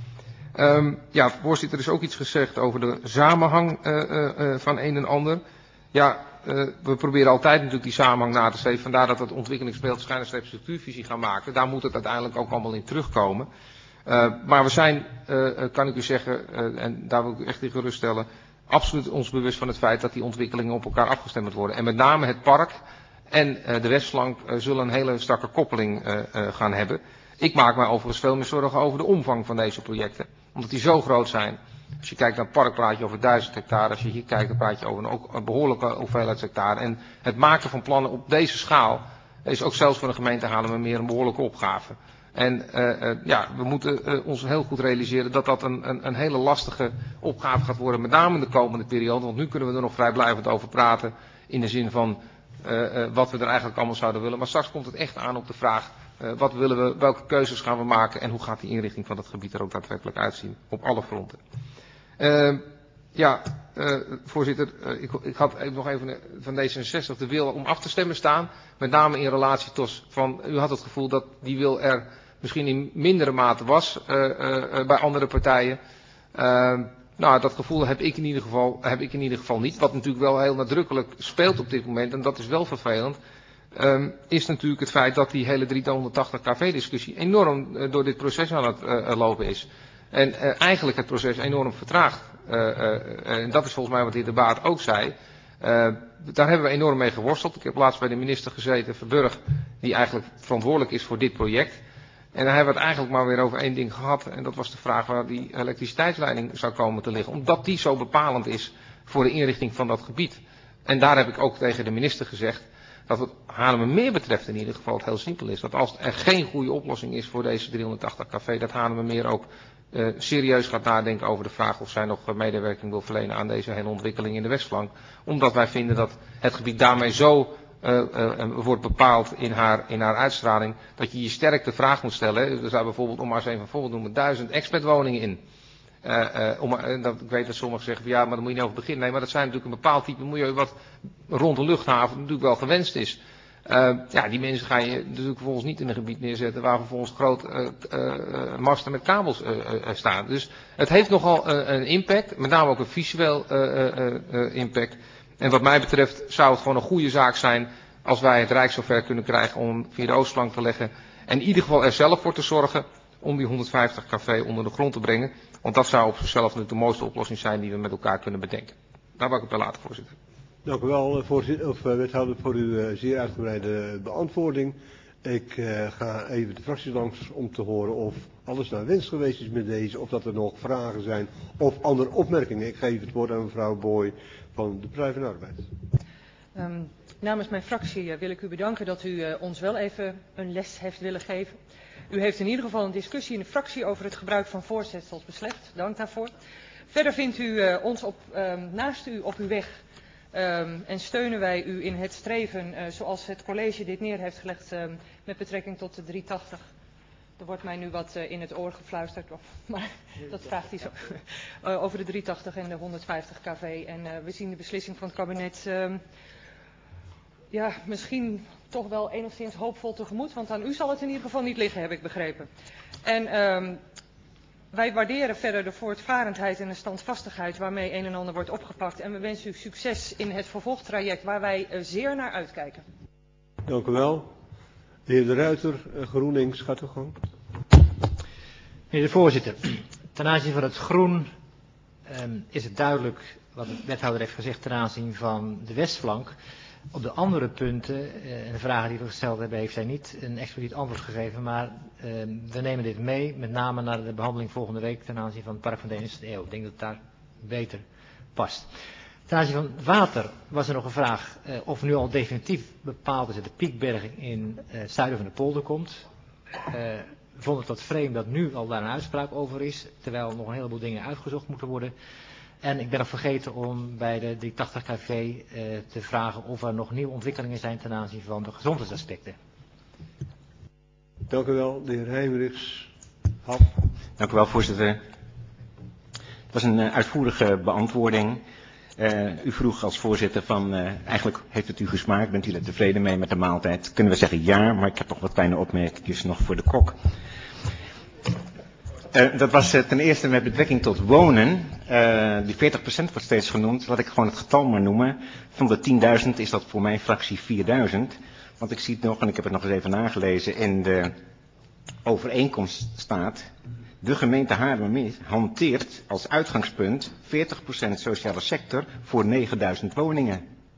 Ja, voorzitter, er is ook iets gezegd over de samenhang van een en ander. Ja, we proberen altijd natuurlijk die samenhang na te streven. Vandaar dat het ontwikkelingsbeeld schijnstreep structuurvisie gaan maken. Daar moet het uiteindelijk ook allemaal in terugkomen. Maar we zijn, kan ik u zeggen, en daar wil ik u echt in geruststellen, absoluut ons bewust van het feit dat die ontwikkelingen op elkaar afgestemd worden. En met name het park en de westflank zullen een hele strakke koppeling gaan hebben. Ik maak mij overigens veel meer zorgen over de omvang van deze projecten. Omdat die zo groot zijn. Als je kijkt naar het park praat je over 1000 hectare. Als je hier kijkt dan praat je over een behoorlijke hoeveelheid hectare. En het maken van plannen op deze schaal is ook zelfs voor een gemeente Haarlemmermeer een behoorlijke opgave. En ja, we moeten ons heel goed realiseren dat dat een hele lastige opgave gaat worden. Met name in de komende periode. Want nu kunnen we er nog vrijblijvend over praten. In de zin van wat we er eigenlijk allemaal zouden willen. Maar straks komt het echt aan op de vraag. Wat willen we, welke keuzes gaan we maken en hoe gaat die inrichting van dat gebied er ook daadwerkelijk uitzien op alle fronten. Ja, voorzitter, ik had nog even van D66 de wil om af te stemmen staan. Met name in relatie tot van, u had het gevoel dat die wil er misschien in mindere mate was bij andere partijen. Nou, dat gevoel heb ik in ieder geval niet. Wat natuurlijk wel heel nadrukkelijk speelt op dit moment, en dat is wel vervelend. Is natuurlijk het feit dat die hele 380 kV-discussie enorm door dit proces aan het lopen is. En eigenlijk het proces enorm vertraagt. En dat is volgens mij wat de heer De Baat ook zei. Daar hebben we enorm mee geworsteld. Ik heb laatst bij de minister gezeten, Verburg, die eigenlijk verantwoordelijk is voor dit project. En daar hebben we het eigenlijk maar weer over één ding gehad. En dat was de vraag waar die elektriciteitsleiding zou komen te liggen. Omdat die zo bepalend is voor de inrichting van dat gebied. En daar heb ik ook tegen de minister gezegd dat wat Haarlemmermeer betreft in ieder geval het heel simpel is. Dat als er geen goede oplossing is voor deze 380 kV, dat Haarlemmermeer ook serieus gaat nadenken over de vraag of zij nog medewerking wil verlenen aan deze hele ontwikkeling in de westflank. Omdat wij vinden dat het gebied daarmee zo wordt bepaald in haar uitstraling, dat je je sterk de vraag moet stellen. Er zijn bijvoorbeeld, om maar eens even een voorbeeld te noemen, 1000 expertwoningen in. Ik weet dat sommigen zeggen, ja, maar daar moet je niet over beginnen. Nee, maar dat zijn natuurlijk een bepaald type milieu wat rond de luchthaven natuurlijk wel gewenst is. Ja, die mensen ga je natuurlijk vervolgens niet in een gebied neerzetten waar vervolgens grote masten met kabels staan. Dus het heeft nogal een impact, met name ook een visueel impact. En wat mij betreft zou het gewoon een goede zaak zijn als wij het Rijk zover kunnen krijgen om via de oostflank te leggen. En in ieder geval er zelf voor te zorgen om die 150 kV onder de grond te brengen. Want dat zou op zichzelf natuurlijk de mooiste oplossing zijn die we met elkaar kunnen bedenken. Daar wou ik het bij laten, voorzitter. Dank u wel, wethouder, voor uw zeer uitgebreide beantwoording. Ik ga even de fracties langs om te horen of alles naar wens geweest is met deze, of dat er nog vragen zijn of andere opmerkingen. Ik geef het woord aan mevrouw Boy van de Partij van de Arbeid. Namens mijn fractie wil ik u bedanken dat u ons wel even een les heeft willen geven. U heeft in ieder geval een discussie in de fractie over het gebruik van voorzetsels beslecht. Dank daarvoor. Verder vindt u ons naast u op uw weg en steunen wij u in het streven zoals het college dit neer heeft gelegd met betrekking tot de 380. Er wordt mij nu wat in het oor gefluisterd, maar dat vraagt hij zo. Over de 380 en de 150 kV. En we zien de beslissing van het kabinet ja, misschien toch wel enigszins hoopvol tegemoet. Want aan u zal het in ieder geval niet liggen, heb ik begrepen. En Wij waarderen verder de voortvarendheid en de standvastigheid waarmee een en ander wordt opgepakt. En we wensen u succes in het vervolgtraject waar wij zeer naar uitkijken. Dank u wel. De heer De Ruiter, GroenLinks, gaat uw gang. Meneer de voorzitter, ten aanzien van het groen is het duidelijk wat de wethouder heeft gezegd ten aanzien van de westflank. Op de andere punten en de vragen die we gesteld hebben heeft hij niet een expliciet antwoord gegeven, maar we nemen dit mee, met name naar de behandeling volgende week ten aanzien van het Park van de 21e eeuw. Ik denk dat het daar beter past. Ten aanzien van water was er nog een vraag of nu al definitief bepaald is dat de piekberging in het zuiden van de polder komt. We vonden het wat vreemd dat nu al daar een uitspraak over is, terwijl nog een heleboel dingen uitgezocht moeten worden. En ik ben nog vergeten om bij de 380 KV te vragen of er nog nieuwe ontwikkelingen zijn ten aanzien van de gezondheidsaspecten. Dank u wel, de heer Heijmerichs. Dank u wel, voorzitter. Het was een uitvoerige beantwoording. U vroeg als voorzitter van, eigenlijk heeft het u gesmaakt, bent u er tevreden mee met de maaltijd? Kunnen we zeggen ja, maar ik heb nog wat kleine opmerkingen nog voor de kok. Dat was ten eerste met betrekking tot wonen. Die 40% wordt steeds genoemd. Laat ik gewoon het getal maar noemen. Van de 10.000 is dat voor mijn fractie 4.000. Want ik zie het nog, en ik heb het nog eens even nagelezen, in de overeenkomst staat: de gemeente Haarlemmermeer hanteert als uitgangspunt 40% sociale sector voor 9.000 woningen.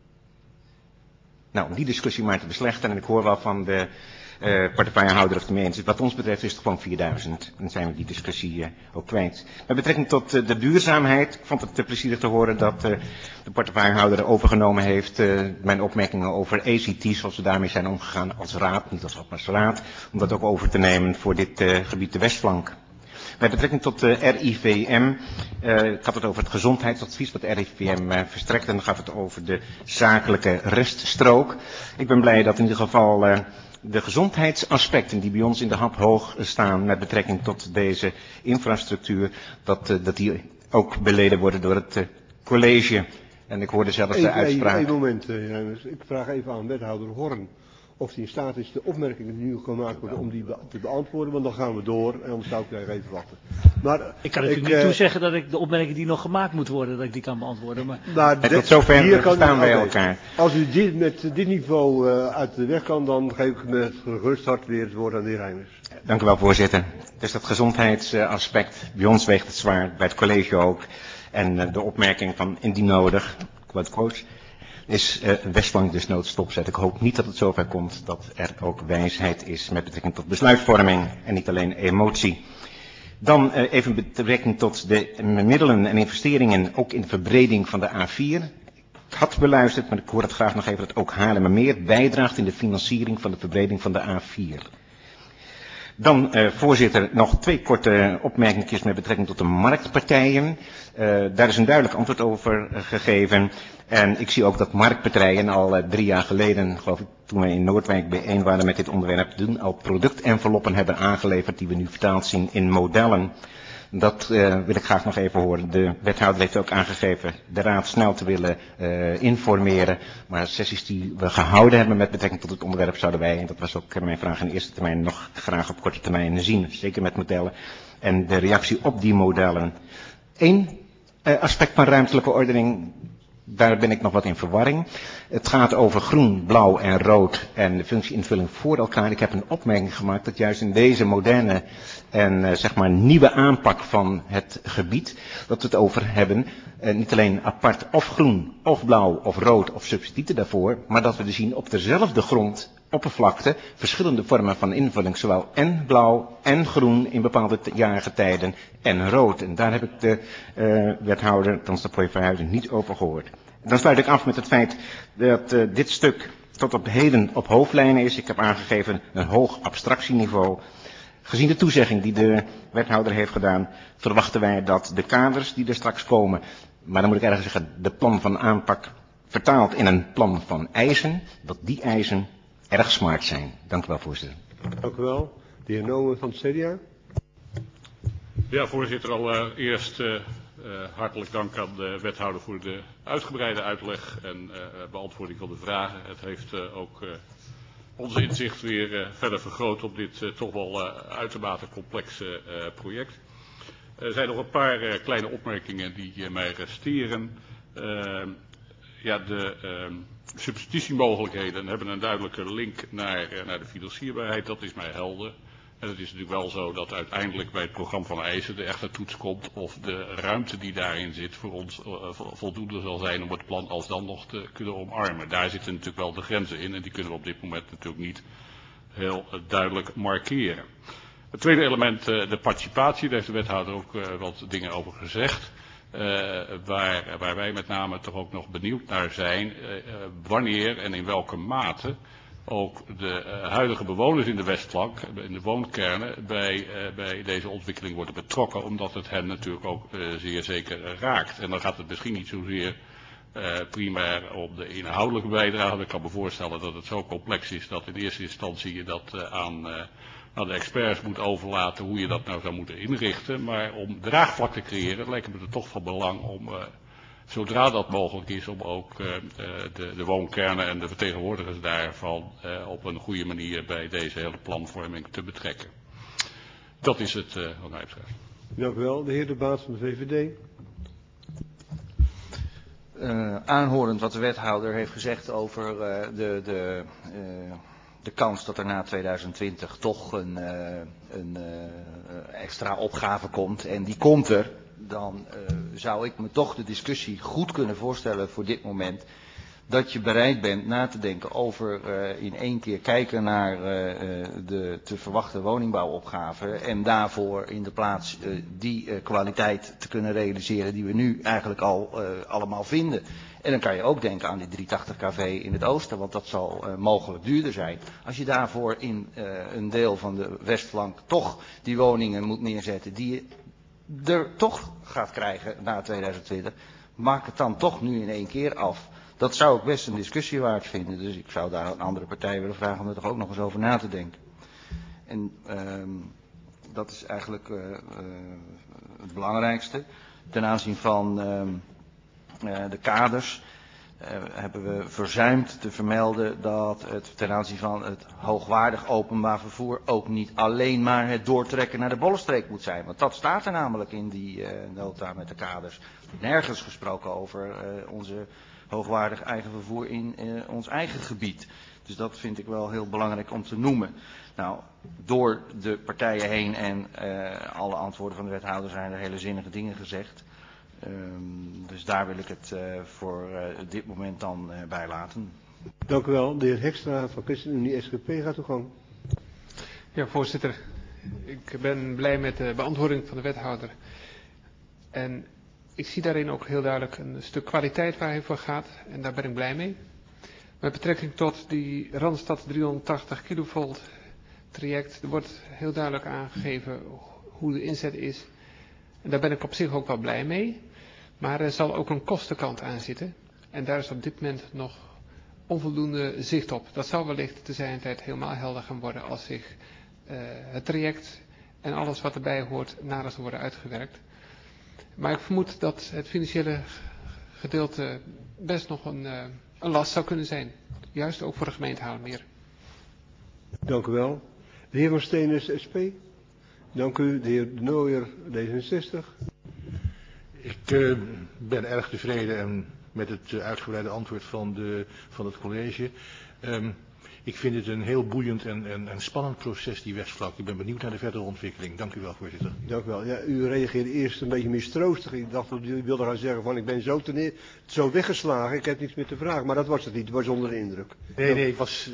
Nou, om die discussie maar te beslechten, en ik hoor wel van de portefeuillehouder of het ermee eens is. Wat ons betreft is het gewoon 4000. Dan zijn we die discussie ook kwijt. Met betrekking tot de duurzaamheid, ik vond het te plezierig te horen dat de portefeuillehouder overgenomen heeft mijn opmerkingen over ACT, zoals we daarmee zijn omgegaan als raad, niet als raad, om dat ook over te nemen voor dit gebied de Westflank. Met betrekking tot de RIVM, ik had het over het gezondheidsadvies wat de RIVM verstrekt en dan gaat het over de zakelijke reststrook. Ik ben blij dat in ieder geval de gezondheidsaspecten die bij ons in de hap hoog staan met betrekking tot deze infrastructuur, dat die ook beleden worden door het college. En ik hoorde zelfs de uitspraak. Eén moment, Reimers. Ik vraag even aan wethouder Horn of hij in staat is de opmerkingen die nu gemaakt worden om die te beantwoorden, want dan gaan we door en anders zou ik daar even wachten. Maar ik kan natuurlijk niet toezeggen dat ik de opmerkingen die nog gemaakt moeten worden, dat ik die kan beantwoorden. Maar tot zover staan wij elkaar. Als u met dit niveau uit de weg kan, dan geef ik met gerust hart weer het woord aan de heer Reimers. Dank u wel, voorzitter. Dus dat gezondheidsaspect, bij ons weegt het zwaar, bij het college ook. En de opmerking van indien nodig, quote, is Westflank dus noodstopzet. Ik hoop niet dat het zover komt dat er ook wijsheid is met betrekking tot besluitvorming en niet alleen emotie. Dan even met betrekking tot de middelen en investeringen, ook in de verbreding van de A4. Ik had beluisterd, maar ik hoor het graag nog even, dat ook Haarlemmermeer bijdraagt in de financiering van de verbreding van de A4. Dan, voorzitter, nog 2 korte opmerkingen met betrekking tot de marktpartijen. Daar is een duidelijk antwoord over gegeven. En ik zie ook dat marktpartijen al 3 jaar geleden, geloof ik, toen we in Noordwijk bijeen waren met dit onderwerp, al productenveloppen hebben aangeleverd die we nu vertaald zien in modellen. Dat wil ik graag nog even horen. De wethouder heeft ook aangegeven de raad snel te willen informeren. Maar sessies die we gehouden hebben met betrekking tot het onderwerp zouden wij, en dat was ook mijn vraag in de eerste termijn, nog graag op korte termijn zien. Zeker met modellen. En de reactie op die modellen. 1 aspect van ruimtelijke ordening. Daar ben ik nog wat in verwarring. Het gaat over groen, blauw en rood en de functieinvulling voor elkaar. Ik heb een opmerking gemaakt dat juist in deze moderne en zeg maar nieuwe aanpak van het gebied, dat we het over hebben, niet alleen apart of groen, of blauw, of rood, of substituten daarvoor, maar dat we zien op dezelfde grondoppervlakte verschillende vormen van invulling, zowel en blauw en groen in bepaalde jaargetijden en rood. En daar heb ik de wethouder, althans de portefeuillehouder, niet over gehoord. Dan sluit ik af met het feit dat dit stuk tot op heden op hoofdlijnen is. Ik heb aangegeven een hoog abstractieniveau. Gezien de toezegging die de wethouder heeft gedaan, verwachten wij dat de kaders die er straks komen, maar dan moet ik ergens zeggen, de plan van aanpak vertaald in een plan van eisen, dat die eisen erg smart zijn. Dank u wel, voorzitter. Dank u wel. De heer Nomen van het CDA. Ja, voorzitter, allereerst hartelijk dank aan de wethouder voor de uitgebreide uitleg en beantwoording van de vragen. Het heeft ook ons inzicht weer verder vergroot op dit toch wel uitermate complexe project. Er zijn nog een paar kleine opmerkingen die mij resteren. De substitutiemogelijkheden hebben een duidelijke link naar de financierbaarheid, dat is mij helder. En het is natuurlijk wel zo dat uiteindelijk bij het programma van eisen de echte toets komt of de ruimte die daarin zit voor ons voldoende zal zijn om het plan alsdan nog te kunnen omarmen. Daar zitten natuurlijk wel de grenzen in en die kunnen we op dit moment natuurlijk niet heel duidelijk markeren. Het tweede element, de participatie, daar heeft de wethouder ook wat dingen over gezegd. Waar wij met name toch ook nog benieuwd naar zijn, wanneer en in welke mate ook de huidige bewoners in de Westflank, in de woonkernen, bij deze ontwikkeling worden betrokken, omdat het hen natuurlijk ook zeer zeker raakt. En dan gaat het misschien niet zozeer primair om de inhoudelijke bijdrage. Ik kan me voorstellen dat het zo complex is dat in eerste instantie je dat aan de experts moet overlaten hoe je dat nou zou moeten inrichten. Maar om draagvlak te creëren lijkt me het toch van belang om, zodra dat mogelijk is, om ook de woonkernen en de vertegenwoordigers daarvan op een goede manier bij deze hele planvorming te betrekken. Dat is het wat mij betreft. Dank u wel. De heer De Baat van de VVD. Aanhorend wat de wethouder heeft gezegd over de kans dat er na 2020 toch een extra opgave komt, en die komt er, dan zou ik me toch de discussie goed kunnen voorstellen voor dit moment, dat je bereid bent na te denken over in één keer kijken naar de te verwachten woningbouwopgave en daarvoor in de plaats die kwaliteit te kunnen realiseren die we nu eigenlijk al allemaal vinden. En dan kan je ook denken aan die 380 kV in het oosten, want dat zal mogelijk duurder zijn. Als je daarvoor in een deel van de Westflank toch die woningen moet neerzetten die je er toch gaat krijgen na 2020, maak het dan toch nu in één keer af. Dat zou ik best een discussie waard vinden, dus ik zou daar een andere partij willen vragen om er toch ook nog eens over na te denken. En dat is eigenlijk het belangrijkste. Ten aanzien van de kaders hebben we verzuimd te vermelden dat het ten aanzien van het hoogwaardig openbaar vervoer ook niet alleen maar het doortrekken naar de Bollenstreek moet zijn. Want dat staat er namelijk in die nota met de kaders. Nergens gesproken over onze hoogwaardig eigen vervoer in ons eigen gebied. Dus dat vind ik wel heel belangrijk om te noemen. Nou, door de partijen heen en alle antwoorden van de wethouder zijn er hele zinnige dingen gezegd. Dus daar wil ik het voor dit moment dan bij laten. Dank u wel. De heer Hekstra van ChristenUnie SGP gaat uw gang. Ja, voorzitter. Ik ben blij met de beantwoording van de wethouder. En ik zie daarin ook heel duidelijk een stuk kwaliteit waar hij voor gaat. En daar ben ik blij mee. Met betrekking tot die Randstad 380 kilovolt traject. Er wordt heel duidelijk aangegeven hoe de inzet is. En daar ben ik op zich ook wel blij mee. Maar er zal ook een kostenkant aan zitten. En daar is op dit moment nog onvoldoende zicht op. Dat zal wellicht te zijn tijd helemaal helder gaan worden als zich het traject en alles wat erbij hoort nader zal worden uitgewerkt. Maar ik vermoed dat het financiële gedeelte best nog een last zou kunnen zijn. Juist ook voor de gemeente Haarlemmermeer. Dank u wel. De heer Van Steenis, SP. Dank u. De heer De Nooijer, D66. Ik ben erg tevreden met het uitgebreide antwoord van het college. Ik vind het een heel boeiend en spannend proces, die Westflank. Ik ben benieuwd naar de verdere ontwikkeling. Dank u wel, voorzitter. Dank u wel. Ja, u reageerde eerst een beetje mistroostig. Ik dacht dat u wilde gaan zeggen van ik ben zo weggeslagen, ik heb niets meer te vragen. Maar dat was het niet, het was onder de indruk. Nee,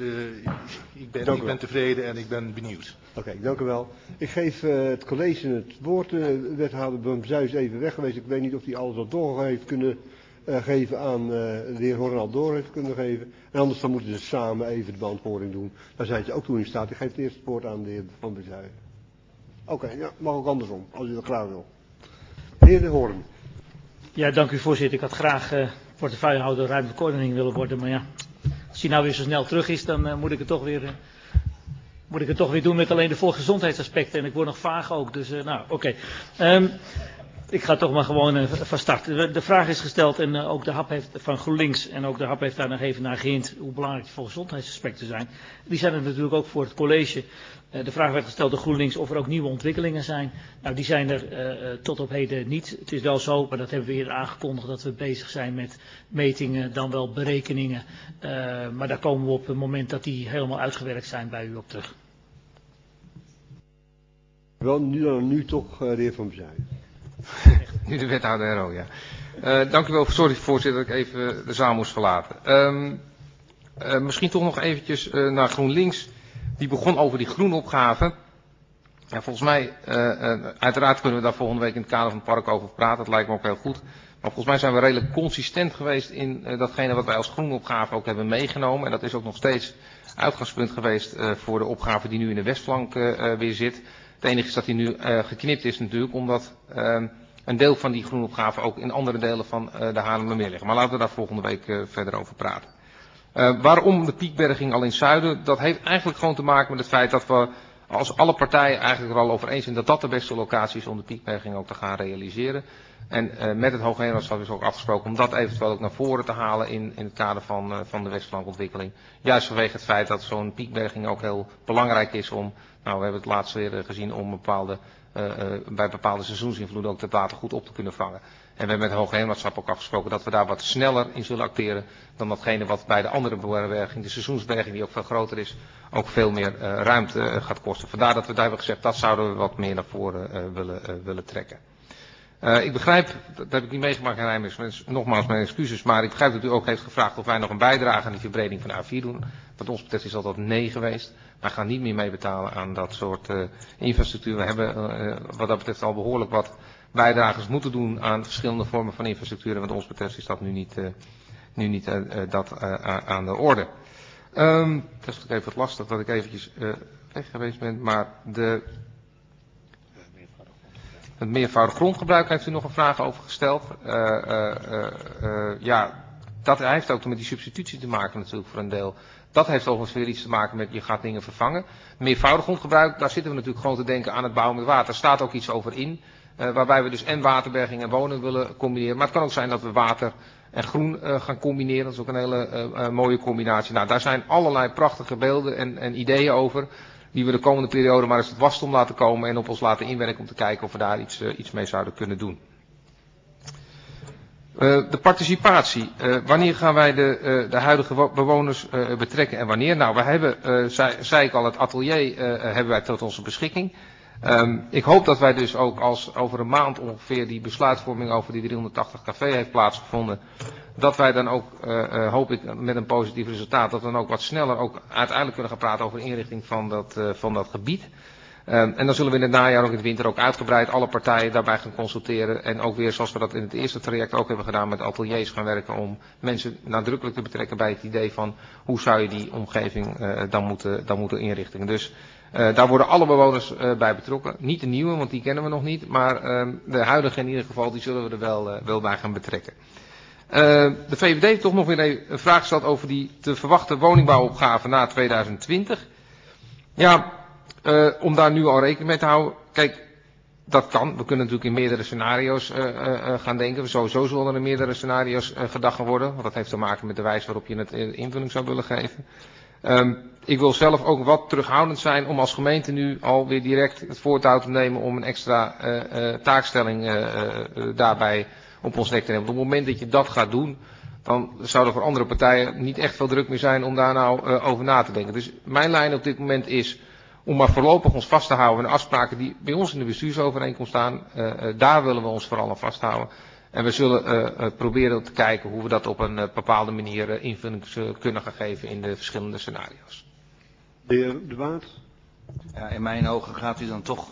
ik ben tevreden en ik ben benieuwd. Oké, dank u wel. Ik geef het college het woord. Wethouder Bum-Zuij is even weg geweest. Ik weet niet of hij alles al door heeft kunnen geven aan de heer Hornal door heeft kunnen geven. En anders dan moeten ze samen even de beantwoording doen. Daar zijn ze ook toe in staat. Ik geef het eerst het woord aan de heer Van Bum-Zuij. Oké, ja, mag ook andersom, als u dat graag wil. De heer De Hoorn. Ja, dank u voorzitter. Ik had graag portefeuillehouder ruimtelijke ordening willen worden. Maar ja, als hij nou weer zo snel terug is, dan moet ik het toch weer doen met alleen de volksgezondheidsaspecten. En ik word nog vaag ook, dus oké. Ik ga toch maar gewoon van start. De vraag is gesteld en ook de HAP heeft van GroenLinks en ook de HAP heeft daar nog even naar gehind hoe belangrijk die volksgezondheidsaspecten zijn. Die zijn er natuurlijk ook voor het college. De vraag werd gesteld door GroenLinks of er ook nieuwe ontwikkelingen zijn. Nou, die zijn er tot op heden niet. Het is wel zo, maar dat hebben we eerder aangekondigd, dat we bezig zijn met metingen, dan wel berekeningen. Maar daar komen we op het moment dat die helemaal uitgewerkt zijn bij u op terug. Wel, nu toch de heer Van Bezuijen. Nu de wethouder Hero, ja. Dank u wel, sorry voorzitter dat ik even de zaal moest verlaten. Misschien toch nog eventjes naar GroenLinks. Die begon over die groenopgave. Ja, volgens mij, uiteraard kunnen we daar volgende week in het kader van het park over praten. Dat lijkt me ook heel goed. Maar volgens mij zijn we redelijk consistent geweest in datgene wat wij als groenopgave ook hebben meegenomen. En dat is ook nog steeds uitgangspunt geweest voor de opgave die nu in de Westflank weer zit. Het enige is dat die nu geknipt is natuurlijk, omdat een deel van die groenopgave ook in andere delen van de Haarlemmermeer liggen. Maar laten we daar volgende week verder over praten. Waarom de piekberging al in het zuiden? Dat heeft eigenlijk gewoon te maken met het feit dat we als alle partijen eigenlijk er al over eens zijn dat dat de beste locatie is om de piekberging ook te gaan realiseren. En met het Hoogheemraadschap is ook afgesproken om dat eventueel ook naar voren te halen in het kader van de Westflankontwikkeling. Juist vanwege het feit dat zo'n piekberging ook heel belangrijk is om, nou we hebben het laatst weer gezien, om bij bepaalde seizoensinvloeden ook het water goed op te kunnen vangen. En we hebben met het Hoogheemraadschap ook afgesproken dat we daar wat sneller in zullen acteren dan datgene wat bij de andere berging, de seizoensberging die ook veel groter is, ook veel meer ruimte gaat kosten. Vandaar dat we daar hebben gezegd, dat zouden we wat meer naar voren willen trekken. Ik begrijp, dat heb ik niet meegemaakt in Rijnmers, nogmaals mijn excuses, maar ik begrijp dat u ook heeft gevraagd of wij nog een bijdrage aan die verbreding van de A4 doen. Wat ons betreft is dat nee geweest. Wij gaan niet meer meebetalen aan dat soort infrastructuur. We hebben wat dat betreft al behoorlijk wat bijdragers moeten doen aan verschillende vormen van infrastructuur. En wat ons betreft is dat nu niet aan de orde. Het is ook even wat lastig dat ik eventjes weg geweest ben, maar het meervoudig grondgebruik heeft u nog een vraag over gesteld. Ja, dat heeft ook met die substitutie te maken natuurlijk voor een deel. Dat heeft overigens weer iets te maken met je gaat dingen vervangen. Meervoudig grondgebruik, daar zitten we natuurlijk gewoon te denken aan het bouwen met water. Er staat ook iets over in. Waarbij we dus en waterberging en wonen willen combineren. Maar het kan ook zijn dat we water en groen gaan combineren. Dat is ook een hele mooie combinatie. Nou, daar zijn allerlei prachtige beelden en ideeën over. Die we de komende periode maar eens tot wasdom laten komen en op ons laten inwerken om te kijken of we daar iets mee zouden kunnen doen. De participatie. Wanneer gaan wij de huidige bewoners betrekken en wanneer? Nou, we hebben, zei ik al, het atelier hebben wij tot onze beschikking. Ik hoop dat wij dus ook als over een maand ongeveer die besluitvorming over die 380 café heeft plaatsgevonden. Dat wij dan ook, hoop ik met een positief resultaat, dat we dan ook wat sneller ook uiteindelijk kunnen gaan praten over de inrichting van dat gebied. En dan zullen we in het najaar ook in de winter ook uitgebreid alle partijen daarbij gaan consulteren. En ook weer zoals we dat in het eerste traject ook hebben gedaan met ateliers gaan werken om mensen nadrukkelijk te betrekken bij het idee van hoe zou je die omgeving dan moeten inrichten. Dus daar worden alle bewoners bij betrokken. Niet de nieuwe, want die kennen we nog niet. Maar de huidige in ieder geval, die zullen we er wel bij gaan betrekken. De VVD heeft toch nog weer een vraag gesteld over die te verwachten woningbouwopgave na 2020. Ja, om daar nu al rekening mee te houden. Kijk, dat kan. We kunnen natuurlijk in meerdere scenario's gaan denken. Sowieso zullen er in meerdere scenario's gedacht gaan worden. Want dat heeft te maken met de wijze waarop je het invulling zou willen geven. Ik wil zelf ook wat terughoudend zijn om als gemeente nu alweer direct het voortouw te nemen om een extra taakstelling daarbij op ons nek te nemen. Want op het moment dat je dat gaat doen, dan zou er voor andere partijen niet echt veel druk meer zijn om daar nou over na te denken. Dus mijn lijn op dit moment is om maar voorlopig ons vast te houden aan de afspraken die bij ons in de bestuursovereenkomst staan. Daar willen we ons vooral aan vasthouden. En we zullen proberen te kijken hoe we dat op een bepaalde manier invulling kunnen gaan geven in de verschillende scenario's. De heer De Waard. Ja, in mijn ogen gaat u dan toch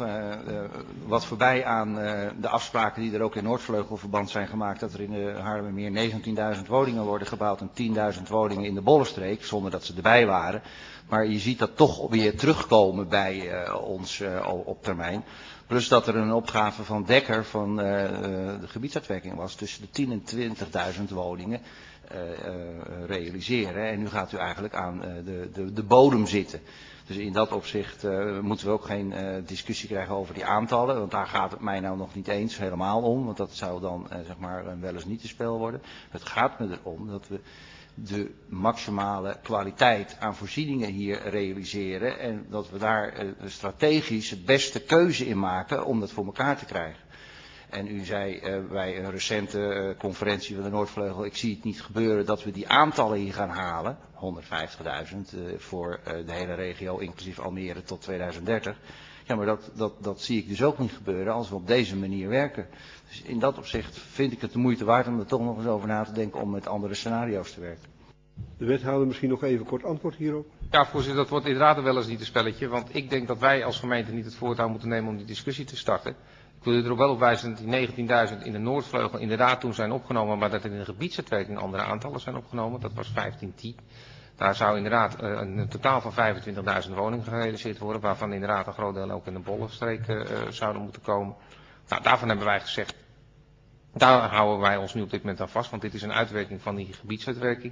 wat voorbij aan de afspraken die er ook in Noordvleugelverband zijn gemaakt. Dat er in de Haarlemmermeer 19.000 woningen worden gebouwd en 10.000 woningen in de Bollenstreek, zonder dat ze erbij waren. Maar je ziet dat toch weer terugkomen bij ons op termijn. Plus dat er een opgave van Dekker van de gebiedsuitwerking was tussen de 10.000 en 20.000 woningen. realiseren. En nu gaat u eigenlijk aan de bodem zitten. Dus in dat opzicht moeten we ook geen discussie krijgen over die aantallen. Want daar gaat het mij nou nog niet eens helemaal om. Want dat zou dan zeg maar een wel eens niet te spel worden. Het gaat me erom dat we de maximale kwaliteit aan voorzieningen hier realiseren. En dat we daar strategisch het beste keuze in maken om dat voor elkaar te krijgen. En u zei bij een recente conferentie van de Noordvleugel, ik zie het niet gebeuren dat we die aantallen hier gaan halen. 150.000 voor de hele regio, inclusief Almere tot 2030. Ja, maar dat zie ik dus ook niet gebeuren als we op deze manier werken. Dus in dat opzicht vind ik het de moeite waard om er toch nog eens over na te denken om met andere scenario's te werken. De wethouder misschien nog even kort antwoord hierop. Ja, voorzitter, dat wordt inderdaad wel eens niet een spelletje. Want ik denk dat wij als gemeente niet het voortouw moeten nemen om die discussie te starten. Ik wil u erop wel op wijzen dat die 19.000 in de Noordvleugel inderdaad toen zijn opgenomen, maar dat er in de gebiedsuitwerking andere aantallen zijn opgenomen. Dat was 1510. Daar zou inderdaad een totaal van 25.000 woningen gerealiseerd worden, waarvan inderdaad een groot deel ook in de Bollenstreek zouden moeten komen. Nou, daarvan hebben wij gezegd, daar houden wij ons nu op dit moment aan vast, want dit is een uitwerking van die gebiedsuitwerking.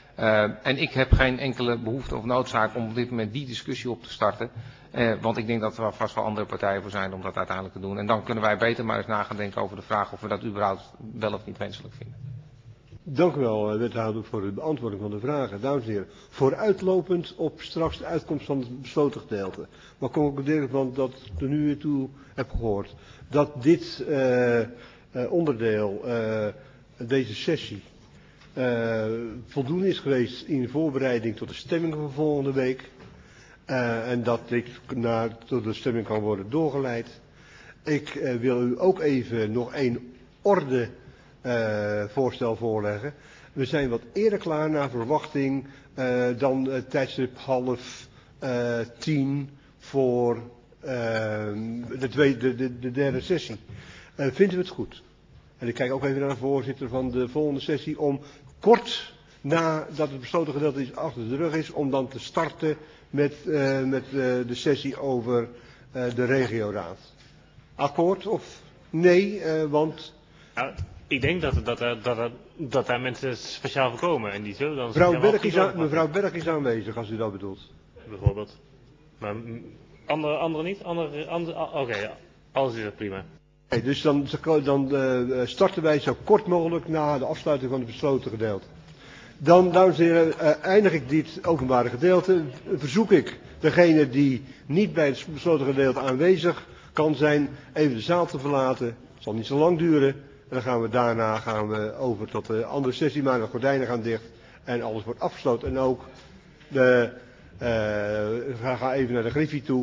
En ik heb geen enkele behoefte of noodzaak om op dit moment die discussie op te starten. Want ik denk dat er vast wel andere partijen voor zijn om dat uiteindelijk te doen. En dan kunnen wij beter maar eens na gaan denken over de vraag of we dat überhaupt wel of niet wenselijk vinden. Dank u wel, wethouder, voor de beantwoording van de vragen. Dames en heren, vooruitlopend op straks de uitkomst van het besloten gedeelte. Maar concluderen van dat ik er nu toe heb gehoord dat dit onderdeel, deze sessie, voldoende is geweest in voorbereiding tot de stemming van volgende week. En dat dit tot de stemming kan worden doorgeleid. Ik wil u ook even nog één orde voorstel voorleggen. We zijn wat eerder klaar naar verwachting dan het tijdstip 9:30 voor de derde sessie. Vinden we het goed? En ik kijk ook even naar de voorzitter van de volgende sessie om kort nadat het besloten gedeelte achter de rug is, om dan te starten met de sessie over de regioraad. Akkoord of nee? Want... Nou, ik denk dat daar mensen speciaal voor komen en die zullen dan... Mevrouw Berg is aanwezig, als u dat bedoelt. Bijvoorbeeld. Maar anderen niet? Oké, alles is er prima. Okay, dus dan starten wij zo kort mogelijk na de afsluiting van het besloten gedeelte. Dan, dames en heren, eindig ik dit openbare gedeelte. Verzoek ik degene die niet bij het besloten gedeelte aanwezig kan zijn, even de zaal te verlaten. Het zal niet zo lang duren. En dan daarna gaan we over tot de andere sessie, maar de gordijnen gaan dicht en alles wordt afgesloten. En ook ga even naar de griffie toe.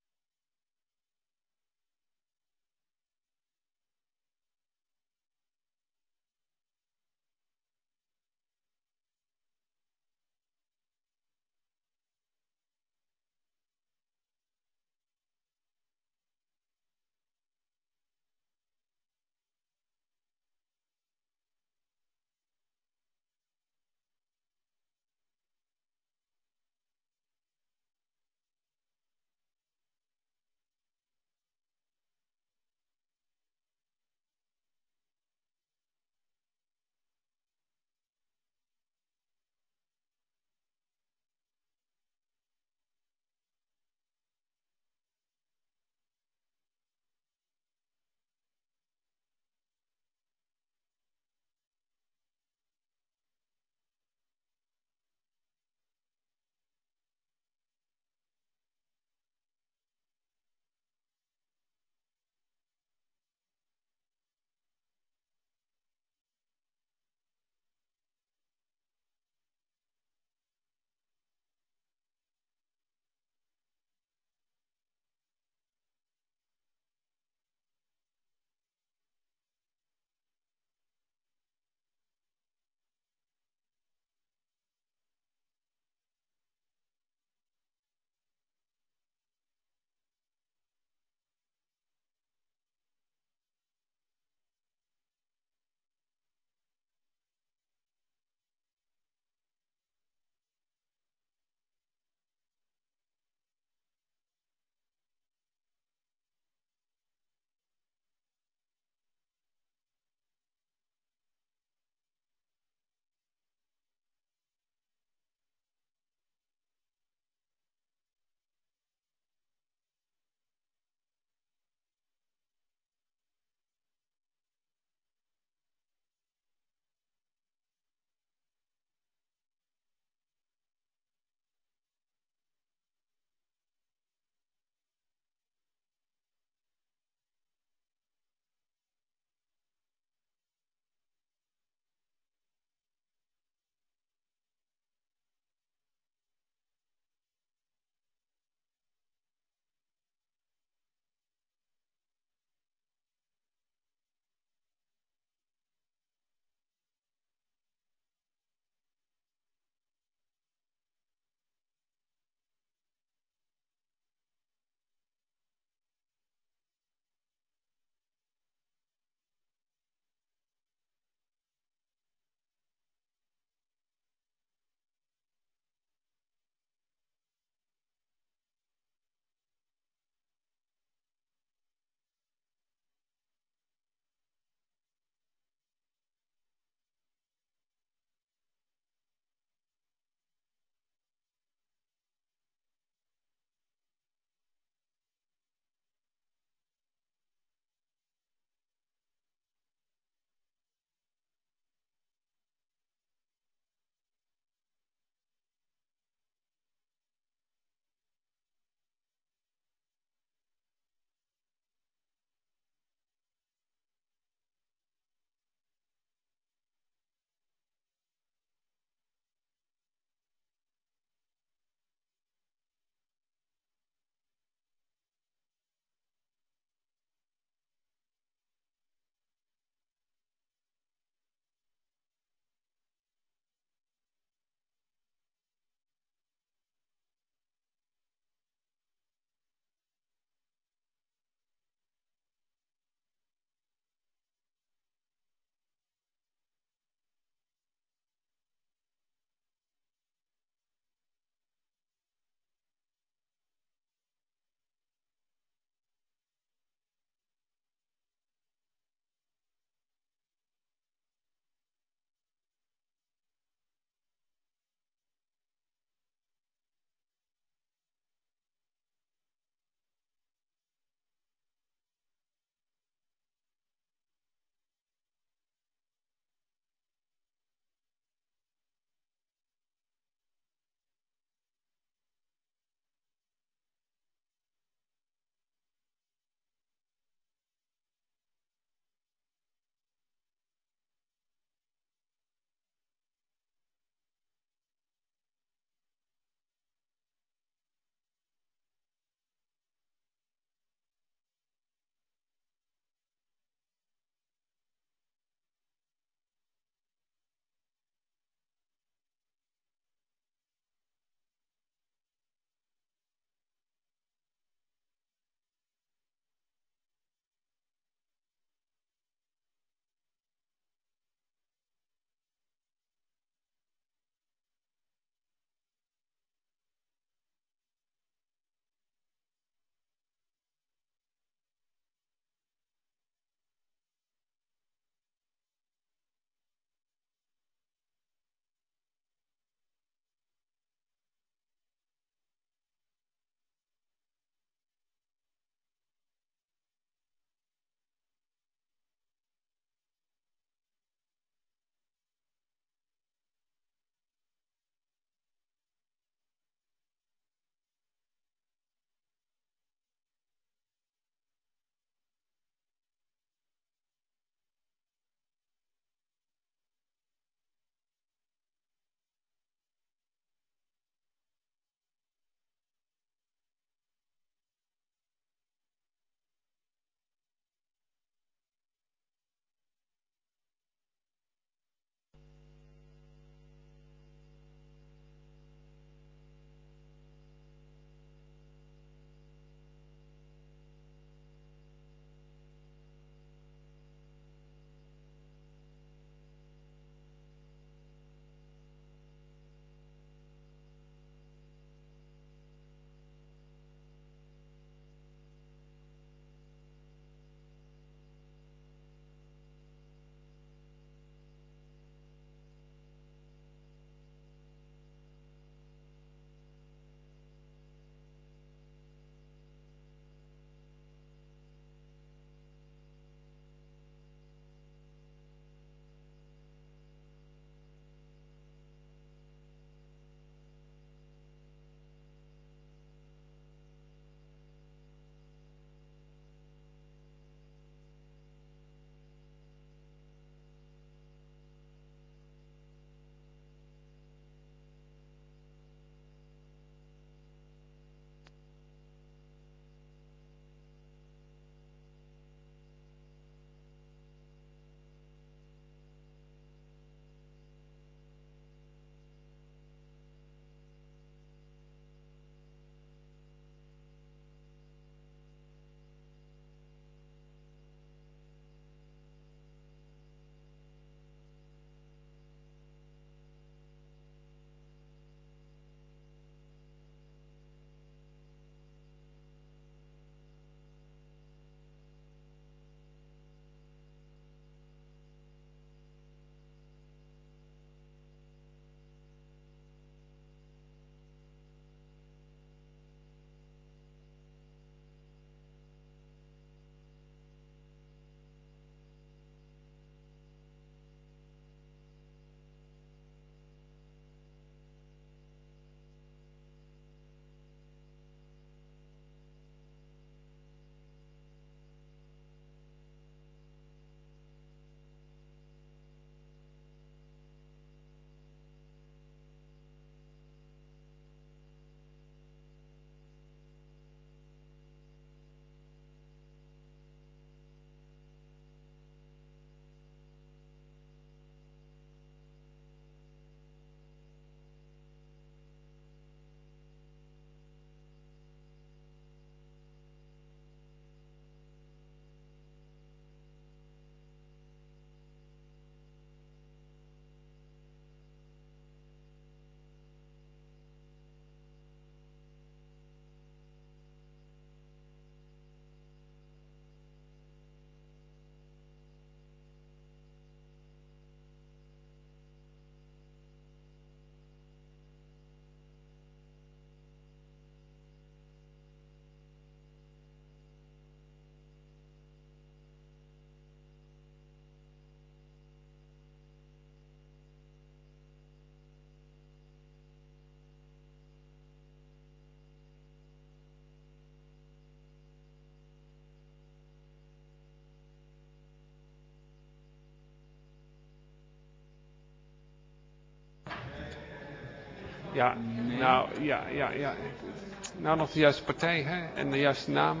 Ja, ja. Nou, nog de juiste partij, hè? En de juiste naam.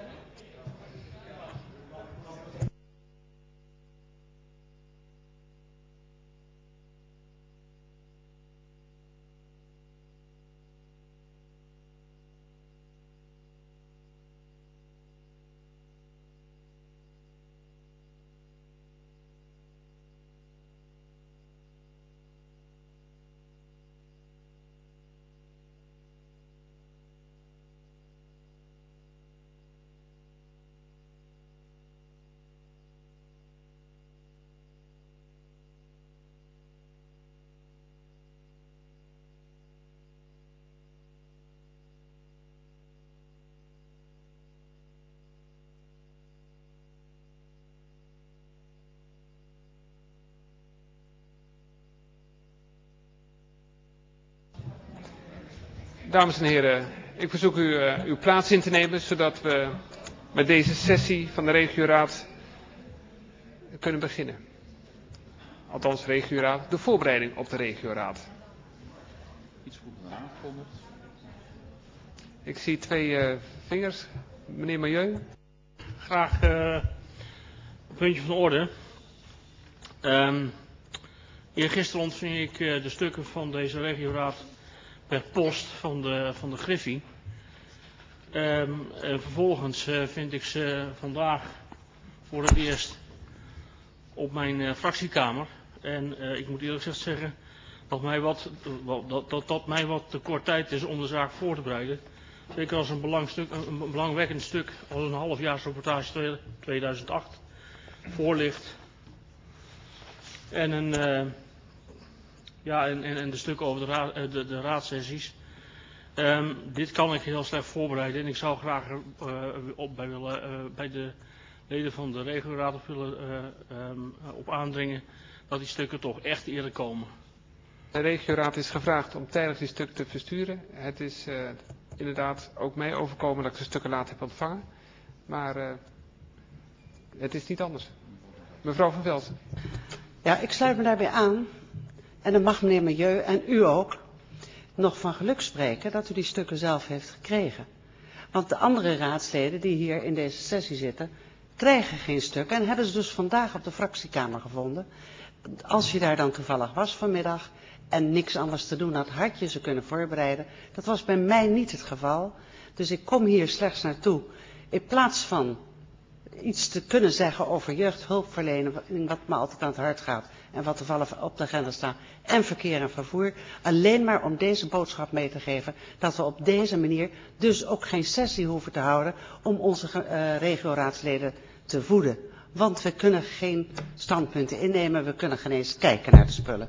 Dames en heren, ik verzoek u uw plaats in te nemen, zodat we met deze sessie van de regioraad kunnen beginnen. Althans, regioraad, de voorbereiding op de regioraad. Iets goed aangekondigd. Ik zie 2 vingers. Meneer Milieu. Graag een puntje van orde. Eergisteren ontving ik de stukken van deze regioraad per post van de Griffie. En vervolgens vind ik ze vandaag voor het eerst op mijn fractiekamer. En ik moet eerlijk gezegd zeggen dat mij wat te kort tijd is om de zaak voor te bereiden. Zeker als een belangwekkend stuk als een halfjaarsrapportage 2008 voor ligt. En en de stukken over de raadsessies. Dit kan ik heel slecht voorbereiden en ik zou graag bij de leden van de regioraad op aandringen dat die stukken toch echt eerder komen. De regioraad is gevraagd om tijdens die stukken te versturen. Het is inderdaad ook mij overkomen dat ik de stukken laat heb ontvangen. Maar het is niet anders. Mevrouw van Velsen. Ja, ik sluit me daarbij aan. En dan mag meneer Milieu en u ook nog van geluk spreken dat u die stukken zelf heeft gekregen. Want de andere raadsleden die hier in deze sessie zitten, krijgen geen stukken en hebben ze dus vandaag op de fractiekamer gevonden. Als je daar dan toevallig was vanmiddag en niks anders te doen had, had je ze kunnen voorbereiden. Dat was bij mij niet het geval. Dus ik kom hier slechts naartoe in plaats van iets te kunnen zeggen over jeugdhulpverlening, wat me altijd aan het hart gaat en wat toevallig op de agenda staat, en verkeer en vervoer, alleen maar om deze boodschap mee te geven, dat we op deze manier dus ook geen sessie hoeven te houden om onze regioraadsleden te voeden. Want we kunnen geen standpunten innemen, we kunnen geen eens kijken naar de spullen.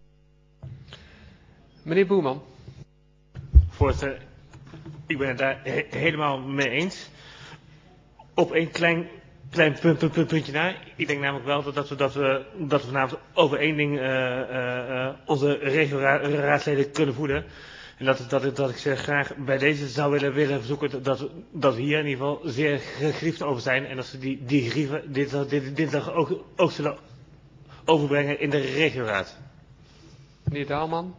Meneer Boerman. Voorzitter, ik ben het daar helemaal mee eens. Op één klein puntje na. Ik denk namelijk wel dat we vanavond over één ding onze regioraadsleden kunnen voeden. En dat ik ze graag bij deze zou willen verzoeken dat we hier in ieder geval zeer gegriefd over zijn. En dat ze die grieven dinsdag ook zullen overbrengen in de regioraad. Meneer Daalman.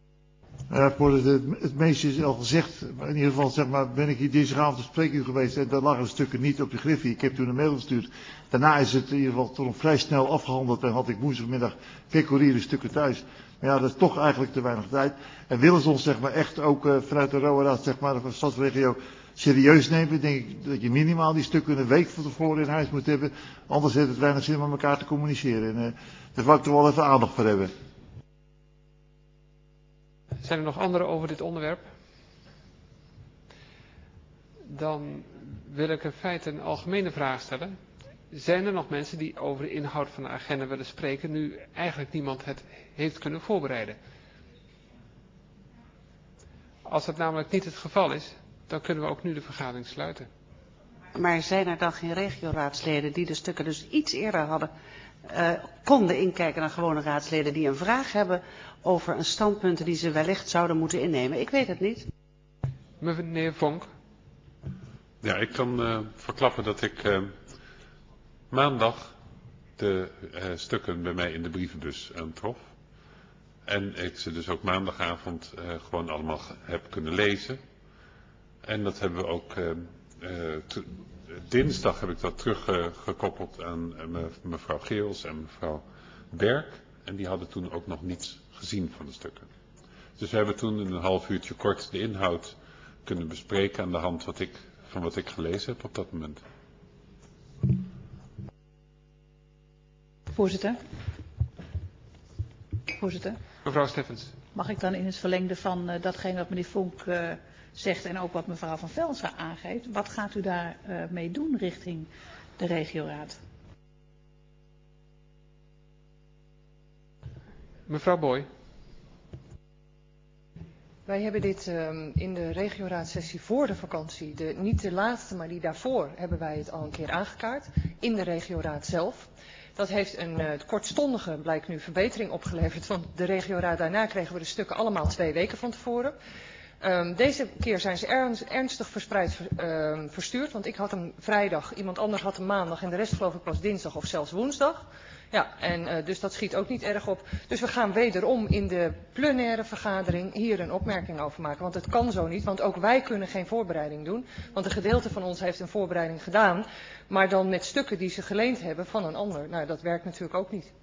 Het meeste is al gezegd, maar in ieder geval zeg maar, ben ik hier dinsdagavond te spreken geweest en daar lagen de stukken niet op de Griffie. Ik heb toen een mail gestuurd. Daarna is het in ieder geval toch vrij snel afgehandeld en had ik woensdagmiddag de stukken thuis. Maar ja, dat is toch eigenlijk te weinig tijd. En willen ze ons zeg maar echt ook vanuit de Roa-raad zeg maar de stadsregio serieus nemen, denk ik dat je minimaal die stukken een week van tevoren in huis moet hebben. Anders heeft het weinig zin om met elkaar te communiceren. En daar wil ik toch wel even aandacht voor hebben. Zijn er nog anderen over dit onderwerp? Dan wil ik in feite een algemene vraag stellen. Zijn er nog mensen die over de inhoud van de agenda willen spreken, nu eigenlijk niemand het heeft kunnen voorbereiden? Als dat namelijk niet het geval is, dan kunnen we ook nu de vergadering sluiten. Maar zijn er dan geen regioraadsleden die de stukken dus iets eerder hadden, konden inkijken dan gewone raadsleden die een vraag hebben over een standpunten die ze wellicht zouden moeten innemen? Ik weet het niet. Meneer Vonk. Ja, ik kan verklappen dat ik maandag de stukken bij mij in de brievenbus aantrof. En ik ze dus ook maandagavond gewoon allemaal heb kunnen lezen. En dat hebben we ook, dinsdag heb ik dat teruggekoppeld aan mevrouw Geels en mevrouw Berg. En die hadden toen ook nog niets gezien van de stukken. Dus we hebben toen in een half uurtje kort de inhoud kunnen bespreken aan de hand van wat ik gelezen heb op dat moment. Voorzitter. Mevrouw Steffens. Mag ik dan in het verlengde van datgene wat meneer Vonk zegt en ook wat mevrouw Van Velzen aangeeft, wat gaat u daar mee doen richting de regioraad? Mevrouw Boy. Wij hebben dit in de regioraadsessie voor de vakantie, niet de laatste, maar die daarvoor, hebben wij het al een keer aangekaart. In de regioraad zelf. Dat heeft een kortstondige, blijkt nu, verbetering opgeleverd. Want de regioraad daarna kregen we de stukken allemaal 2 weken van tevoren. Deze keer zijn ze ernstig verspreid verstuurd. Want ik had hem vrijdag, iemand anders had hem maandag en de rest geloof ik pas dinsdag of zelfs woensdag. Ja, en dus dat schiet ook niet erg op. Dus we gaan wederom in de plenaire vergadering hier een opmerking over maken. Want het kan zo niet, want ook wij kunnen geen voorbereiding doen. Want een gedeelte van ons heeft een voorbereiding gedaan. Maar dan met stukken die ze geleend hebben van een ander. Nou, dat werkt natuurlijk ook niet.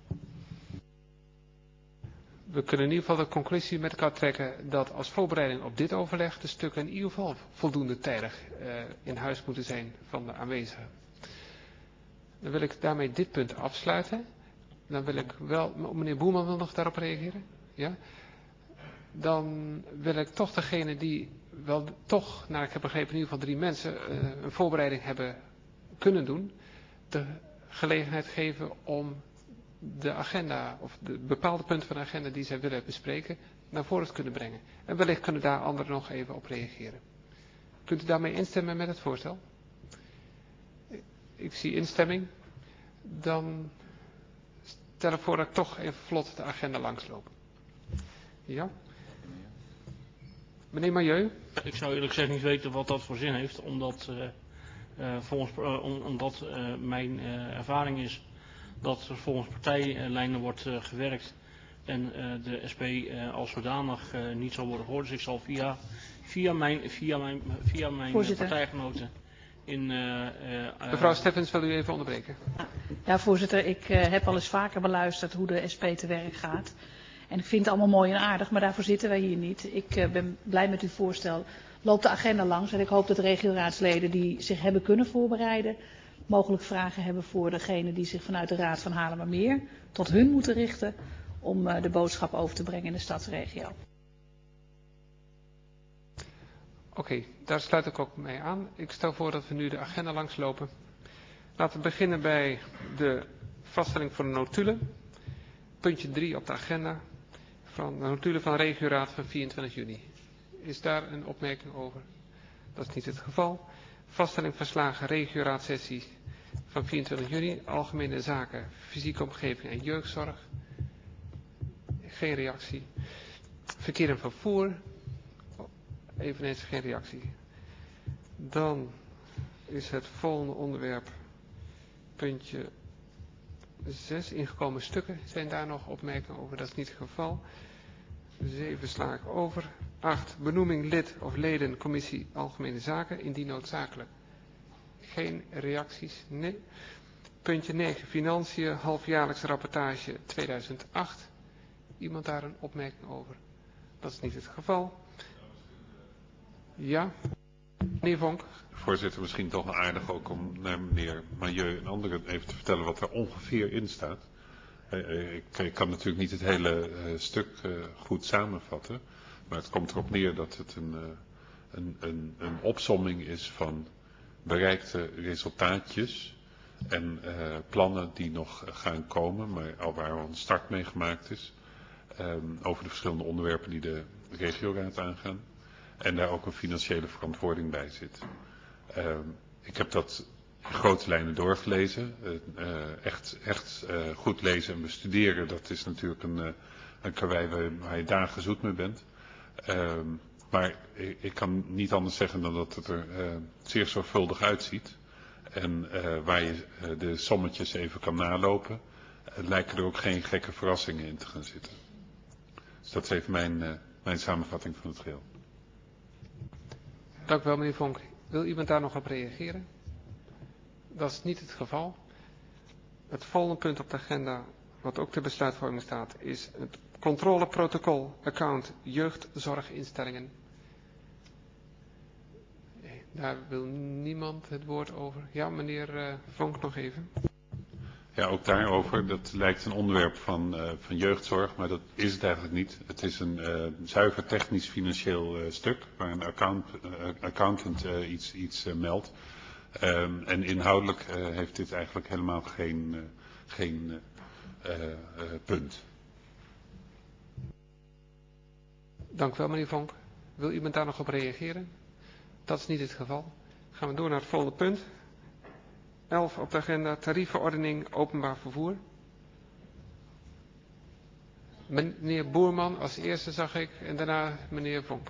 We kunnen in ieder geval de conclusie met elkaar trekken dat als voorbereiding op dit overleg de stukken in ieder geval voldoende tijdig in huis moeten zijn van de aanwezigen. Dan wil ik daarmee dit punt afsluiten. Dan wil ik wel, meneer Boerman wil nog daarop reageren? Ja? Dan wil ik toch degene die wel toch, nou ik heb begrepen in ieder geval 3 mensen een voorbereiding hebben kunnen doen, de gelegenheid geven om de agenda of de bepaalde punten van de agenda die zij willen bespreken naar voren te kunnen brengen. En wellicht kunnen daar anderen nog even op reageren. Kunt u daarmee instemmen met het voorstel? Ik zie instemming. Dan stel ik voor dat ik toch even vlot de agenda langsloop. Ja? Meneer Milieu? Ik zou eerlijk gezegd niet weten wat dat voor zin heeft, omdat mijn ervaring is dat er volgens partijlijnen wordt gewerkt en de SP als zodanig niet zal worden gehoord. Dus ik zal via mijn partijgenoten Mevrouw Steffens, wil u even onderbreken? Ja, voorzitter, ik heb al eens vaker beluisterd hoe de SP te werk gaat. En ik vind het allemaal mooi en aardig, maar daarvoor zitten wij hier niet. Ik ben blij met uw voorstel. Loop de agenda langs en ik hoop dat de regioraadsleden die zich hebben kunnen voorbereiden, mogelijk vragen hebben voor degene die zich vanuit de Raad van Haarlemmermeer tot hun moeten richten om de boodschap over te brengen in de stadsregio. Oké, daar sluit ik ook mee aan. Ik stel voor dat we nu de agenda langslopen. Laten we beginnen bij de vaststelling voor de notulen. Puntje 3 op de agenda van de notulen van regioraad van 24 juni. Is daar een opmerking over? Dat is niet het geval. Vaststelling verslagen regioraadsessie van 24 juni. Algemene zaken, fysieke omgeving en jeugdzorg. Geen reactie. Verkeer en vervoer. Eveneens geen reactie. Dan is het volgende onderwerp puntje 6. Ingekomen stukken. Zijn daar nog opmerkingen over? Dat is niet het geval. 7 sla ik over. 8. Benoeming lid of leden commissie Algemene Zaken. Indien noodzakelijk. Geen reacties? Nee. Puntje 9. Financiën. Halfjaarlijkse rapportage 2008. Iemand daar een opmerking over? Dat is niet het geval. Ja. Meneer Vonk. Voorzitter, misschien toch wel aardig ook om naar meneer Milieu en anderen even te vertellen wat er ongeveer in staat. Ik kan natuurlijk niet het hele stuk goed samenvatten, maar het komt erop neer dat het een opsomming is van bereikte resultaatjes en plannen die nog gaan komen, maar al waar al een start mee gemaakt is, over de verschillende onderwerpen die de regioraad aangaan. En daar ook een financiële verantwoording bij zit. Ik heb dat in grote lijnen doorgelezen. Echt goed lezen en bestuderen, dat is natuurlijk een karwei waar je dagen zoet mee bent. Maar ik kan niet anders zeggen dan dat het er zeer zorgvuldig uitziet. En waar je de sommetjes even kan nalopen, lijken er ook geen gekke verrassingen in te gaan zitten. Dus dat is even mijn samenvatting van het geheel. Dank u wel, meneer Vonk. Wil iemand daar nog op reageren? Dat is niet het geval. Het volgende punt op de agenda, wat ook ter besluitvorming staat, is het controleprotocol account jeugdzorginstellingen. Daar wil niemand het woord over. Ja, meneer Vonk nog even. Ja, ook daarover. Dat lijkt een onderwerp van jeugdzorg, maar dat is het eigenlijk niet. Het is een zuiver technisch-financieel stuk waar een accountant iets meldt. En inhoudelijk heeft dit eigenlijk helemaal geen punt. Dank u wel, meneer Vonk. Wil iemand daar nog op reageren? Dat is niet het geval. Gaan we door naar het volgende punt. 11 op de agenda, tariefverordening openbaar vervoer. Meneer Boerman als eerste zag ik en daarna meneer Vonk.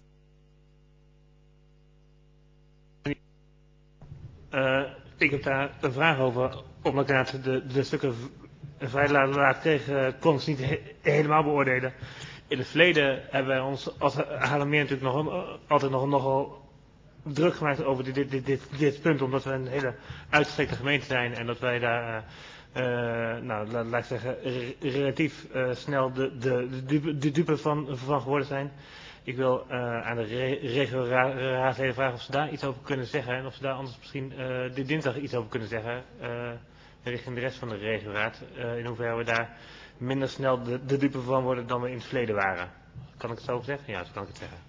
Ik heb daar een vraag over, omdat ik de stukken vrij laat tegen kon ik niet helemaal beoordelen. In het verleden hebben wij ons als Haarlemmeer natuurlijk altijd nogal druk gemaakt over dit punt, omdat we een hele uitgestrekte gemeente zijn en dat wij daar, laat ik zeggen, relatief snel de dupe van geworden zijn. Ik wil aan de regioraadsleden vragen of ze daar iets over kunnen zeggen en of ze daar anders misschien dit dinsdag iets over kunnen zeggen richting de rest van de regioraad. In hoeverre we daar minder snel de dupe van worden dan we in het verleden waren. Kan ik het zo zeggen? Ja, zo kan ik het zeggen.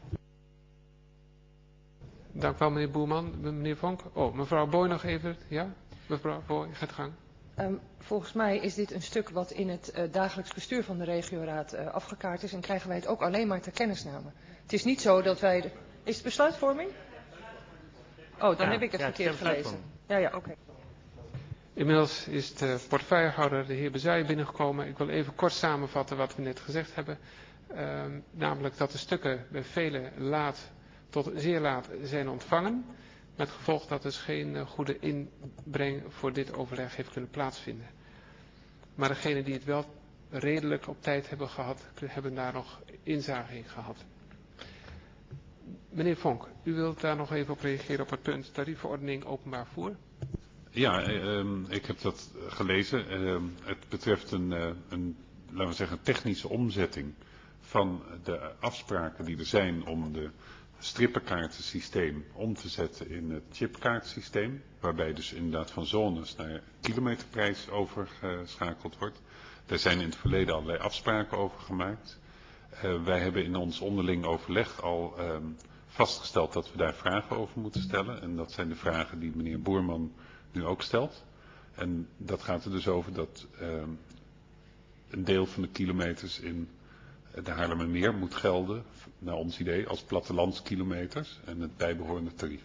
Dank u wel, meneer Boerman. Meneer Vonk. Oh, mevrouw Boy nog even. Ja, mevrouw Boy, gaat gang. Volgens mij is dit een stuk wat in het dagelijks bestuur van de regioraad afgekaart is en krijgen wij het ook alleen maar ter kennisname. Het is niet zo dat wij... Is het besluitvorming? Oh, dan heb ik het verkeerd gelezen. Ja, oké. Inmiddels is de portefeuillehouder, de heer Bezuij, binnengekomen. Ik wil even kort samenvatten wat we net gezegd hebben. Namelijk dat de stukken bij velen laat tot zeer laat zijn ontvangen. Met gevolg dat dus geen goede inbreng voor dit overleg heeft kunnen plaatsvinden. Maar degenen die het wel redelijk op tijd hebben gehad, hebben daar nog inzage in gehad. Meneer Vonk, u wilt daar nog even op reageren op het punt tariefverordening openbaar vervoer? Ja, ik heb dat gelezen. Het betreft laten we zeggen, technische omzetting van de afspraken die er zijn om de strippenkaartensysteem om te zetten in het chipkaartsysteem, waarbij dus inderdaad van zones naar kilometerprijs overgeschakeld wordt. Daar zijn in het verleden allerlei afspraken over gemaakt. Wij hebben in ons onderling overleg al vastgesteld dat we daar vragen over moeten stellen. En dat zijn de vragen die meneer Boerman nu ook stelt. En dat gaat er dus over dat een deel van de kilometers in de Haarlemmermeer moet gelden, naar ons idee, als plattelandskilometers en het bijbehorende tarief.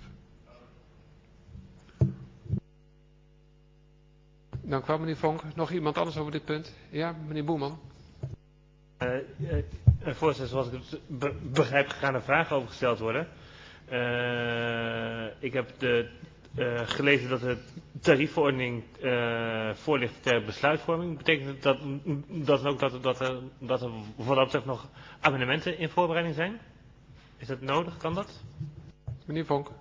Dank u wel, meneer Vonk. Nog iemand anders over dit punt? Ja, meneer Boerman. Voorzitter, zoals ik het begrijp, gaan er vragen over gesteld worden. Ik heb gelezen dat de tariefverordening voor ligt ter besluitvorming. Betekent dat ook dat er wat dat betreft nog amendementen in voorbereiding zijn? Is dat nodig? Kan dat? Meneer Vonk.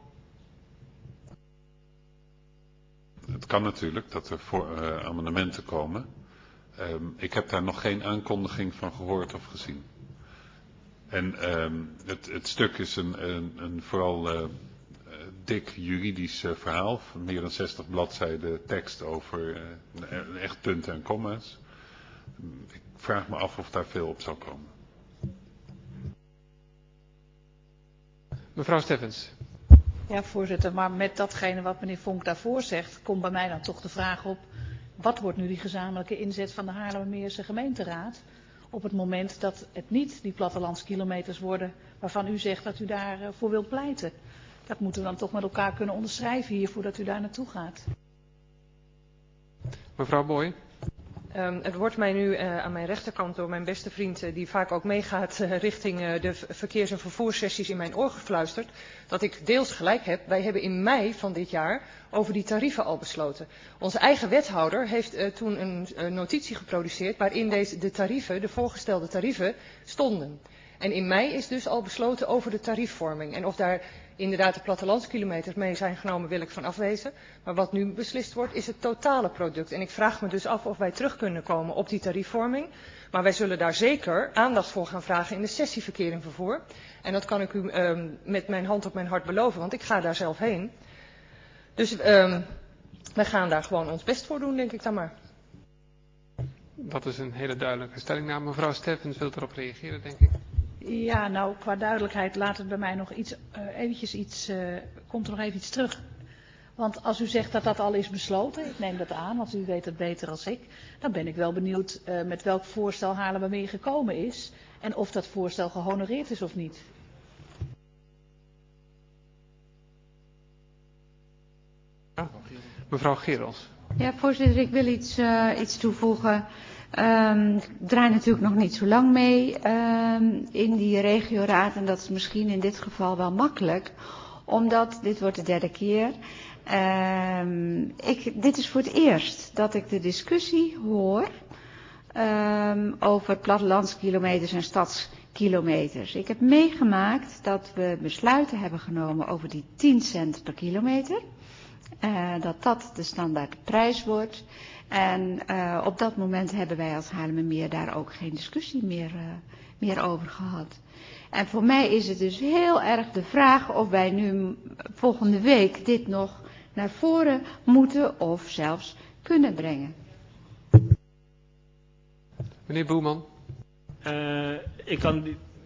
Het kan natuurlijk dat er amendementen komen. Ik heb daar nog geen aankondiging van gehoord of gezien. En het stuk is een vooral dik juridisch verhaal, van meer dan 60 bladzijden tekst over echt punten en komma's. Ik vraag me af of daar veel op zal komen. Mevrouw Steffens. Ja, voorzitter, maar met datgene wat meneer Vonk daarvoor zegt, komt bij mij dan toch de vraag op, wat wordt nu die gezamenlijke inzet van de Haarlemmermeerse gemeenteraad op het moment dat het niet die plattelandskilometers worden waarvan u zegt dat u daarvoor wilt pleiten? Dat moeten we dan toch met elkaar kunnen onderschrijven hier voordat u daar naartoe gaat. Mevrouw Boy. Het wordt mij nu aan mijn rechterkant door mijn beste vriend, die vaak ook meegaat richting de verkeers- en vervoerssessies in mijn oor gefluisterd, dat ik deels gelijk heb. Wij hebben in mei van dit jaar over die tarieven al besloten. Onze eigen wethouder heeft toen een notitie geproduceerd waarin de voorgestelde tarieven stonden. En in mei is dus al besloten over de tariefvorming. En of daar inderdaad de plattelandskilometers mee zijn genomen, wil ik van afwezen. Maar wat nu beslist wordt, is het totale product. En ik vraag me dus af of wij terug kunnen komen op die tariefvorming. Maar wij zullen daar zeker aandacht voor gaan vragen in de sessie verkeer en vervoer. En dat kan ik u met mijn hand op mijn hart beloven, want ik ga daar zelf heen. Dus wij gaan daar gewoon ons best voor doen, denk ik dan maar. Dat is een hele duidelijke stellingname. Mevrouw Steffens wil erop reageren, denk ik. Ja, nou, qua duidelijkheid laat het bij mij nog komt er nog even iets terug. Want als u zegt dat dat al is besloten, ik neem dat aan, want u weet het beter dan ik, dan ben ik wel benieuwd met welk voorstel Haarlemmermeer gekomen is en of dat voorstel gehonoreerd is of niet. Ja, mevrouw Gerels. Ja, voorzitter, ik wil iets toevoegen. Ik draai natuurlijk nog niet zo lang mee in die regioraad en dat is misschien in dit geval wel makkelijk, omdat dit wordt de derde keer. Dit is voor het eerst dat ik de discussie hoor over plattelandskilometers en stadskilometers. Ik heb meegemaakt dat we besluiten hebben genomen over die 10 cent per kilometer. Dat de standaardprijs wordt. En op dat moment hebben wij als Haarlemmermeer daar ook geen discussie meer over gehad. En voor mij is het dus heel erg de vraag of wij nu volgende week dit nog naar voren moeten of zelfs kunnen brengen. Meneer Boeman. Ik kan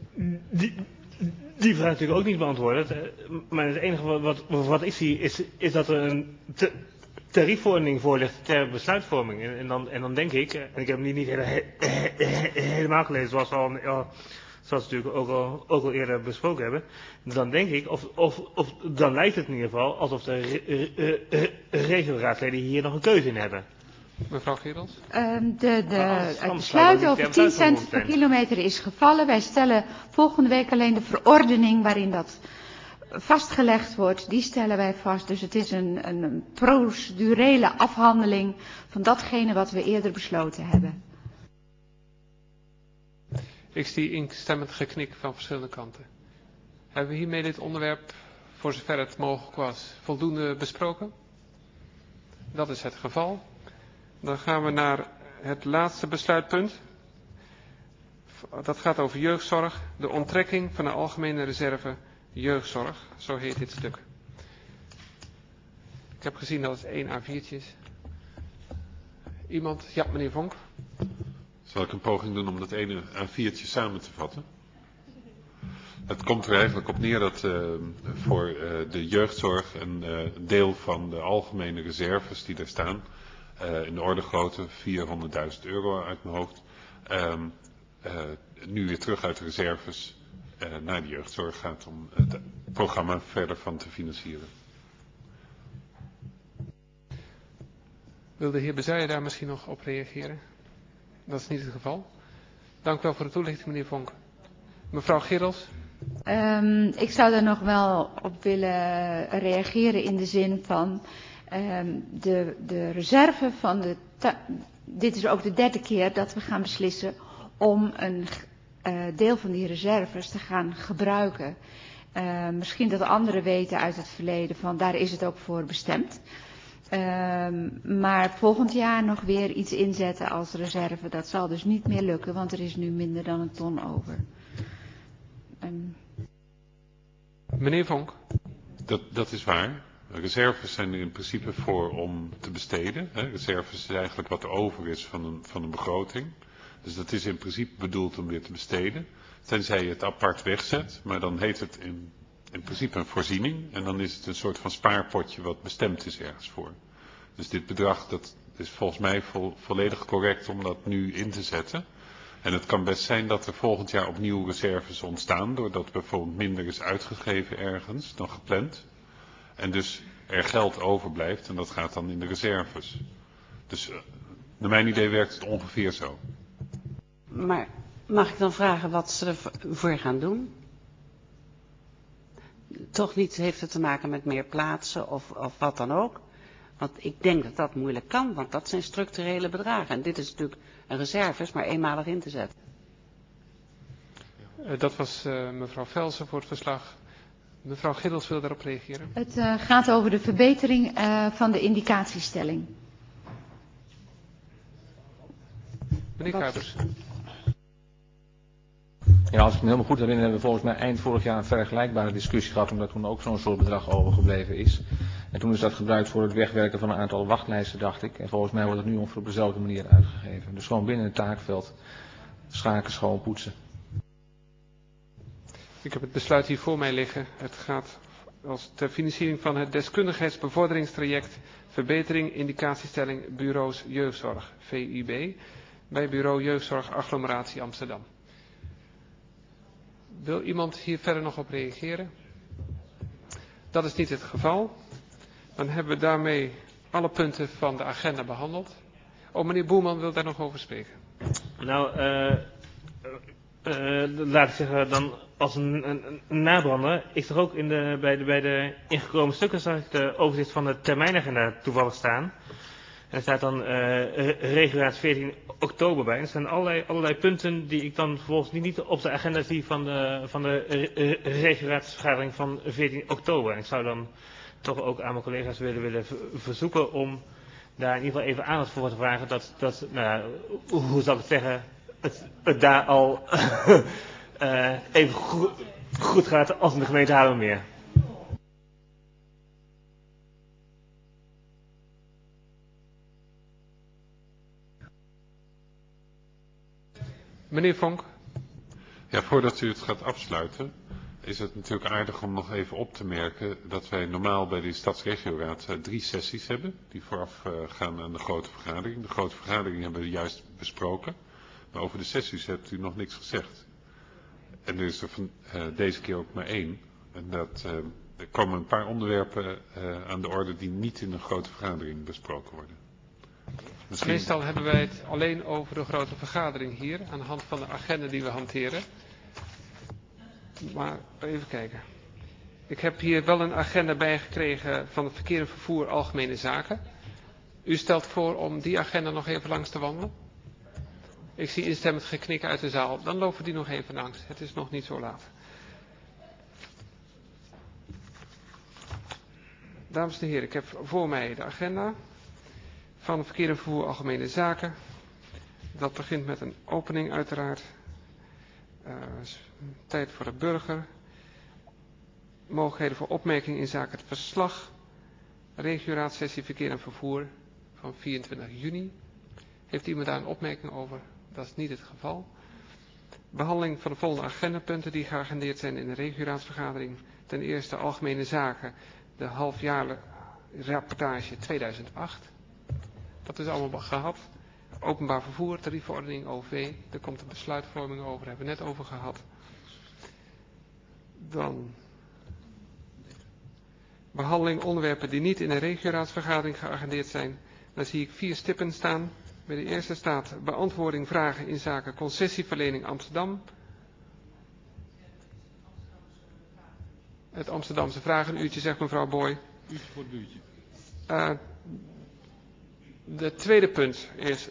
die vraag natuurlijk ook niet beantwoorden. Maar het enige wat ik zie is dat er een tariefverordening voor ligt ter besluitvorming. En dan denk ik, en ik heb hem niet helemaal gelezen zoals we natuurlijk ook al eerder besproken hebben. Dan denk ik, of dan lijkt het in ieder geval alsof de regioraadsleden hier nog een keuze in hebben. Mevrouw Gerels? Het besluit over 10 cent per kilometer is gevallen. Wij stellen volgende week alleen de verordening waarin dat vastgelegd wordt. Die stellen wij vast. Dus het is een procedurele afhandeling van datgene wat we eerder besloten hebben. Ik zie instemmend geknik van verschillende kanten. Hebben we hiermee dit onderwerp, voor zover het mogelijk was, voldoende besproken? Dat is het geval. Dan gaan we naar het laatste besluitpunt. Dat gaat over jeugdzorg. De onttrekking van de algemene reserve jeugdzorg. Zo heet dit stuk. Ik heb gezien dat het 1 A4'tje is. Iemand? Ja, meneer Vonk. Zal ik een poging doen om dat ene A4'tje samen te vatten? Het komt er eigenlijk op neer dat voor de jeugdzorg een deel van de algemene reserves die er staan, in de orde grootte €400.000 uit mijn hoofd, nu weer terug uit de reserves naar de jeugdzorg gaat om het programma verder van te financieren. Wil de heer Bezuijen daar misschien nog op reageren? Dat is niet het geval. Dank u wel voor de toelichting, meneer Vonk. Mevrouw Gerels. Ik zou daar nog wel op willen reageren in de zin van de reserve van dit is ook de derde keer dat we gaan beslissen om een deel van die reserves te gaan gebruiken. Misschien dat anderen weten uit het verleden van daar is het ook voor bestemd. Maar volgend jaar nog weer iets inzetten als reserve, dat zal dus niet meer lukken, want er is nu minder dan 1 ton over. Meneer Vonk. Dat is waar. Reserves zijn er in principe voor om te besteden. Reserves is eigenlijk wat er over is van een begroting. Dus dat is in principe bedoeld om weer te besteden. Tenzij je het apart wegzet, maar dan heet het in principe een voorziening. En dan is het een soort van spaarpotje wat bestemd is ergens voor. Dus dit bedrag, dat is volgens mij volledig correct om dat nu in te zetten. En het kan best zijn dat er volgend jaar opnieuw reserves ontstaan, doordat bijvoorbeeld minder is uitgegeven ergens dan gepland. En dus er geld overblijft en dat gaat dan in de reserves. Dus Naar mijn idee werkt het ongeveer zo. Maar mag ik dan vragen wat ze ervoor gaan doen? Toch niet heeft het te maken met meer plaatsen of wat dan ook. Want ik denk dat dat moeilijk kan, want dat zijn structurele bedragen. En dit is natuurlijk een reserve, is maar eenmalig in te zetten. Dat was mevrouw Velsen voor het verslag. Mevrouw Giddels wil daarop reageren. Het gaat over de verbetering van de indicatiestelling. Meneer Kuipers. Ja, als ik me helemaal goed herinner, hebben we volgens mij eind vorig jaar een vergelijkbare discussie gehad, omdat toen ook zo'n soort bedrag overgebleven is. En toen is dat gebruikt voor het wegwerken van een aantal wachtlijsten, dacht ik. En volgens mij wordt het nu ongeveer op dezelfde manier uitgegeven. Dus gewoon binnen het taakveld schaken, schoon, poetsen. Ik heb het besluit hier voor mij liggen. Het gaat als ter financiering van het deskundigheidsbevorderingstraject verbetering indicatiestelling bureaus jeugdzorg, VUB, bij bureau jeugdzorg agglomeratie Amsterdam. Wil iemand hier verder nog op reageren? Dat is niet het geval. Dan hebben we daarmee alle punten van de agenda behandeld. Oh, meneer Boerman wil daar nog over spreken. Nou, laat ik zeggen, dan als een nabrander. Ik zag ook bij de ingekomen stukken zag ik de overzicht van de termijnagenda toevallig staan. En er staat dan regulaat 14 oktober bij. Er zijn allerlei punten die ik dan vervolgens niet op de agenda zie van de regulatievergadering van 14 oktober. En ik zou dan toch ook aan mijn collega's willen verzoeken om daar in ieder geval even aandacht voor te vragen. Dat nou, hoe zal ik het zeggen, het daar al even goed gaat als in de gemeente Haarlemmermeer. Meneer Vonk. Ja, voordat u het gaat afsluiten, is het natuurlijk aardig om nog even op te merken dat wij normaal bij de Stadsregioraad 3 sessies hebben, die vooraf gaan aan de grote vergadering. De grote vergadering hebben we juist besproken, maar over de sessies hebt u nog niks gezegd. En er is er van deze keer ook maar 1. En er komen een paar onderwerpen aan de orde die niet in een grote vergadering besproken worden. Meestal hebben wij het alleen over de grote vergadering hier, aan de hand van de agenda die we hanteren. Maar even kijken. Ik heb hier wel een agenda bijgekregen van het verkeer en vervoer algemene zaken. U stelt voor om die agenda nog even langs te wandelen? Ik zie instemmend geknik uit de zaal. Dan lopen we die nog even langs. Het is nog niet zo laat. Dames en heren, ik heb voor mij de agenda van verkeer en vervoer algemene zaken. Dat begint met een opening uiteraard. Tijd voor de burger. Mogelijkheden voor opmerking in zaken het verslag. Regioraadsessie verkeer en vervoer van 24 juni. Heeft iemand daar een opmerking over? Dat is niet het geval. Behandeling van de volgende agendapunten die geagendeerd zijn in de regioraadsvergadering. Ten eerste algemene zaken, de halfjaarlijkse rapportage 2008. Dat is allemaal gehad. Openbaar vervoer, tariefverordening, OV. Daar komt de besluitvorming over, daar hebben we net over gehad. Dan behandeling onderwerpen die niet in de regioraadsvergadering geagendeerd zijn. Dan zie ik 4 stippen staan. Bij de eerste staat beantwoording vragen in zaken concessieverlening Amsterdam. Het Amsterdamse vragenuurtje, zegt mevrouw Boy. Uurtje voor het buurtje. De tweede punt is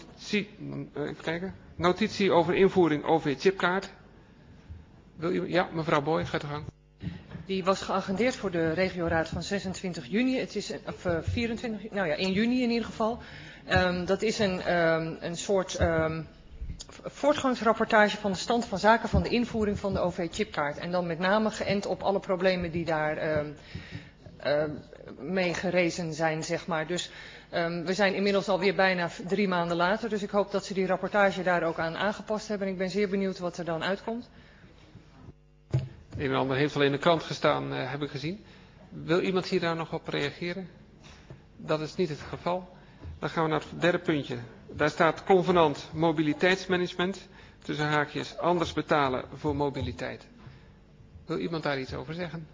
notitie over invoering OV-chipkaart. Ja, mevrouw Boy, gaat u gang. Die was geagendeerd voor de regioraad van 26 juni. Het is 24, nou ja, 1 juni in ieder geval. Dat is een soort voortgangsrapportage van de stand van zaken van de invoering van de OV-chipkaart. En dan met name geënt op alle problemen die daar mee gerezen zijn, zeg maar. Dus we zijn inmiddels alweer bijna 3 maanden later. Dus ik hoop dat ze die rapportage daar ook aan aangepast hebben. En ik ben zeer benieuwd wat er dan uitkomt. Een en ander heeft al in de krant gestaan, heb ik gezien. Wil iemand hier daar nog op reageren? Dat is niet het geval. Dan gaan we naar het derde puntje. Daar staat convenant mobiliteitsmanagement. Tussen haakjes anders betalen voor mobiliteit. Wil iemand daar iets over zeggen?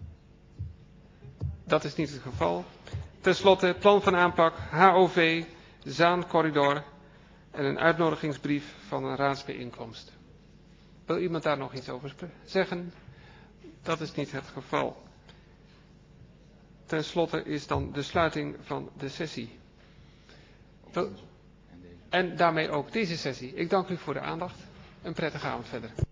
Dat is niet het geval. Ten slotte plan van aanpak HOV Zaancorridor en een uitnodigingsbrief van een raadsbijeenkomst. Wil iemand daar nog iets over zeggen? Dat is niet het geval. Ten slotte is dan de sluiting van de sessie. En daarmee ook deze sessie. Ik dank u voor de aandacht. Een prettige avond verder.